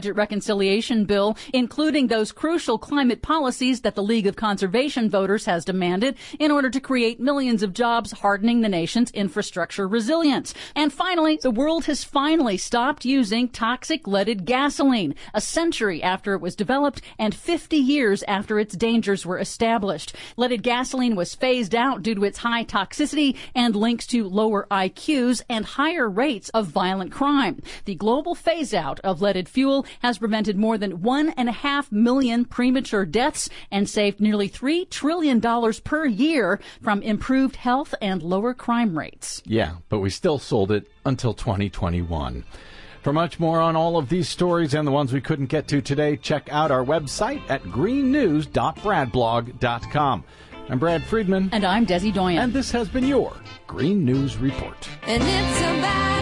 Speaker 15: reconciliation bill, including those crucial climate policies that the League of Conservation Voters has demanded in order to create millions of jobs, hardening the nation's infrastructure resilience. And finally, the world has finally stopped using toxic leaded gasoline, a century after it was developed and fifty years after its dangers were established. Leaded gasoline was phased out due to its high toxicity and links to lower I Qs and higher rates of violent crime. The global phase-out of leaded fuel has prevented more than one and a half million premature deaths and saved nearly three trillion dollars per year from improved health and lower crime rates.
Speaker 14: Yeah, but we still sold it until twenty twenty-one. For much more on all of these stories and the ones we couldn't get to today, check out our website at green news dot brad blog dot com. I'm Brad Friedman.
Speaker 15: And I'm Desi Doyen.
Speaker 14: And this has been your Green News Report.
Speaker 2: And it's a bad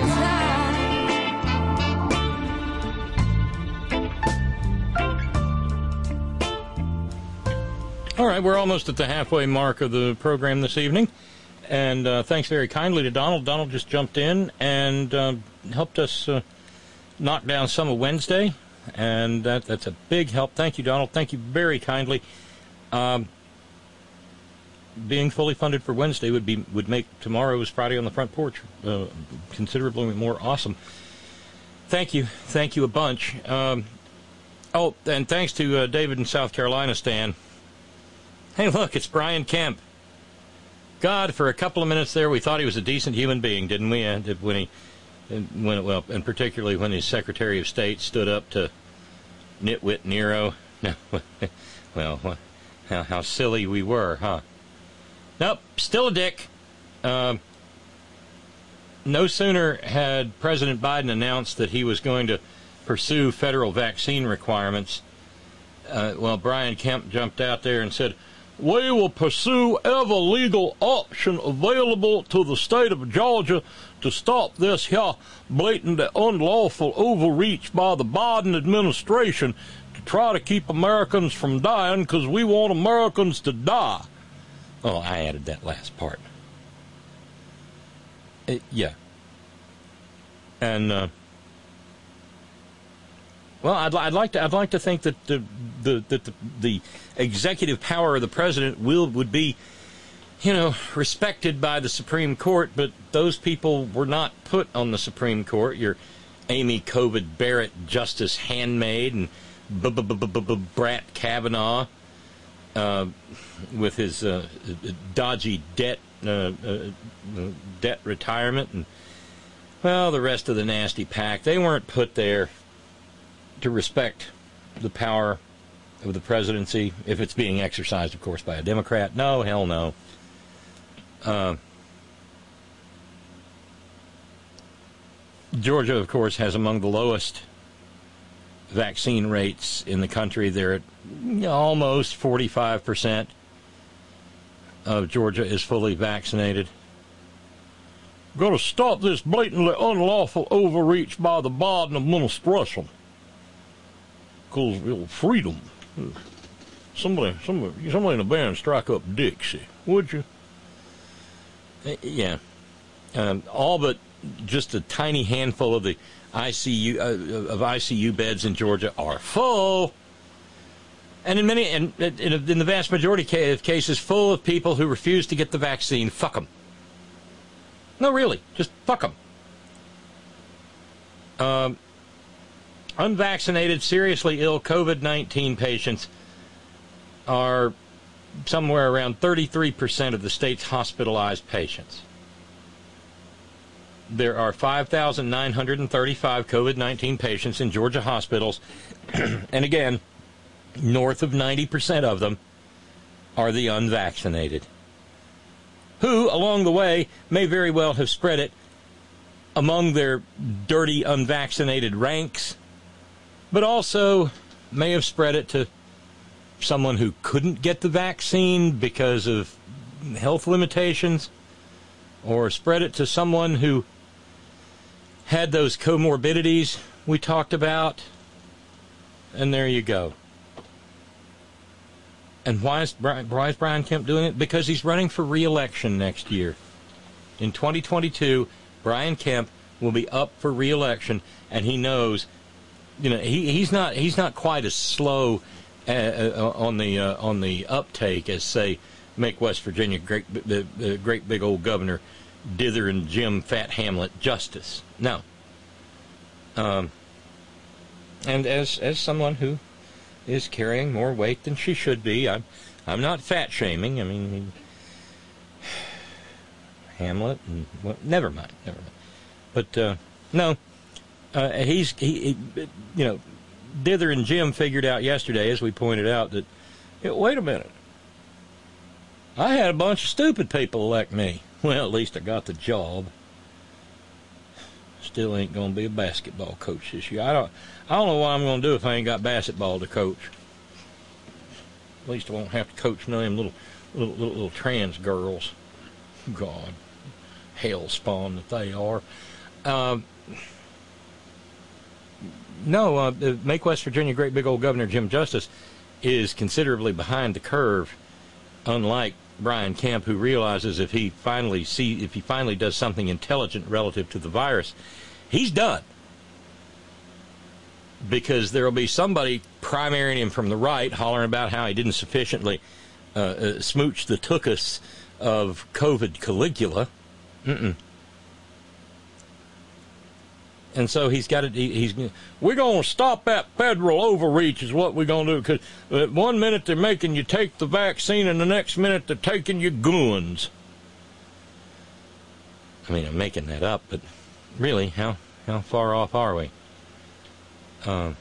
Speaker 2: time.
Speaker 4: All right, we're almost at the halfway mark of the program this evening. And uh, thanks very kindly to Donald. Donald just jumped in and uh, helped us uh, knock down some of Wednesday. And that, that's a big help. Thank you, Donald. Thank you very kindly. Um, being fully funded for Wednesday would be would make tomorrow's Friday on the Front Porch uh, considerably more awesome. Thank you. Thank you a bunch. Um, oh, and thanks to uh, David in South Carolina, Stan. Hey, look, it's Brian Kemp. God, for a couple of minutes there, we thought he was a decent human being, didn't we? Uh, when he, when well, and particularly when his Secretary of State stood up to nitwit Nero. No, well, how, how silly we were, huh? Nope, still a dick. Uh, no sooner had President Biden announced that he was going to pursue federal vaccine requirements, uh, well, Brian Kemp jumped out there and said, "We will pursue every legal option available to the state of Georgia to stop this here blatant unlawful overreach by the Biden administration to try to keep Americans from dying because we want Americans to die." Oh, I added that last part. Uh, yeah. And, uh, well, I'd, I'd like to I'd like to think that the the that the, the executive power of the president will would be, you know, respected by the Supreme Court, but those people were not put on the Supreme Court. Your Amy Covid Barrett, Justice Handmaid, and B B B B B Brett Kavanaugh, uh, with his uh, dodgy debt uh, uh, debt retirement, and well, the rest of the nasty pack. They weren't put there to respect the power of the presidency, if it's being exercised, of course, by a Democrat. No, hell no. Uh, Georgia, of course, has among the lowest vaccine rates in the country. They're at you know, almost forty-five percent of Georgia is fully vaccinated. Got to stop this blatantly unlawful overreach by the Biden administration. Because you know, freedom. Somebody, somebody, somebody in the band strike up Dixie, would you? Uh, yeah. Um, all but just a tiny handful of the I C U uh, of I C U beds in Georgia are full, and in many, and in, in the vast majority of cases, full of people who refuse to get the vaccine. Fuck them. No, really, just fuck them. Um. Unvaccinated, seriously ill COVID nineteen patients are somewhere around thirty-three percent of the state's hospitalized patients. There are five thousand nine hundred thirty-five COVID nineteen patients in Georgia hospitals, and again, north of ninety percent of them are the unvaccinated, who, along the way, may very well have spread it among their dirty unvaccinated ranks, but also may have spread it to someone who couldn't get the vaccine because of health limitations, or spread it to someone who had those comorbidities we talked about, and there you go. And why is Brian, why is Brian Kemp doing it? Because he's running for re-election next year. In twenty twenty-two, Brian Kemp will be up for re-election, and he knows you know, he, he's not he's not quite as slow uh, uh, on the uh, on the uptake as, say, make West Virginia great the, the great big old governor Dither and Jim Fat Hamlet Justice. No. Um, and as as someone who is carrying more weight than she should be, I'm I'm not fat shaming. I mean, Hamlet and well, never mind, never mind. But uh, no, uh, he's he, he, you know, Dither and Jim figured out yesterday, as we pointed out, that hey, wait a minute, I had a bunch of stupid people elect me. Well, at least I got the job. Still ain't gonna be a basketball coach this year. I don't. I don't know what I'm gonna do if I ain't got basketball to coach. At least I won't have to coach none of them little, little, little, little trans girls. God, hell spawn that they are. Um, no, uh, make West Virginia great big old Governor Jim Justice is considerably behind the curve, unlike Brian Kemp, who realizes if he finally see if he finally does something intelligent relative to the virus, he's done. Because there will be somebody primarying him from the right, hollering about how he didn't sufficiently uh, uh, smooch the tuchus of COVID Caligula. Mm-mm. And so he's got to, he, he's, we're going to stop that federal overreach is what we're going to do. Because uh, one minute they're making you take the vaccine and the next minute they're taking your guns. I mean, I'm making that up, but really, how, how far off are we? Um,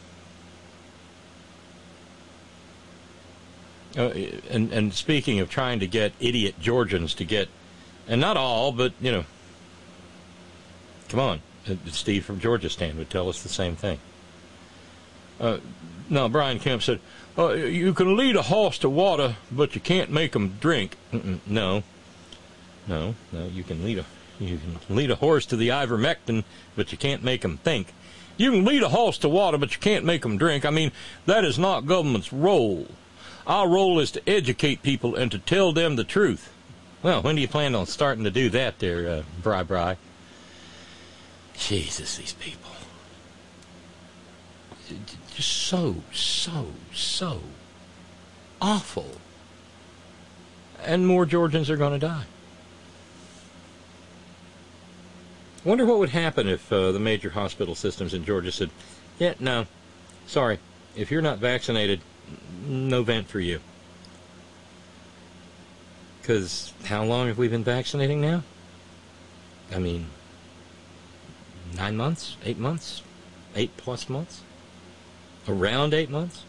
Speaker 4: uh, and, and speaking of trying to get idiot Georgians to get, and not all, but, you know, come on. Steve from Georgia Stand would tell us the same thing. Uh, no, Brian Kemp said, uh, you can lead a horse to water, but you can't make him drink. Mm-mm, no. No, no, you can lead a you can lead a horse to the ivermectin, but you can't make him think. You can lead a horse to water, but you can't make him drink. I mean, that is not government's role. Our role is to educate people and to tell them the truth. Well, when do you plan on starting to do that there, uh, Bri Bri? Jesus, these people. Just so, so, so awful. And more Georgians are going to die. I wonder what would happen if uh, the major hospital systems in Georgia said, yeah, no, sorry, if you're not vaccinated, no vent for you. Because how long have we been vaccinating now? I mean, nine months, eight months, eight plus months, around eight months.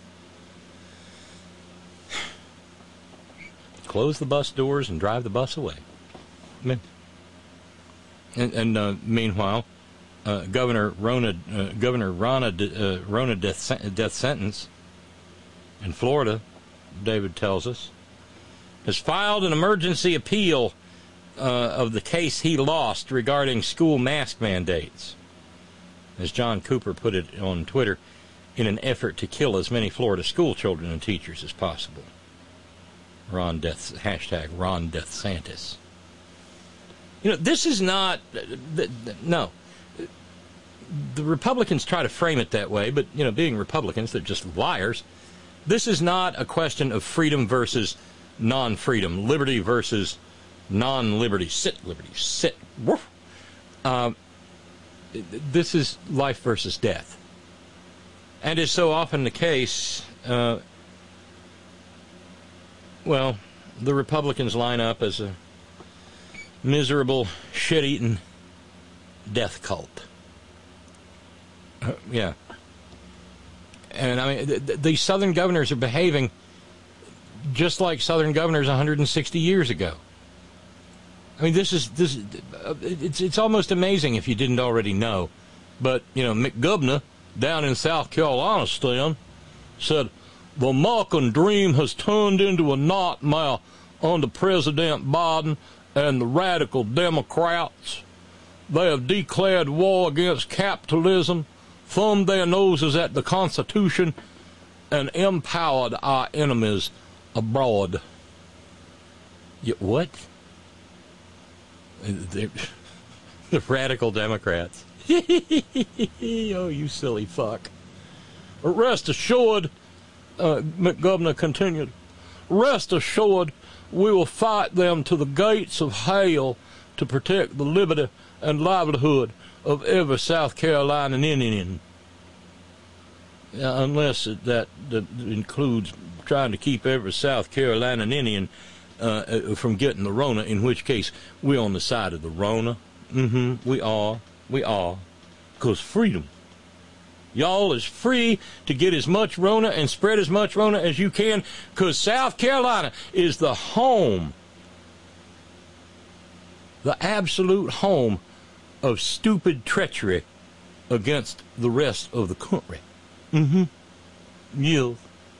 Speaker 4: Close the bus doors and drive the bus away. I mean, and, and uh, meanwhile, uh, Governor Rona, uh, Governor Rona, uh, Rona death, death sentence in Florida, David tells us, has filed an emergency appeal uh, of the case he lost regarding school mask mandates. As John Cooper put it on Twitter, in an effort to kill as many Florida school children and teachers as possible. Ron Death, hashtag Ron Death Santis. You know, this is not, no. The Republicans try to frame it that way, but, you know, being Republicans, they're just liars. This is not a question of freedom versus non-freedom, liberty versus non-liberty. Sit, liberty, sit. Woof. Uh, this is life versus death. And is so often the case, uh, well, the Republicans line up as a miserable, shit-eating death cult. Uh, yeah. And, I mean, th- th- these Southern governors are behaving just like Southern governors one hundred sixty years ago. I mean, this is, this. Uh, it's, it's almost amazing if you didn't already know. But, you know, McGovernor down in South Carolina, Stan, said, the American dream has turned into a nightmare under President Biden and the radical Democrats. They have declared war against capitalism, thumbed their noses at the Constitution, and empowered our enemies abroad. You, what? The, the radical Democrats. Oh, you silly fuck. Rest assured, uh, McGovernor continued, rest assured we will fight them to the gates of hell to protect the liberty and livelihood of every South Carolinian Indian. Uh, unless it, that, that includes trying to keep every South Carolinian Indian uh, from getting the Rona, in which case we're on the side of the Rona. Mm-hmm, we are. We are. Because freedom. Y'all is free to get as much Rona and spread as much Rona as you can, because South Carolina is the home, the absolute home of stupid treachery against the rest of the country. Mm-hmm. You.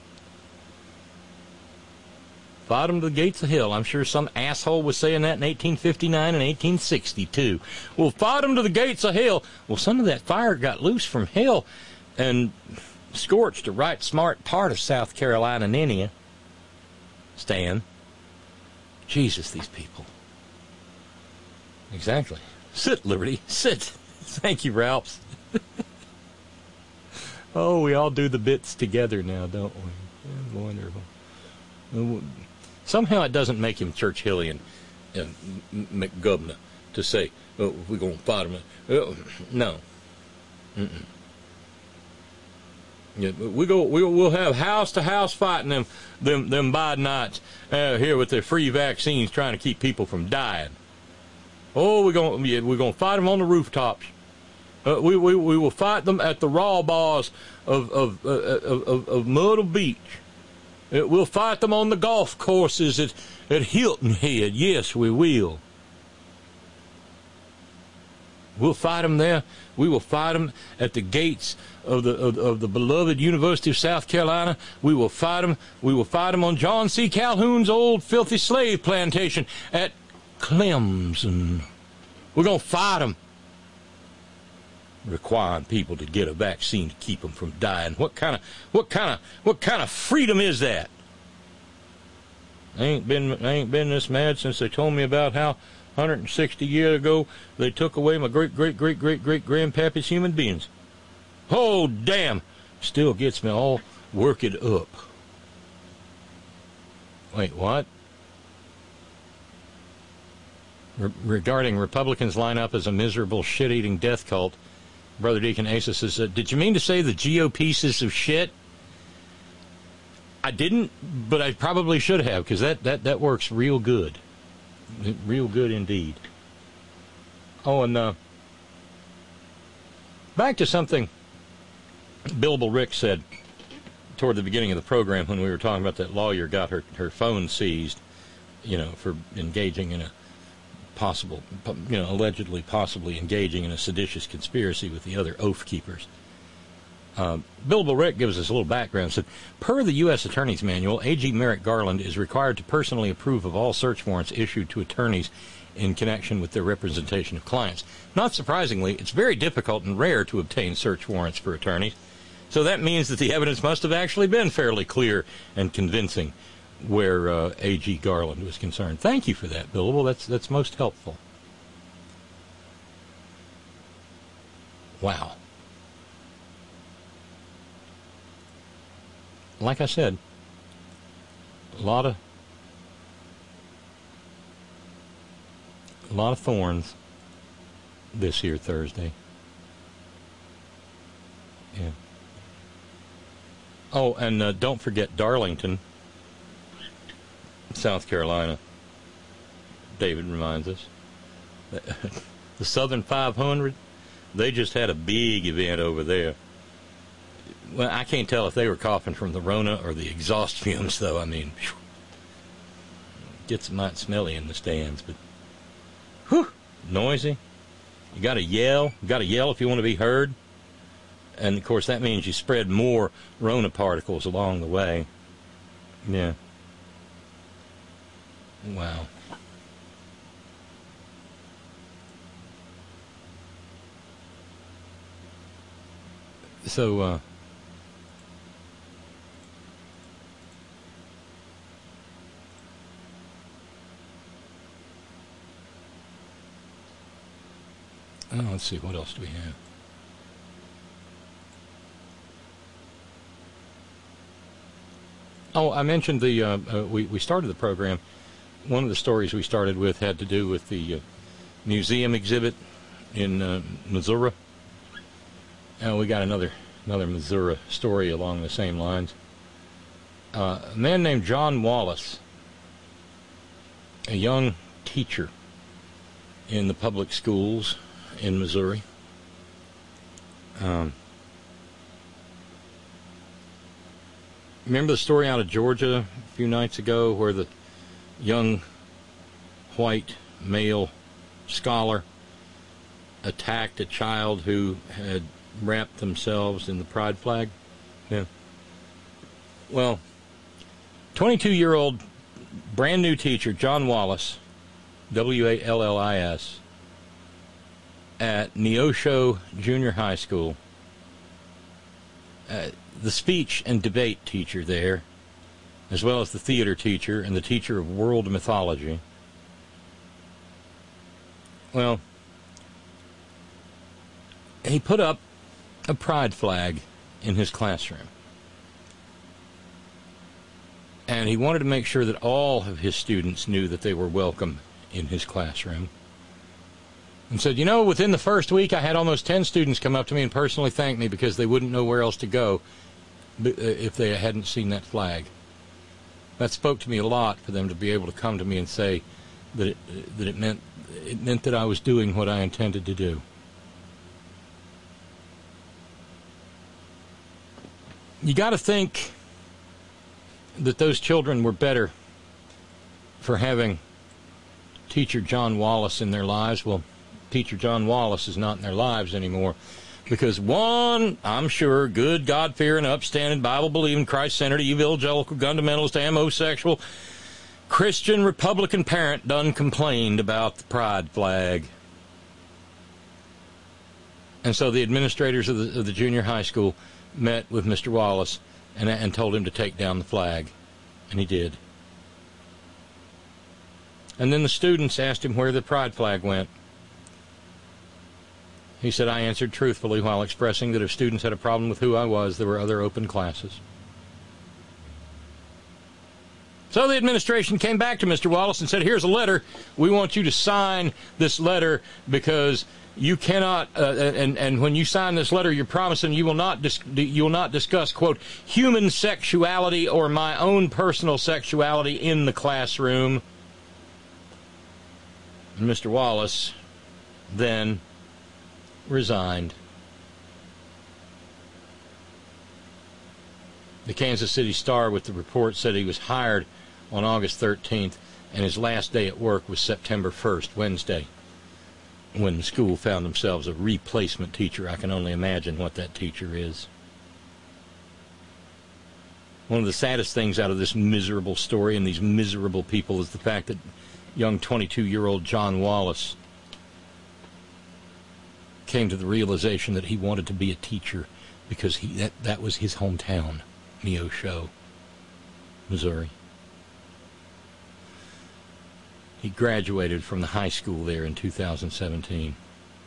Speaker 4: Fight them to the gates of hell. I'm sure some asshole was saying that in eighteen fifty-nine and eighteen sixty-two. Well, fight them to the gates of hell. Well, some of that fire got loose from hell and scorched a right smart part of South Carolina and Indiana. Stan. Jesus, these people. Exactly. Sit, Liberty. Sit. Thank you, Ralphs. Oh, we all do the bits together now, don't we? Yeah, wonderful. Somehow it doesn't make him Churchillian and McGovernor to say, oh, we're going to fight him. Oh, no. Mm-mm. Yeah, we go. We, we'll have house to house fighting them, them, them Bidenites uh, here with their free vaccines, trying to keep people from dying. Oh, we're going. Yeah, we're going to fight them on the rooftops. Uh, we, we we will fight them at the raw bars of of uh, of, of, of Myrtle Beach. Uh, we'll fight them on the golf courses at at Hilton Head. Yes, we will. We'll fight them there. We will fight them at the gates of the of, of the beloved University of South Carolina. We will fight them. We will fight them on John C. Calhoun's old filthy slave plantation at Clemson. We're gonna fight them. Requiring people to get a vaccine to keep them from dying. What kind of what kind of what kind of freedom is that? I ain't been I ain't been this mad since they told me about how one hundred sixty years ago they took away my great great great great great grandpappy's human beings. Oh damn! Still gets me all worked up. Wait, what? Re- regarding Republicans line up as a miserable shit-eating death cult, Brother Deacon Asa says, uh, did you mean to say the G O P pieces of shit? I didn't, but I probably should have, because that, that, that works real good. Real good indeed. Oh, and uh, back to something Billable Rick said toward the beginning of the program when we were talking about that lawyer got her, her phone seized, you know, for engaging in a possible, you know, allegedly possibly engaging in a seditious conspiracy with the other oath keepers. Uh, Billable Rick gives us a little background. Said, per the U S Attorney's Manual, A G Merrick Garland is required to personally approve of all search warrants issued to attorneys in connection with their representation of clients. Not surprisingly, it's very difficult and rare to obtain search warrants for attorneys. So that means that the evidence must have actually been fairly clear and convincing where uh, A G Garland was concerned. Thank you for that, Billable. That's that's most helpful. Wow. Like I said, a lot of a lot of thorns this here Thursday. Yeah. Oh, and uh, don't forget Darlington, South Carolina. David reminds us. The Southern five hundred, they just had a big event over there. Well, I can't tell if they were coughing from the Rona or the exhaust fumes, though. I mean, whew, gets might smelly in the stands, but whew, noisy. You got to yell. You got to yell if you want to be heard. And, of course, that means you spread more Rona particles along the way. Yeah. Wow. So, uh, oh, let's see, what else do we have? Oh, I mentioned the, uh, uh, we, we started the program. One of the stories we started with had to do with the uh, museum exhibit in uh, Missouri. And we got another another Missouri story along the same lines. Uh, a man named John Wallace, a young teacher in the public schools in Missouri. Um, remember the story out of Georgia a few nights ago where the young white male scholar attacked a child who had wrapped themselves in the pride flag? Yeah. Well, twenty-two-year-old brand new teacher John Wallace, W A L L I S, at Neosho Junior High School, uh, the speech and debate teacher there, as well as the theater teacher and the teacher of world mythology. Well, he put up a pride flag in his classroom. And he wanted to make sure that all of his students knew that they were welcome in his classroom. And said, you know, within the first week I had almost ten students come up to me and personally thank me because they wouldn't know where else to go if they hadn't seen that flag. That spoke to me a lot for them to be able to come to me and say that it, that it meant it meant that I was doing what I intended to do. You got to think that those children were better for having teacher John Wallace in their lives. Well, teacher John Wallace is not in their lives anymore because one, I'm sure, good, God-fearing, upstanding, Bible-believing, Christ-centered, evangelical, fundamentalist, homosexual, Christian Republican parent done complained about the pride flag. And so the administrators of the, of the junior high school met with Mister Wallace and, and told him to take down the flag. And he did. And then the students asked him where the pride flag went. He said, I answered truthfully while expressing that if students had a problem with who I was, there were other open classes. So the administration came back to Mister Wallace and said, here's a letter. We want you to sign this letter because you cannot, uh, and, and when you sign this letter, you're promising you will not dis- you will not discuss, quote, human sexuality or my own personal sexuality in the classroom. And Mister Wallace then resigned. The Kansas City Star with the report said he was hired on August thirteenth, and his last day at work was September first, Wednesday, when the school found themselves a replacement teacher. I can only imagine what that teacher is. One of the saddest things out of this miserable story and these miserable people is the fact that young twenty-two-year-old John Wallace came to the realization that he wanted to be a teacher because he that, that was his hometown, Neosho, Missouri. He graduated from the high school there in two thousand seventeen.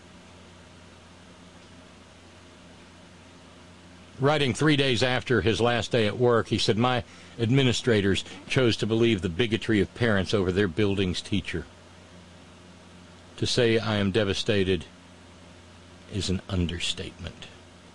Speaker 4: Writing three days after his last day at work, he said, my administrators chose to believe the bigotry of parents over their building's teacher. To say I am devastated is an understatement.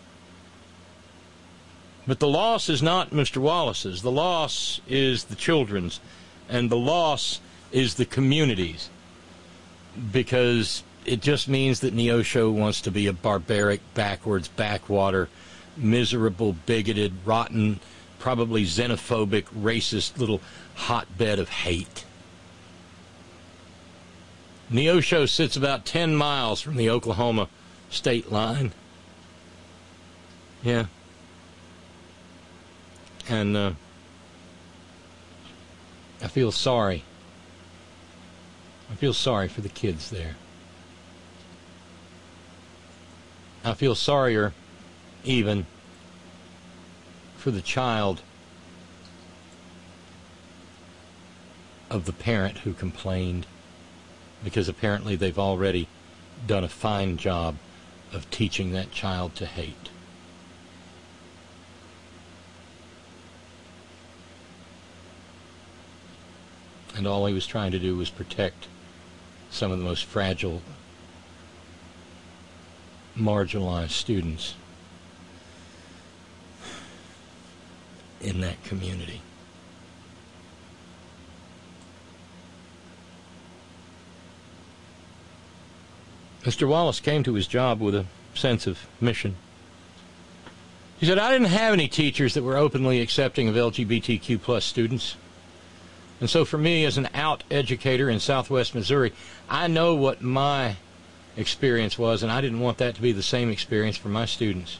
Speaker 4: But the loss is not Mister Wallace's. The loss is the children's. And the loss is the community's. Because it just means that Neosho wants to be a barbaric, backwards, backwater, miserable, bigoted, rotten, probably xenophobic, racist little hotbed of hate. Neosho sits about ten miles from the Oklahoma state line. Yeah. And uh, I feel sorry. I feel sorry for the kids there. I feel sorrier even for the child of the parent who complained, because apparently they've already done a fine job of teaching that child to hate. and all he was trying to do was protect some of the most fragile, marginalized students in that community. Mister Wallace came to his job with a sense of mission. He said, I didn't have any teachers that were openly accepting of L G B T Q plus students. And so for me, as an out educator in Southwest Missouri, I know what my experience was, and I didn't want that to be the same experience for my students.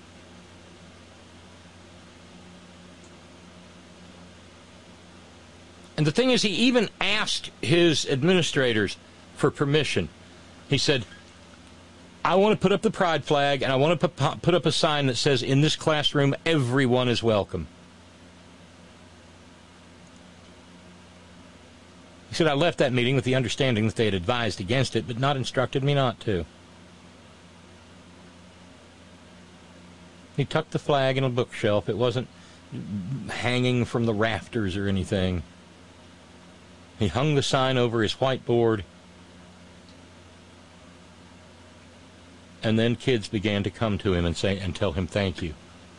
Speaker 4: And the thing is, he even asked his administrators for permission. He said, I want to put up the pride flag, and I want to put, put up a sign that says, in this classroom, everyone is welcome. He said, I left that meeting with the understanding that they had advised against it, but not instructed me not to. He tucked the flag in a bookshelf. It wasn't hanging from the rafters or anything. He hung the sign over his whiteboard. And then kids began to come to him and say and tell him thank you.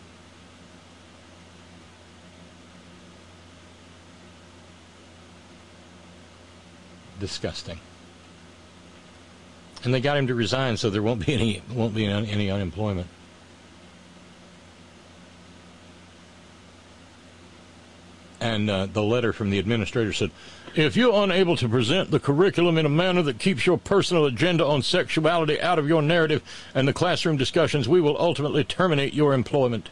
Speaker 4: Disgusting. And they got him to resign, so there won't be any won't be any unemployment. And uh, the letter from the administrator said, if you're unable to present the curriculum in a manner that keeps your personal agenda on sexuality out of your narrative and the classroom discussions, we will ultimately terminate your employment.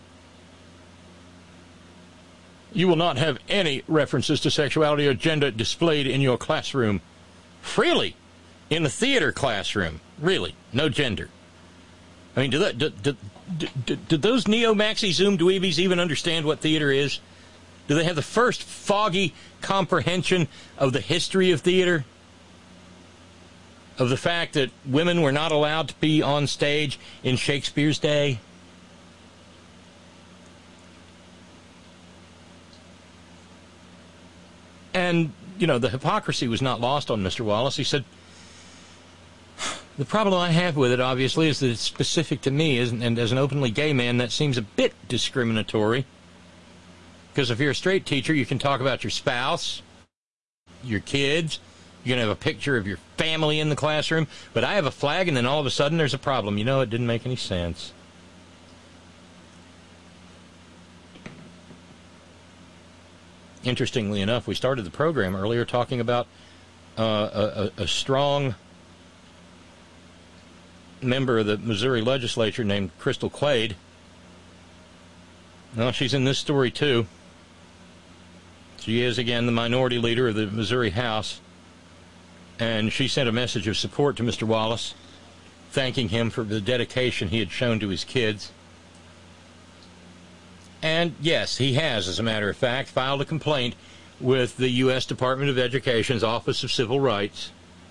Speaker 4: You will not have any references to sexuality or gender displayed in your classroom. Freely. In the theater classroom. Really. No gender. I mean, do, that, do, do, do, do those neo-maxi Zoom dweebies even understand what theater is? Do they have the first foggy comprehension of the history of theater? Of the fact that women were not allowed to be on stage in Shakespeare's day? And, you know, the hypocrisy was not lost on Mister Wallace. He said, the problem I have with it, obviously, is that it's specific to me, and as an openly gay man, that seems a bit discriminatory. Because if you're a straight teacher, you can talk about your spouse, your kids, you can have a picture of your family in the classroom, but I have a flag and then all of a sudden there's a problem. You know, it didn't make any sense. Interestingly enough, we started the program earlier talking about uh, a, a strong member of the Missouri legislature named Crystal Quaid. Well, she's in this story too. She is, again, the minority leader of the Missouri House, and she sent a message of support to Mister Wallace, thanking him for the dedication he had shown to his kids. And, yes, he has, as a matter of fact, filed a complaint with the U S Department of Education's Office of Civil Rights,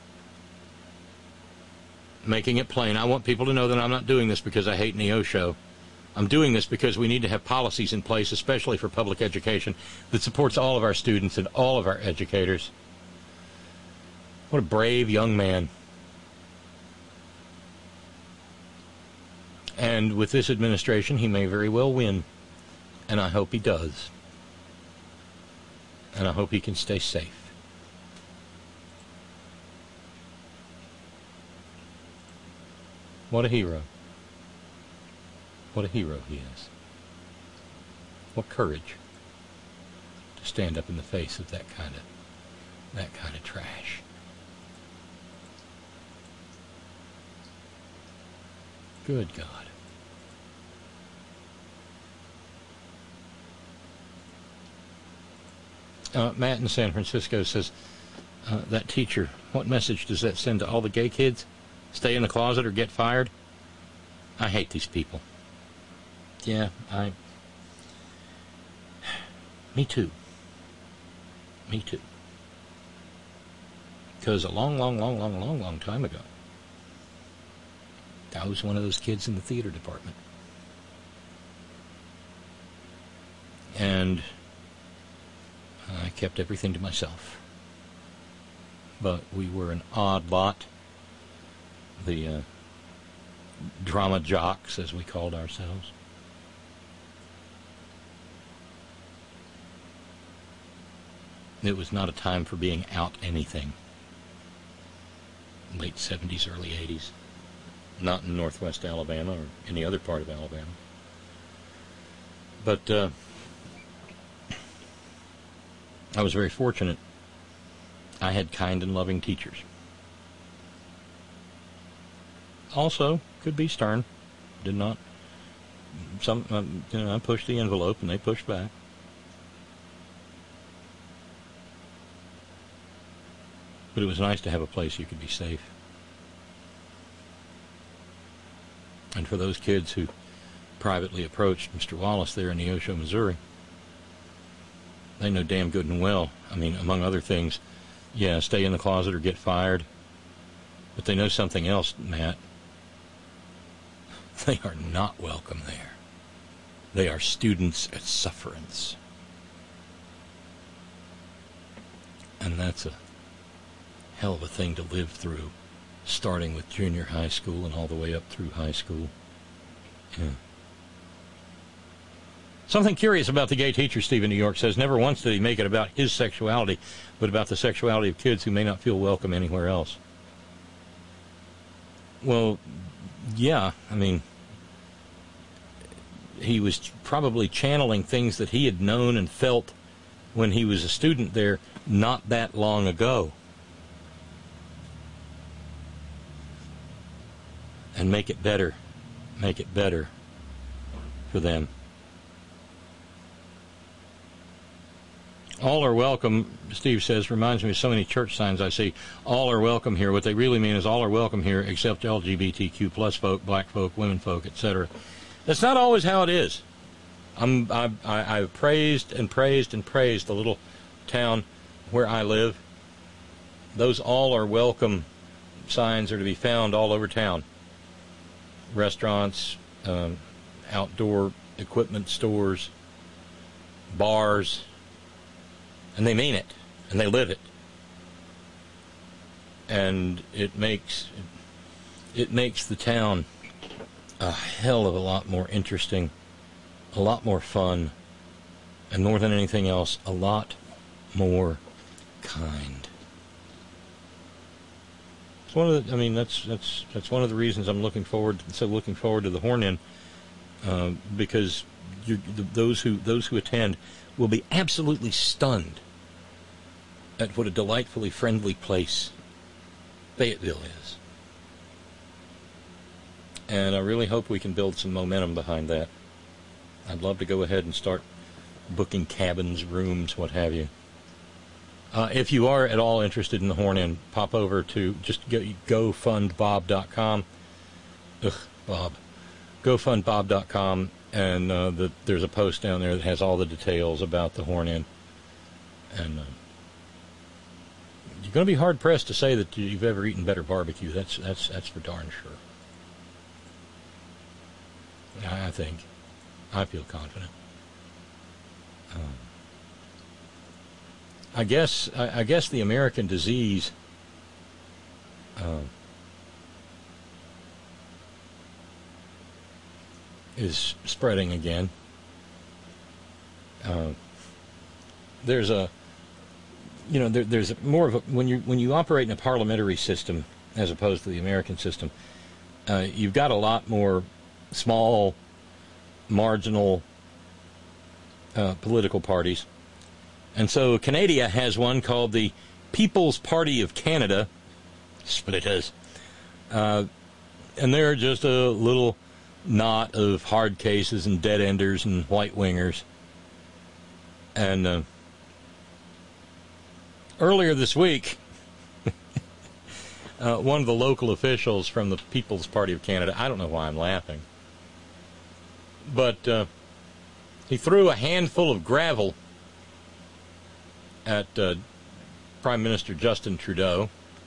Speaker 4: making it plain. I want people to know that I'm not doing this because I hate Neosho. I'm doing this because we need to have policies in place, especially for public education, that supports all of our students and all of our educators. What a brave young man. And with this administration, he may very well win. And I hope he does. And I hope he can stay safe. What a hero. What a hero he is. What courage to stand up in the face of that kind of that kind of trash. Good God. Uh, Matt in San Francisco says, uh, that teacher, what message does that send to all the gay kids? Stay in the closet or get fired? I hate these people. Yeah, I... Me too. Me too. Because a long, long, long, long, long, long time ago, I was one of those kids in the theater department. And I kept everything to myself. but we were an odd lot. The uh, drama jocks, as we called ourselves. It was not a time for being out anything. Late seventies, early eighties. Not in northwest Alabama or any other part of Alabama. But uh, I was very fortunate. I had kind and loving teachers. Also, could be stern. Did not. Some, um, you know, I pushed the envelope and they pushed back. But it was nice to have a place you could be safe. And for those kids who privately approached Mister Wallace there in Neosho, Missouri, they know damn good and well, I mean, among other things, yeah, stay in the closet or get fired. But they know something else, Matt. They are not welcome there. They are students at sufferance. And that's a hell of a thing to live through, starting with junior high school and all the way up through high school. Yeah. Something curious about the gay teacher, Steve in New York says, never once did he make it about his sexuality, but about the sexuality of kids who may not feel welcome anywhere else. Well, yeah, I mean, he was probably channeling things that he had known and felt when he was a student there not that long ago. And make it better, make it better for them. All are welcome, Steve says, reminds me of so many church signs I see. All are welcome here. What they really mean is all are welcome here except L G B T Q plus folk, black folk, women folk, et cetera. That's not always how it is. I'm, I, I, I've praised and praised and praised the little town where I live. Those all are welcome signs are to be found all over town. Restaurants, um, outdoor equipment stores, bars, and they mean it, and they live it. And it makes it makes the town a hell of a lot more interesting, a lot more fun, and more than anything else, a lot more kind. It's one of the, I mean, that's that's that's one of the reasons I'm looking forward, so looking forward to the Horn-In, uh, because you, the, those who those who attend will be absolutely stunned at what a delightfully friendly place Fayetteville is. And I really hope we can build some momentum behind that. I'd love to go ahead and start booking cabins, rooms, what have you. Uh, if you are at all interested in the Horn-In, pop over to just go, go fund bob dot com. Ugh, Bob. go fund bob dot com, and uh, the, there's a post down there that has all the details about the Horn-In. And uh, you're going to be hard-pressed to say that you've ever eaten better barbecue. That's that's that's for darn sure. I think. I feel confident. Um, I guess I, I guess the American disease uh, is spreading again. Uh, there's a, you know, there, there's more of a, when you when you operate in a parliamentary system as opposed to the American system, uh, you've got a lot more small, marginal uh, political parties. And so Canada has one called the People's Party of Canada, splitters, uh, and they're just a little knot of hard cases and dead-enders and white-wingers. And uh, earlier this week, uh, one of the local officials from the People's Party of Canada, I don't know why I'm laughing, but uh, he threw a handful of gravel at uh, Prime Minister Justin Trudeau.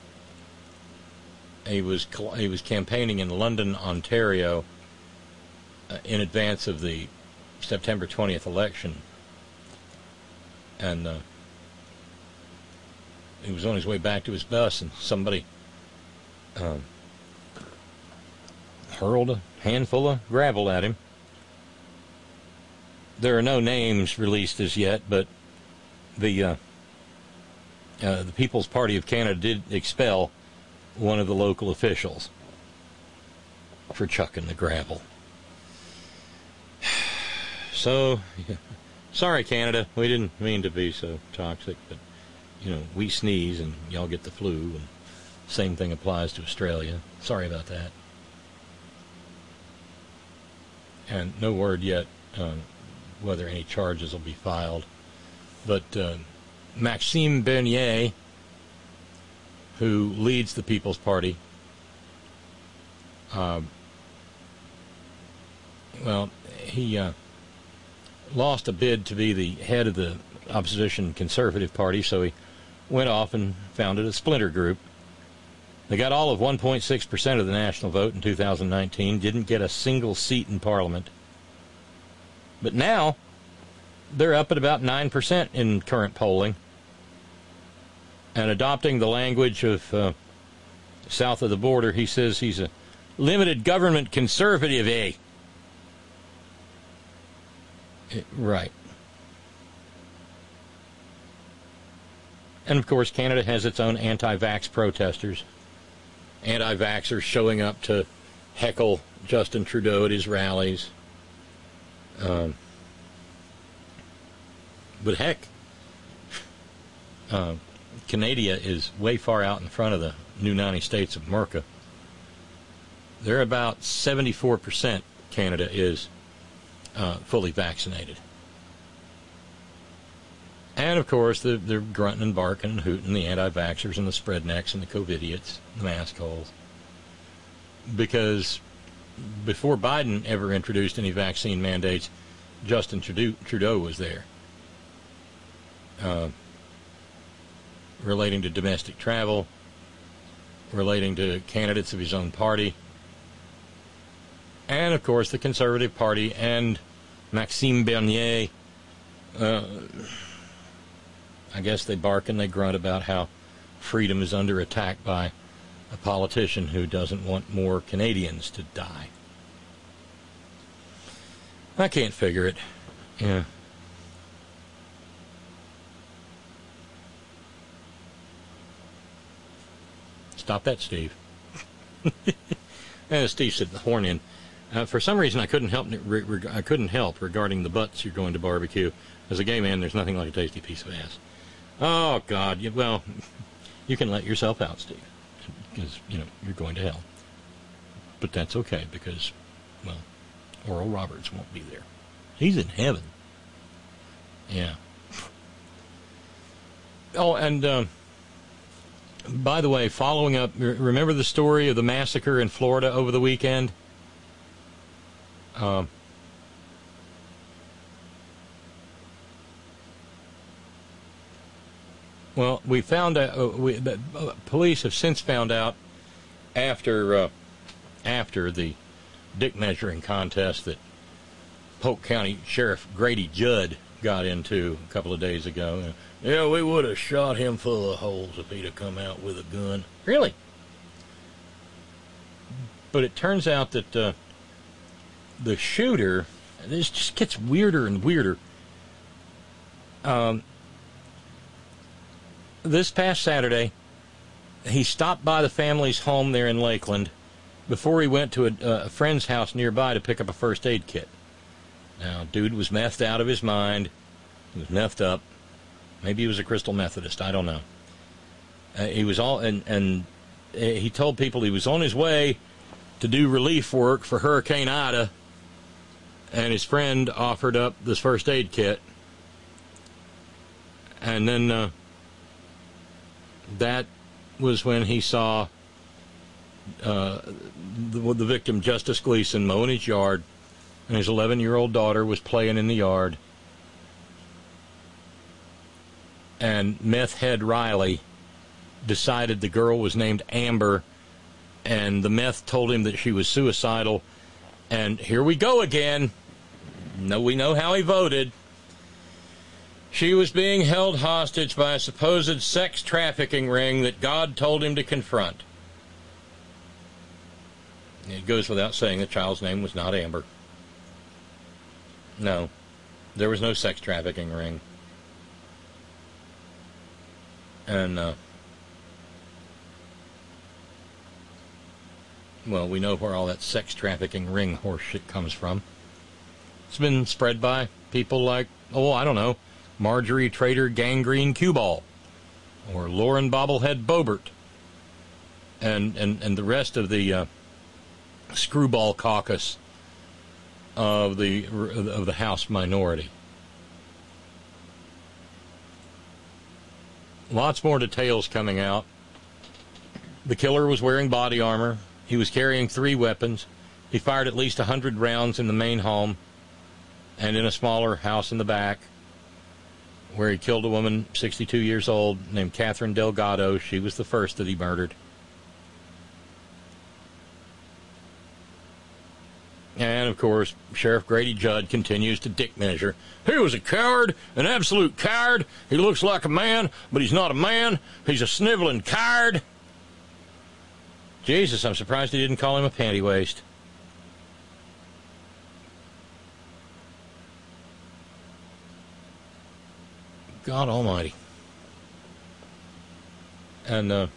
Speaker 4: He was he was campaigning in London, Ontario, uh, in advance of the September twentieth election, and uh, he was on his way back to his bus, and somebody um, hurled a handful of gravel at him. There are no names released as yet, but the uh, uh, the People's Party of Canada did expel one of the local officials for chucking the gravel. So, yeah. Sorry, Canada. We didn't mean to be so toxic, but, you know, we sneeze and y'all get the flu, and same thing applies to Australia. Sorry about that. And no word yet uh, whether any charges will be filed. But uh, Maxime Bernier, who leads the People's Party, uh, well, he uh, lost a bid to be the head of the opposition Conservative Party, so he went off and founded a splinter group. They got all of one point six percent of the national vote in two thousand nineteen, didn't get a single seat in Parliament. But now, they're up at about nine percent in current polling, and adopting the language of uh, south of the border, he says he's a limited government conservative, eh? It, right. And, of course, Canada has its own anti-vax protesters. Anti-vaxxers showing up to heckle Justin Trudeau at his rallies. Um, but, heck, uh, Canada is way far out in front of the new ninety states of America. They're about seventy-four percent, Canada is uh, fully vaccinated. And, of course, they're, they're grunting and barking and hooting, the anti-vaxxers and the spreadnecks and the COVIDiots, the mask holes. Because before Biden ever introduced any vaccine mandates, Justin Trudeau, Trudeau was there. Uh, relating to domestic travel, relating to candidates of his own party, and, of course, the Conservative Party and Maxime Bernier. Uh, I guess they bark and they grunt about how freedom is under attack by a politician who doesn't want more Canadians to die. I can't figure it. Yeah. Stop that, Steve. As Steve said, the horn in. Uh, for some reason, I couldn't help. Re- re- I couldn't help regarding the butts you're going to barbecue. As a gay man, there's nothing like a tasty piece of ass. Oh God! You, well, you can let yourself out, Steve, because you know you're going to hell. But that's okay because, well, Oral Roberts won't be there. He's in heaven. Yeah. Oh, and um, by the way, following up, remember the story of the massacre in Florida over the weekend? Um. Well, we found out. Uh, we, the, uh, police have since found out after uh, after the dick measuring contest that Polk County Sheriff Grady Judd got into a couple of days ago. Uh, yeah, we would have shot him full of holes if he'd have come out with a gun. Really? But it turns out that uh, the shooter. This just gets weirder and weirder. Um. This past Saturday, he stopped by the family's home there in Lakeland before he went to a, a friend's house nearby to pick up a first aid kit. Now, dude was methed out of his mind. He was methed up. Maybe he was a Crystal Methodist. I don't know. Uh, he was all, and, and uh, he told people he was on his way to do relief work for Hurricane Ida, and his friend offered up this first aid kit. And then, uh, that was when he saw uh, the, the victim, Justice Gleason, mowing his yard, and his eleven-year-old daughter was playing in the yard. And meth head Riley decided the girl was named Amber, and the meth told him that she was suicidal. And here we go again. No, we know how he voted. She was being held hostage by a supposed sex trafficking ring that God told him to confront. It goes without saying the child's name was not Amber. No, there was no sex trafficking ring. And, uh, well, we know where all that sex trafficking ring horse shit comes from. It's been spread by people like, oh, I don't know, Marjorie Trader Gangrene Cueball, or Lauren Bobblehead Boebert, and, and, and the rest of the uh, screwball caucus of the of the House minority. Lots more details coming out. The killer was wearing body armor. He was carrying three weapons. He fired at least one hundred rounds in the main home and in a smaller house in the back, where he killed a woman, sixty-two years old, named Catherine Delgado. She was the first that he murdered. And, of course, Sheriff Grady Judd continues to dick measure. He was a coward, an absolute coward. He looks like a man, but he's not a man. He's a sniveling coward. Jesus, I'm surprised he didn't call him a panty waist. God almighty. And, uh,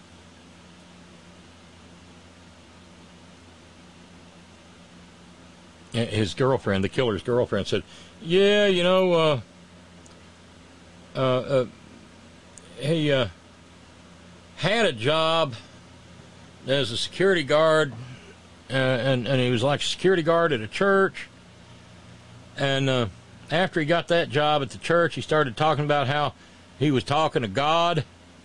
Speaker 4: his girlfriend, the killer's girlfriend, said, yeah, you know, uh, uh, uh, he, uh, had a job as a security guard, uh, and, and he was like a security guard at a church, and, uh, after he got that job at the church, he started talking about how he was talking to God.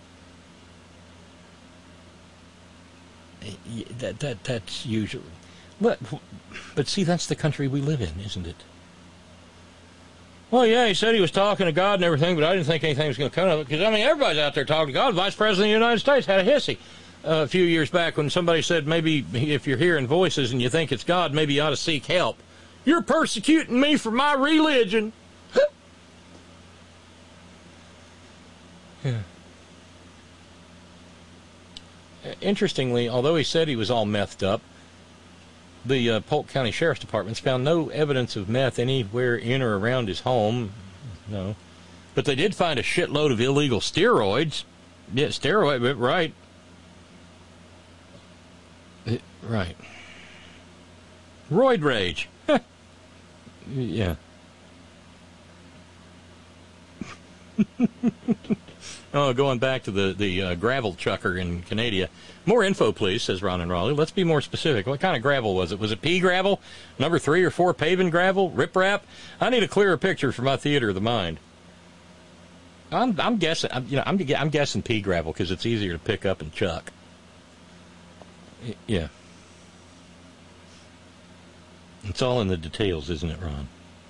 Speaker 4: That that that's usually, but but see, that's the country we live in, isn't it? Well, yeah, he said he was talking to God and everything, but I didn't think anything was going to come of it, because I mean, everybody's out there talking to God. Vice President of the United States had a hissy uh, a few years back when somebody said, maybe if you're hearing voices and you think it's God, maybe you ought to seek help. You're persecuting me for my religion. Yeah. Interestingly, although he said he was all methed up, the uh, Polk County Sheriff's Department's found no evidence of meth anywhere in or around his home. No. But they did find a shitload of illegal steroids. Yeah, steroid, right. Right. Roid rage. Yeah. Oh, going back to the, the uh, gravel chucker in Canada. More info, please, says Ron and Raleigh. Let's be more specific. What kind of gravel was it? Was it pea gravel? Number three or four paving gravel? Riprap? I need a clearer picture for my theater of the mind. I'm I'm guessing I'm, you know I'm I'm guessing pea gravel because it's easier to pick up and chuck. Yeah. It's all in the details, isn't it, Ron?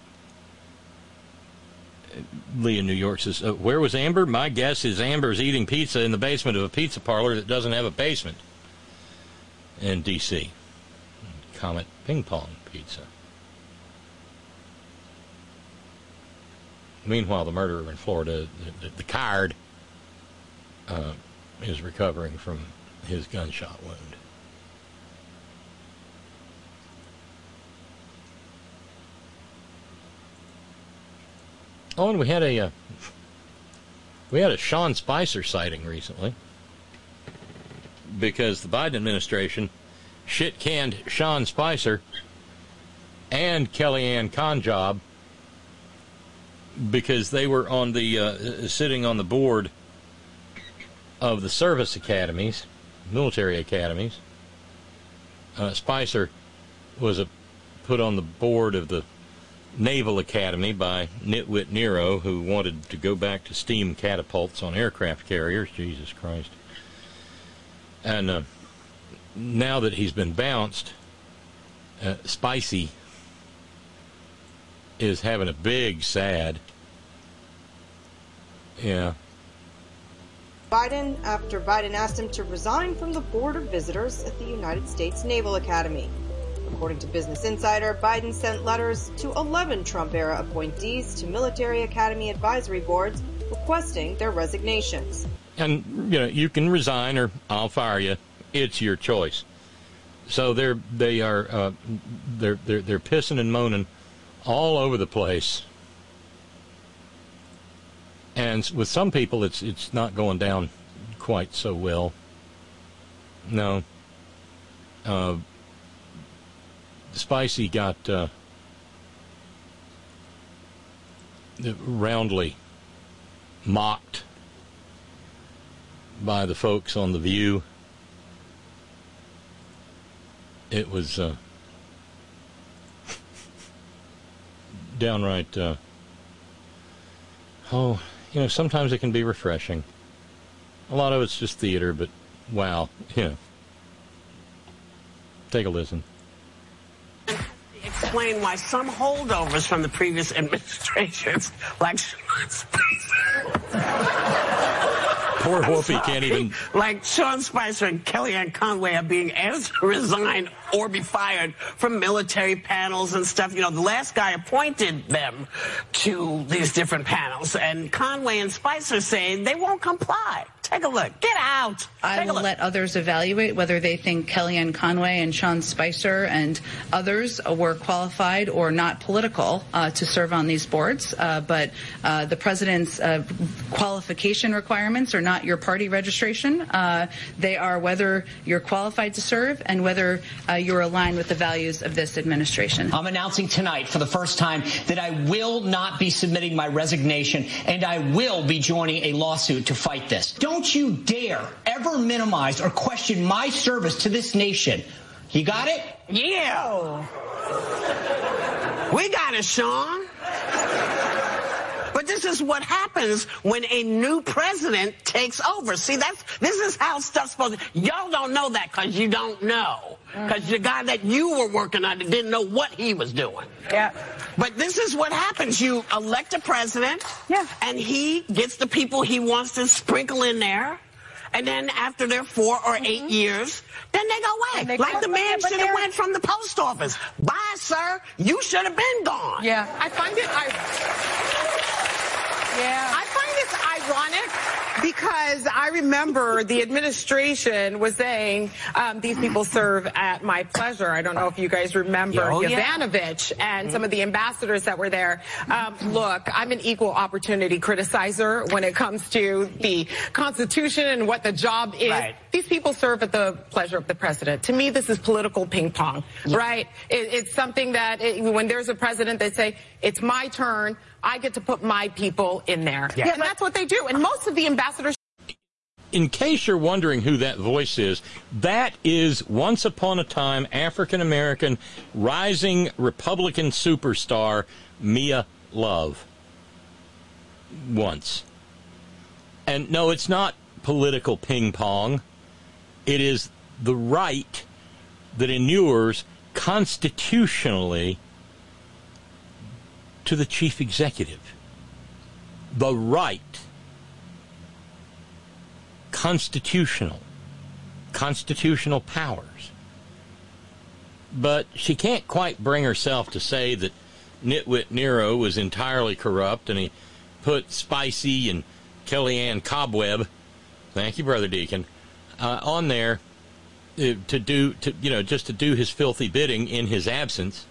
Speaker 4: Lee in New York says, uh, where was Amber? My guess is Amber's eating pizza in the basement of a pizza parlor that doesn't have a basement in D C Comet Ping Pong Pizza. Meanwhile, the murderer in Florida, the, the, the card, uh, is recovering from his gunshot wound. Oh, and we had a uh, we had a Sean Spicer sighting recently because the Biden administration shit-canned Sean Spicer and Kellyanne Conjob because they were on the uh, sitting on the board of the service academies, military academies. Uh, Spicer was a, put on the board of the Naval Academy by Nitwit Nero, who wanted to go back to steam catapults on aircraft carriers. Jesus Christ. And uh, now that he's been bounced, uh, Spicy is having a big sad. Yeah.
Speaker 17: Biden, after Biden asked him to resign from the Board of Visitors at the United States Naval Academy. According According to Business Insider, Biden sent letters to eleven Trump-era appointees to military academy advisory boards requesting their resignations.
Speaker 4: And, you know, you can resign or I'll fire you. It's your choice. So they're they are uh, they're they're they're pissing and moaning all over the place. And with some people, it's it's not going down quite so well. No. Uh, Spicy got uh, roundly mocked by the folks on The View. It was uh, downright, uh, oh, you know, sometimes it can be refreshing. A lot of it's just theater, but wow, you know. Take a listen.
Speaker 18: Explain why some holdovers from the previous administrations, like Sean Spicer.
Speaker 4: Poor Whoopi can't even.
Speaker 18: Like Sean Spicer and Kellyanne Conway are being asked to resign or be fired from military panels and stuff. You know, the last guy appointed them to these different panels, and Conway and Spicer say they won't comply. Take a look. Get out. Take
Speaker 19: I will let others evaluate whether they think Kellyanne Conway and Sean Spicer and others were qualified or not political uh, to serve on these boards. Uh, but uh, the president's uh, qualification requirements are not your party registration. Uh, they are whether you're qualified to serve and whether uh, you're aligned with the values of this administration.
Speaker 20: I'm announcing tonight for the first time that I will not be submitting my resignation, and I will be joining a lawsuit to fight this. Don't Don't you dare ever minimize or question my service to this nation. You got it?
Speaker 18: Yeah. We got it, Sean. But this is what happens when a new president takes over. See, that's this is how stuff's supposed to. Y'all don't know that because you don't know. Because the guy that you were working under didn't know what he was doing.
Speaker 19: Yeah.
Speaker 18: But this is what happens. You elect a president,
Speaker 19: yeah,
Speaker 18: and he gets the people he wants to sprinkle in there. And then after their four or eight mm-hmm. years, then they go away. They like the man should have went from the post office. Bye, sir. You should have been gone.
Speaker 21: Yeah. I find it... I, yeah. I find this ironic because I remember the administration was saying um, these people serve at my pleasure. I don't know if you guys remember
Speaker 18: oh,
Speaker 21: Yovanovitch
Speaker 18: yeah.
Speaker 21: and mm-hmm. some of the ambassadors that were there. Um, look, I'm an equal opportunity criticizer when it comes to the Constitution and what the job is.
Speaker 18: Right.
Speaker 21: These people serve at the pleasure of the president. To me, this is political ping pong, yeah. right? It, it's something that it, when there's a president, they say, it's my turn. I get to put my people in there.
Speaker 18: Yeah.
Speaker 21: And that's what they do. And most of the ambassadors...
Speaker 4: In case you're wondering who that voice is, that is once upon a time African-American rising Republican superstar Mia Love. Once. And no, it's not political ping pong. It is the right that inures constitutionally to the chief executive. The right. Constitutional. Constitutional powers. But she can't quite bring herself to say that Nitwit Nero was entirely corrupt and he put Spicy and Kellyanne Cobweb, thank you, Brother Deacon, uh, on there to, to do, to you know, just to do his filthy bidding in his absence.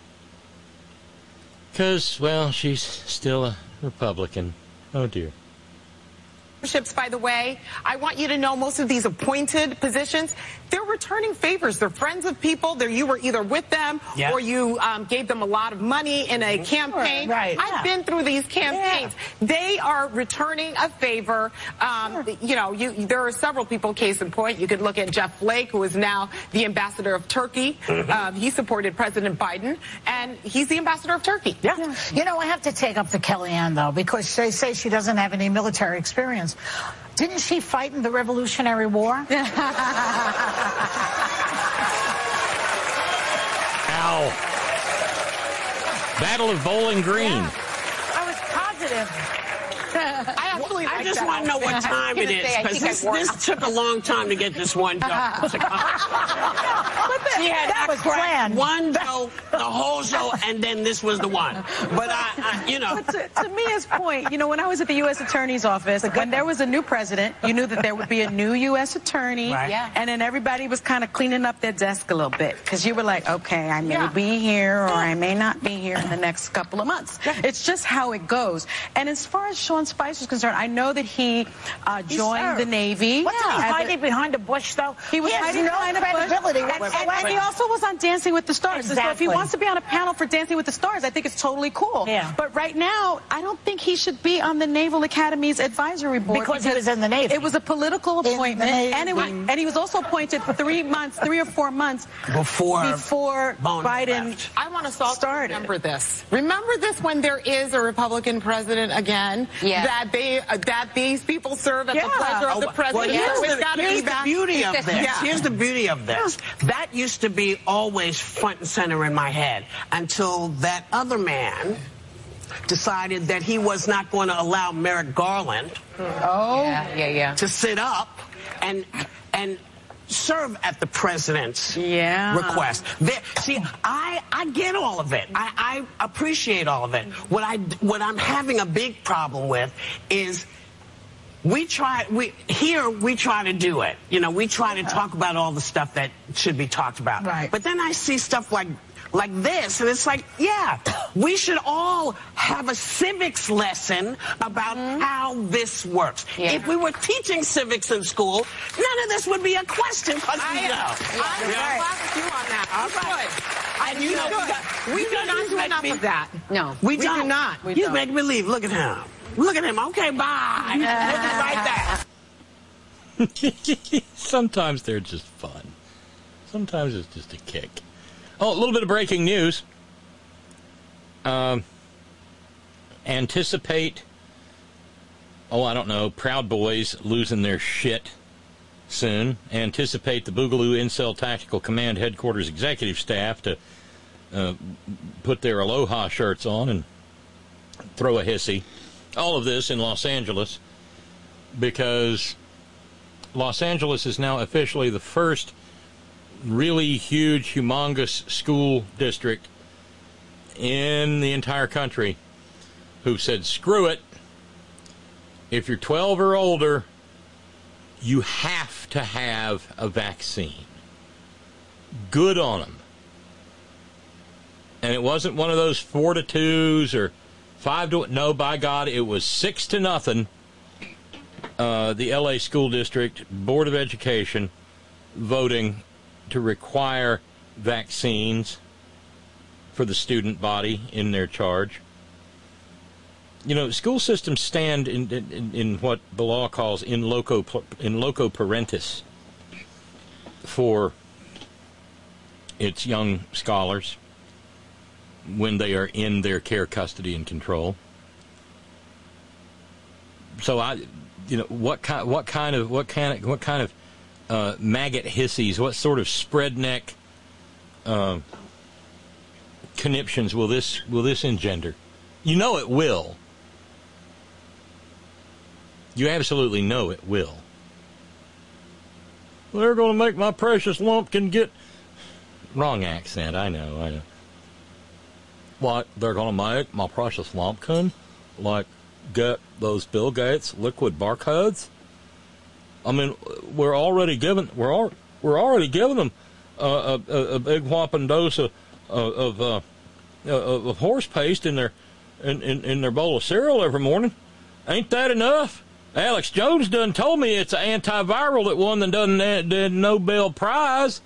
Speaker 4: Because, well, she's still a Republican. Oh, dear.
Speaker 21: By the way, I want you to know most of these appointed positions, they're returning favors. They're friends of people. They're, you were either with them yeah. or you um, gave them a lot of money in a campaign.
Speaker 18: Sure, right.
Speaker 21: I've
Speaker 18: yeah.
Speaker 21: been through these campaigns. Yeah. They are returning a favor. Um, sure. You know, you, there are several people, case in point. You could look at Jeff Flake, who is now the ambassador of Turkey. Mm-hmm. um, he supported President Biden, and he's the ambassador of Turkey.
Speaker 22: Yeah. yeah. You know, I have to take up the Kellyanne, though, because they say she doesn't have any military experience. Didn't she fight in the Revolutionary War?
Speaker 4: Ow. Battle of Bowling Green.
Speaker 22: Yeah. I was positive.
Speaker 21: I actually
Speaker 18: I
Speaker 21: like
Speaker 18: just
Speaker 21: that
Speaker 18: want to know what
Speaker 21: outfit.
Speaker 18: time it is, because this, this took a long time to get this one joke to come. She had
Speaker 22: That was
Speaker 18: cracked
Speaker 22: planned.
Speaker 18: one joke the whole show, and then this was the one. But I, I you know.
Speaker 1: But to, to Mia's point, you know, when I was at the U S Attorney's Office, when there was a new president, you knew that there would be a new U S Attorney,
Speaker 22: Right. Yeah.
Speaker 1: and then everybody was kind of cleaning up their desk a little bit, because you were like, okay, I may
Speaker 22: Yeah.
Speaker 1: be here or I may not be here in the next couple of months. It's just how it goes. And as far as Sean Spicer is concerned, I know that he uh,
Speaker 22: He
Speaker 1: joined
Speaker 22: served.
Speaker 1: the Navy.
Speaker 22: Wasn't he
Speaker 1: as a-
Speaker 22: hiding behind a bush, though?
Speaker 1: He was
Speaker 22: has
Speaker 1: hiding
Speaker 22: no
Speaker 1: behind a bush.
Speaker 22: credibility
Speaker 1: And, and-
Speaker 22: whatsoever.
Speaker 1: and he also was on Dancing with the Stars. So if he
Speaker 22: Exactly.
Speaker 1: wants to be on a panel for Dancing with the Stars, I think it's totally cool.
Speaker 22: Yeah.
Speaker 1: But right now, I don't think he should be on the Naval Academy's advisory board.
Speaker 22: Because he was in the Navy.
Speaker 1: It was a political
Speaker 22: the
Speaker 1: appointment. And, it was,
Speaker 22: Navy.
Speaker 1: and he was also appointed three months, three or four months
Speaker 18: Before
Speaker 1: before
Speaker 18: Bono
Speaker 1: Biden
Speaker 18: left.
Speaker 21: I want us all to
Speaker 1: started.
Speaker 21: remember this. Remember this when there is a Republican president again?
Speaker 22: Yeah.
Speaker 21: That they uh, that these people serve at
Speaker 1: Yeah.
Speaker 21: the pleasure of
Speaker 18: Oh,
Speaker 21: the president.
Speaker 18: Well, here's
Speaker 21: It's
Speaker 18: the,
Speaker 21: gotta
Speaker 18: here's
Speaker 21: be
Speaker 18: the
Speaker 21: back.
Speaker 18: beauty of this.
Speaker 21: Yeah.
Speaker 18: Here's the beauty of this. That used to be always front and center in my head until that other man decided that he was not going to allow Merrick Garland
Speaker 22: Oh. Yeah, yeah, yeah.
Speaker 18: to sit up and and serve at the president's
Speaker 1: Yeah.
Speaker 18: request. There, see, I I get all of it. I, I appreciate all of it. What I what I'm having a big problem with is we try we here we try to do it. You know, we try to talk about all the stuff that should be talked about.
Speaker 1: Right.
Speaker 18: But then I see stuff like like this, and it's like, yeah, we should all have a civics lesson about how this works.
Speaker 22: Yeah.
Speaker 18: If we were teaching civics in school, none of this would be a question, because we
Speaker 21: I,
Speaker 18: know.
Speaker 21: I'm
Speaker 18: Yeah.
Speaker 21: glad with you on that.
Speaker 18: All
Speaker 21: You
Speaker 18: right.
Speaker 21: should.
Speaker 18: And you know, we, got,
Speaker 21: We
Speaker 18: we
Speaker 21: do
Speaker 18: got-
Speaker 21: not
Speaker 18: he's
Speaker 21: do
Speaker 18: make
Speaker 21: enough
Speaker 18: me-
Speaker 21: of that.
Speaker 22: No.
Speaker 18: We,
Speaker 21: We do
Speaker 18: don't.
Speaker 21: not. We
Speaker 18: He's
Speaker 21: don't.
Speaker 18: making me leave. Look at him. Look at him. Okay, bye. Look at right there.
Speaker 4: Sometimes they're just fun. Sometimes it's just a kick. Oh, a little bit of breaking news. Um, anticipate, oh, I don't know, Proud Boys losing their shit soon. Anticipate the Boogaloo Incel Tactical Command Headquarters executive staff to uh, put their Aloha shirts on and throw a hissy. All of this in Los Angeles because Los Angeles is now officially the first really huge, humongous school district in the entire country who said, screw it. If you're twelve or older, you have to have a vaccine. Good on them. And it wasn't one of those four to twos or five to, no, by God, it was six to nothing. Uh, the L A School District Board of Education voting to require vaccines for the student body in their charge. You know, school systems stand in, in, in what the law calls in loco, in loco parentis for its young scholars when they are in their care, custody, and control. So I, you know, what kind, what kind of, what kind of, what kind of uh, maggot hissies, what sort of spread neck uh, conniptions will this will this engender? You know it will. You absolutely know it will. They're going to make my precious lumpkin get... Wrong accent, I know, I know. What, they're going to make my precious lumpkin, like, get those Bill Gates liquid barcodes? I mean, we're already giving, we're al- we're already giving them uh, a, a, a big whopping dose of of, uh, of, of horse paste in their in, in, in their bowl of cereal every morning. Ain't that enough? Alex Jones done told me it's an antiviral that won the done the Nobel Prize.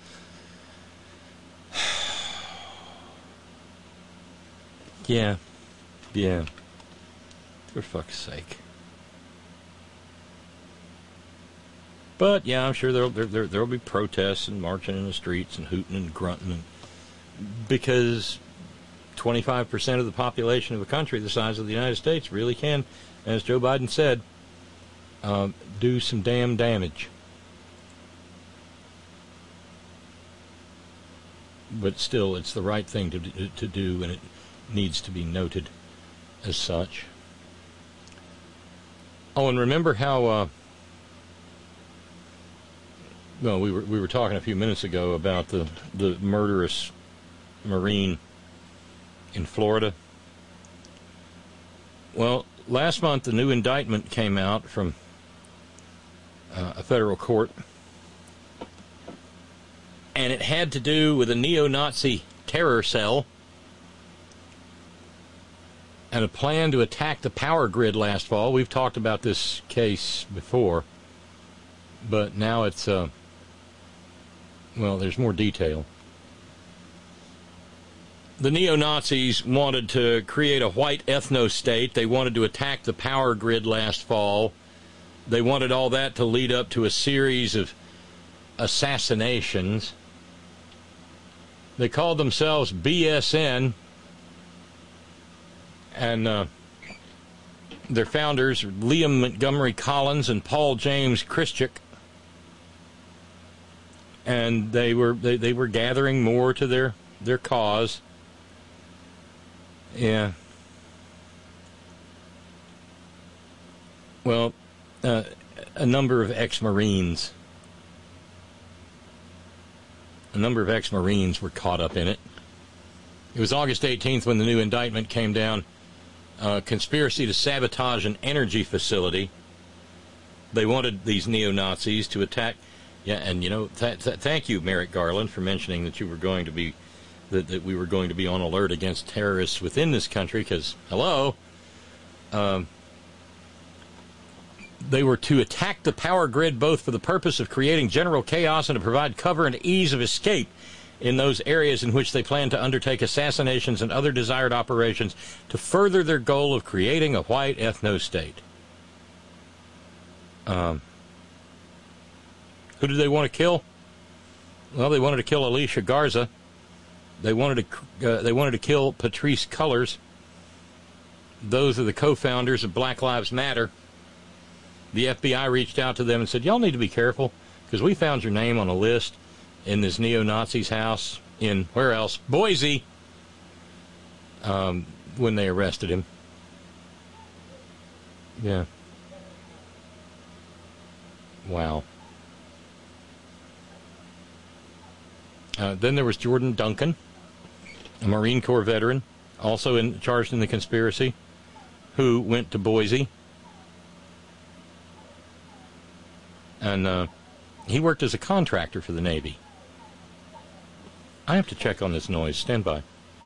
Speaker 4: Yeah, yeah. For fuck's sake. But yeah, I'm sure there'll there, there there'll be protests and marching in the streets and hooting and grunting, and because twenty-five percent of the population of a country the size of the United States really can, as Joe Biden said, um, do some damn damage. But still, it's the right thing to to do, and it needs to be noted as such. Oh, and remember how, uh, well, we were we were talking a few minutes ago about the, the murderous Marine in Florida. Well, last month, a new indictment came out from uh, a federal court, and it had to do with a neo-Nazi terror cell and a plan to attack the power grid last fall. We've talked about this case before, but now it's, uh, well, there's more detail. The neo-Nazis wanted to create a white ethno-state. They wanted to attack the power grid last fall. They wanted all that to lead up to a series of assassinations. They called themselves B S N, and uh, their founders, Liam Montgomery Collins and Paul James Christick, and they were they, they were gathering more to their, their cause. Yeah. Well, uh, a number of ex-Marines, a number of ex-Marines were caught up in it. It was August eighteenth when the new indictment came down. Uh, conspiracy to sabotage an energy facility. They wanted these neo-Nazis to attack. Yeah, and you know, th- th- thank you, Merrick Garland, for mentioning that you were going to be That, that we were going to be on alert against terrorists within this country, because, hello, um, they were to attack the power grid both for the purpose of creating general chaos and to provide cover and ease of escape in those areas in which they plan to undertake assassinations and other desired operations to further their goal of creating a white ethno-state. Um, who did they want to kill? Well, they wanted to kill Alicia Garza. They wanted to uh, they wanted to kill Patrice Cullors. Those are the co-founders of Black Lives Matter. The F B I reached out to them and said, y'all need to be careful, because we found your name on a list in this neo-Nazi's house in, where else? Boise, um, when they arrested him. Yeah. Wow. Uh, then there was Jordan Duncan, a Marine Corps veteran, also in, charged in the conspiracy, who went to Boise. And uh, he worked as a contractor for the Navy. I have to check on this noise. Stand by.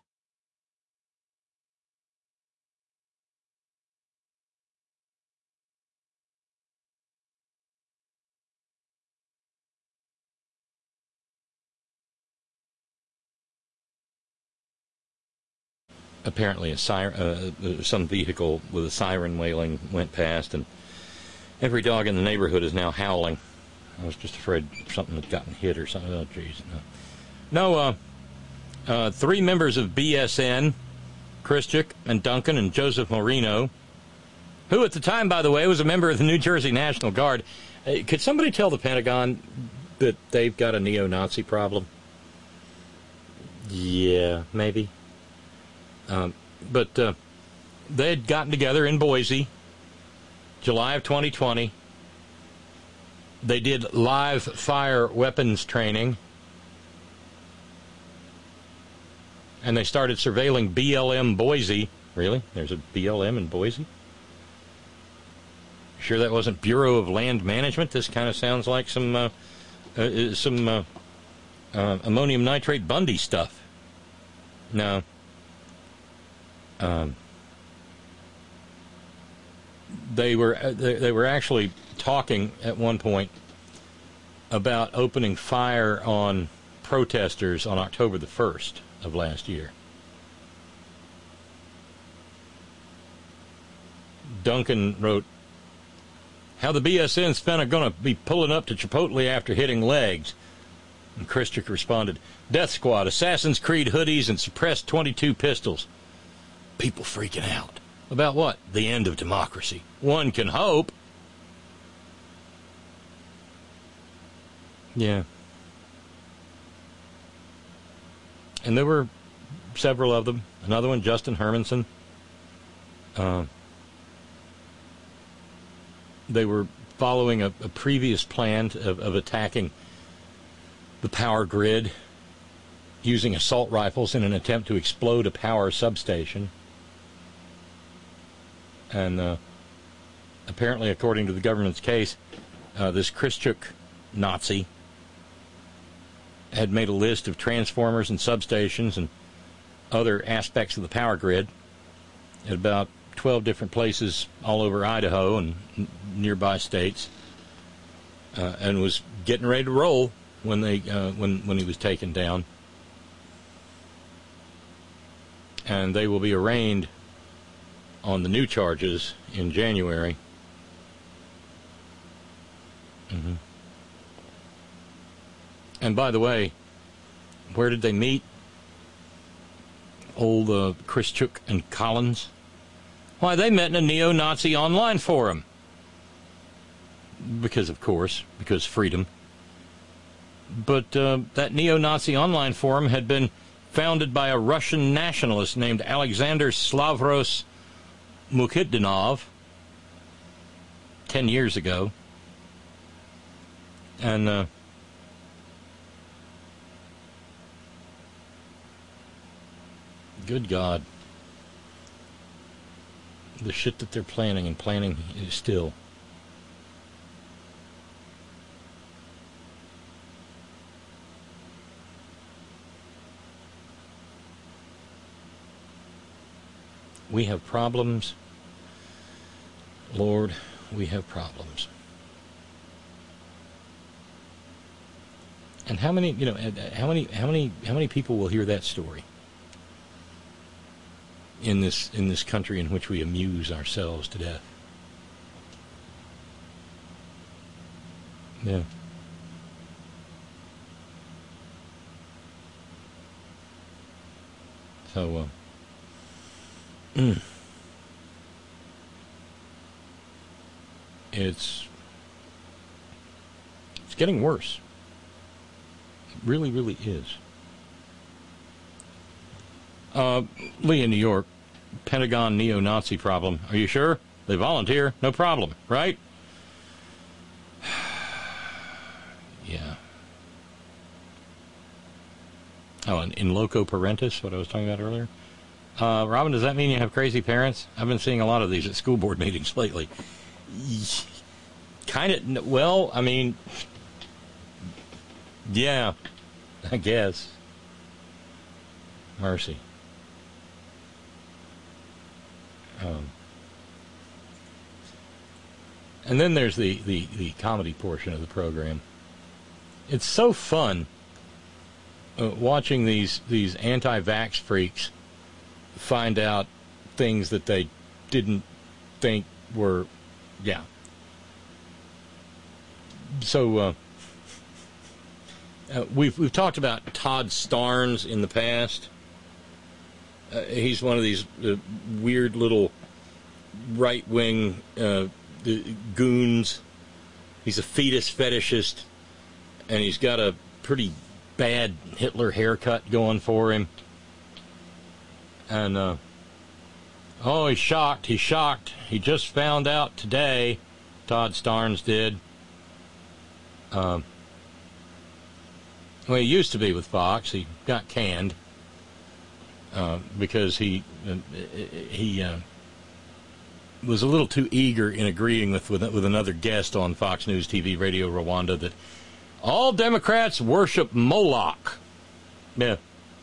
Speaker 4: Apparently a siren, uh, some vehicle with a siren wailing went past, and every dog in the neighborhood is now howling. I was just afraid something had gotten hit or something. Oh, jeez. No, no uh, uh, three members of B S N, Christick and Duncan and Joseph Moreno, who at the time, by the way, was a member of the New Jersey National Guard. Uh, could somebody tell the Pentagon that they've got a neo-Nazi problem? Yeah, maybe. Um, but uh, they had gotten together in Boise, July of twenty twenty. They did live fire weapons training, and they started surveilling B L M Boise. Really? There's a B L M in Boise? Sure that wasn't Bureau of Land Management? This kind of sounds like some uh, uh, some uh, uh, ammonium nitrate Bundy stuff. No. Um, they were they, they were actually talking at one point about opening fire on protesters on October the first of last year. Duncan wrote, "How the B S N's finna gonna be pulling up to Chipotle after hitting legs." And Christick responded, "Death Squad, Assassin's Creed hoodies, and suppressed twenty-two pistols." People freaking out. About what? The end of democracy. One can hope. Yeah. And there were several of them. Another one, Justin Hermanson. Uh, they were following a, a previous plan of, of attacking the power grid using assault rifles in an attempt to explode a power substation. And uh, apparently, according to the government's case, uh, this Christchuk Nazi had made a list of transformers and substations and other aspects of the power grid at about twelve different places all over Idaho and n- nearby states, uh, and was getting ready to roll when they uh, when when he was taken down. And they will be arraigned on the new charges in January. Mm-hmm. And by the way, where did they meet? Old uh, Christchuk and Collins? Why, they met in a neo-Nazi online forum. Because, of course, because freedom. But uh, that neo-Nazi online forum had been founded by a Russian nationalist named Alexander Stavros Mukhidinov ten years ago. And uh, good God, the shit that they're planning and planning is still. We have problems. Lord, we have problems. And how many, you know, how many, how many, how many people will hear that story in this in this country in which we amuse ourselves to death? Yeah. So, uh, mm. it's it's getting worse. It really, really is. Uh, Lee in New York, Pentagon neo-Nazi problem. Are you sure? They volunteer, no problem, right? Yeah. Oh, and in loco parentis, what I was talking about earlier. Uh, Robin, does that mean you have crazy parents? I've been seeing a lot of these at school board meetings lately. Kind of, well, I mean, yeah, I guess. Mercy. Um, and then there's the, the, the comedy portion of the program. It's so fun uh, watching these, these anti-vax freaks find out things that they didn't think were, yeah. So uh, uh, we've we've talked about Todd Starnes in the past. Uh, he's one of these uh, weird little right-wing uh, goons. He's a fetus fetishist, and he's got a pretty bad Hitler haircut going for him. And, uh, oh, he's shocked. He's shocked. He just found out today, Todd Starnes did. Um, well, he used to be with Fox. He got canned uh, because he uh, he uh, was a little too eager in agreeing with, with with another guest on Fox News T V Radio Rwanda that all Democrats worship Moloch. Yeah.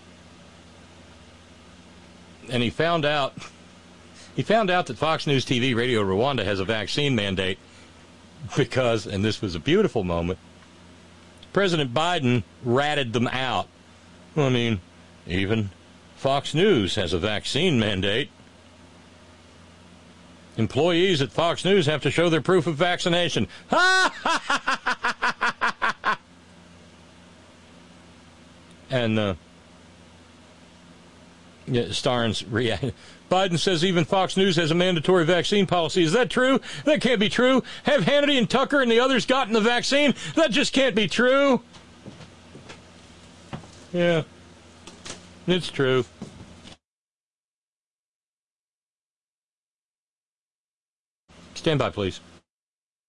Speaker 4: And he found out he found out that Fox News T V Radio Rwanda has a vaccine mandate because, and this was a beautiful moment, President Biden ratted them out. I mean, even Fox News has a vaccine mandate. Employees at Fox News have to show their proof of vaccination. And uh, yeah, Starnes reacted. Biden says even Fox News has a mandatory vaccine policy. Is that true? That can't be true. Have Hannity and Tucker and the others gotten the vaccine? That just can't be true. Yeah, it's true. Stand by, please.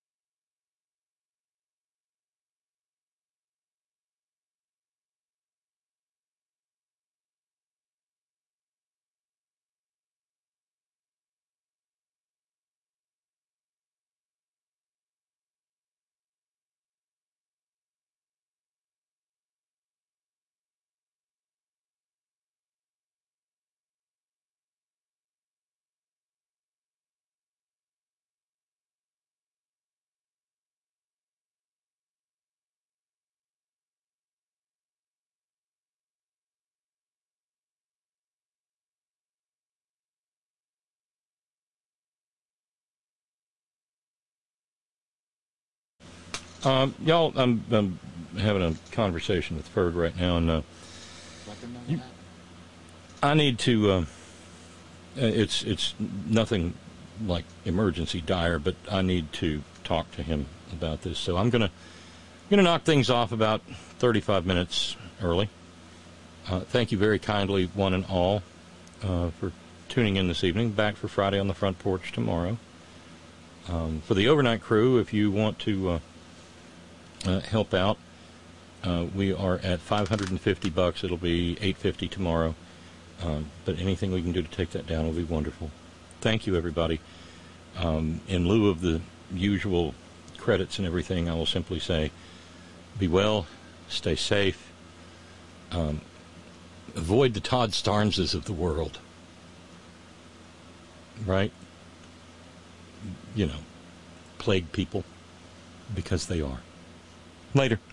Speaker 4: Um, y'all, I'm, I'm having a conversation with Ferg right now, and uh, you, I need to. Uh, it's it's nothing like emergency dire, but I need to talk to him about this. So I'm gonna gonna knock things off about thirty-five minutes early. Uh, thank you very kindly, one and all, uh, for tuning in this evening. Back for Friday on the Front Porch tomorrow. Um, for the overnight crew, if you want to uh, uh, help out, uh, we are at five hundred fifty bucks. It'll be eight fifty tomorrow. Um, but anything we can do to take that down will be wonderful. Thank you, everybody. Um, in lieu of the usual credits and everything, I will simply say, be well, stay safe, um, avoid the Todd Starneses of the world. Right? You know, plague people, because they are. Later.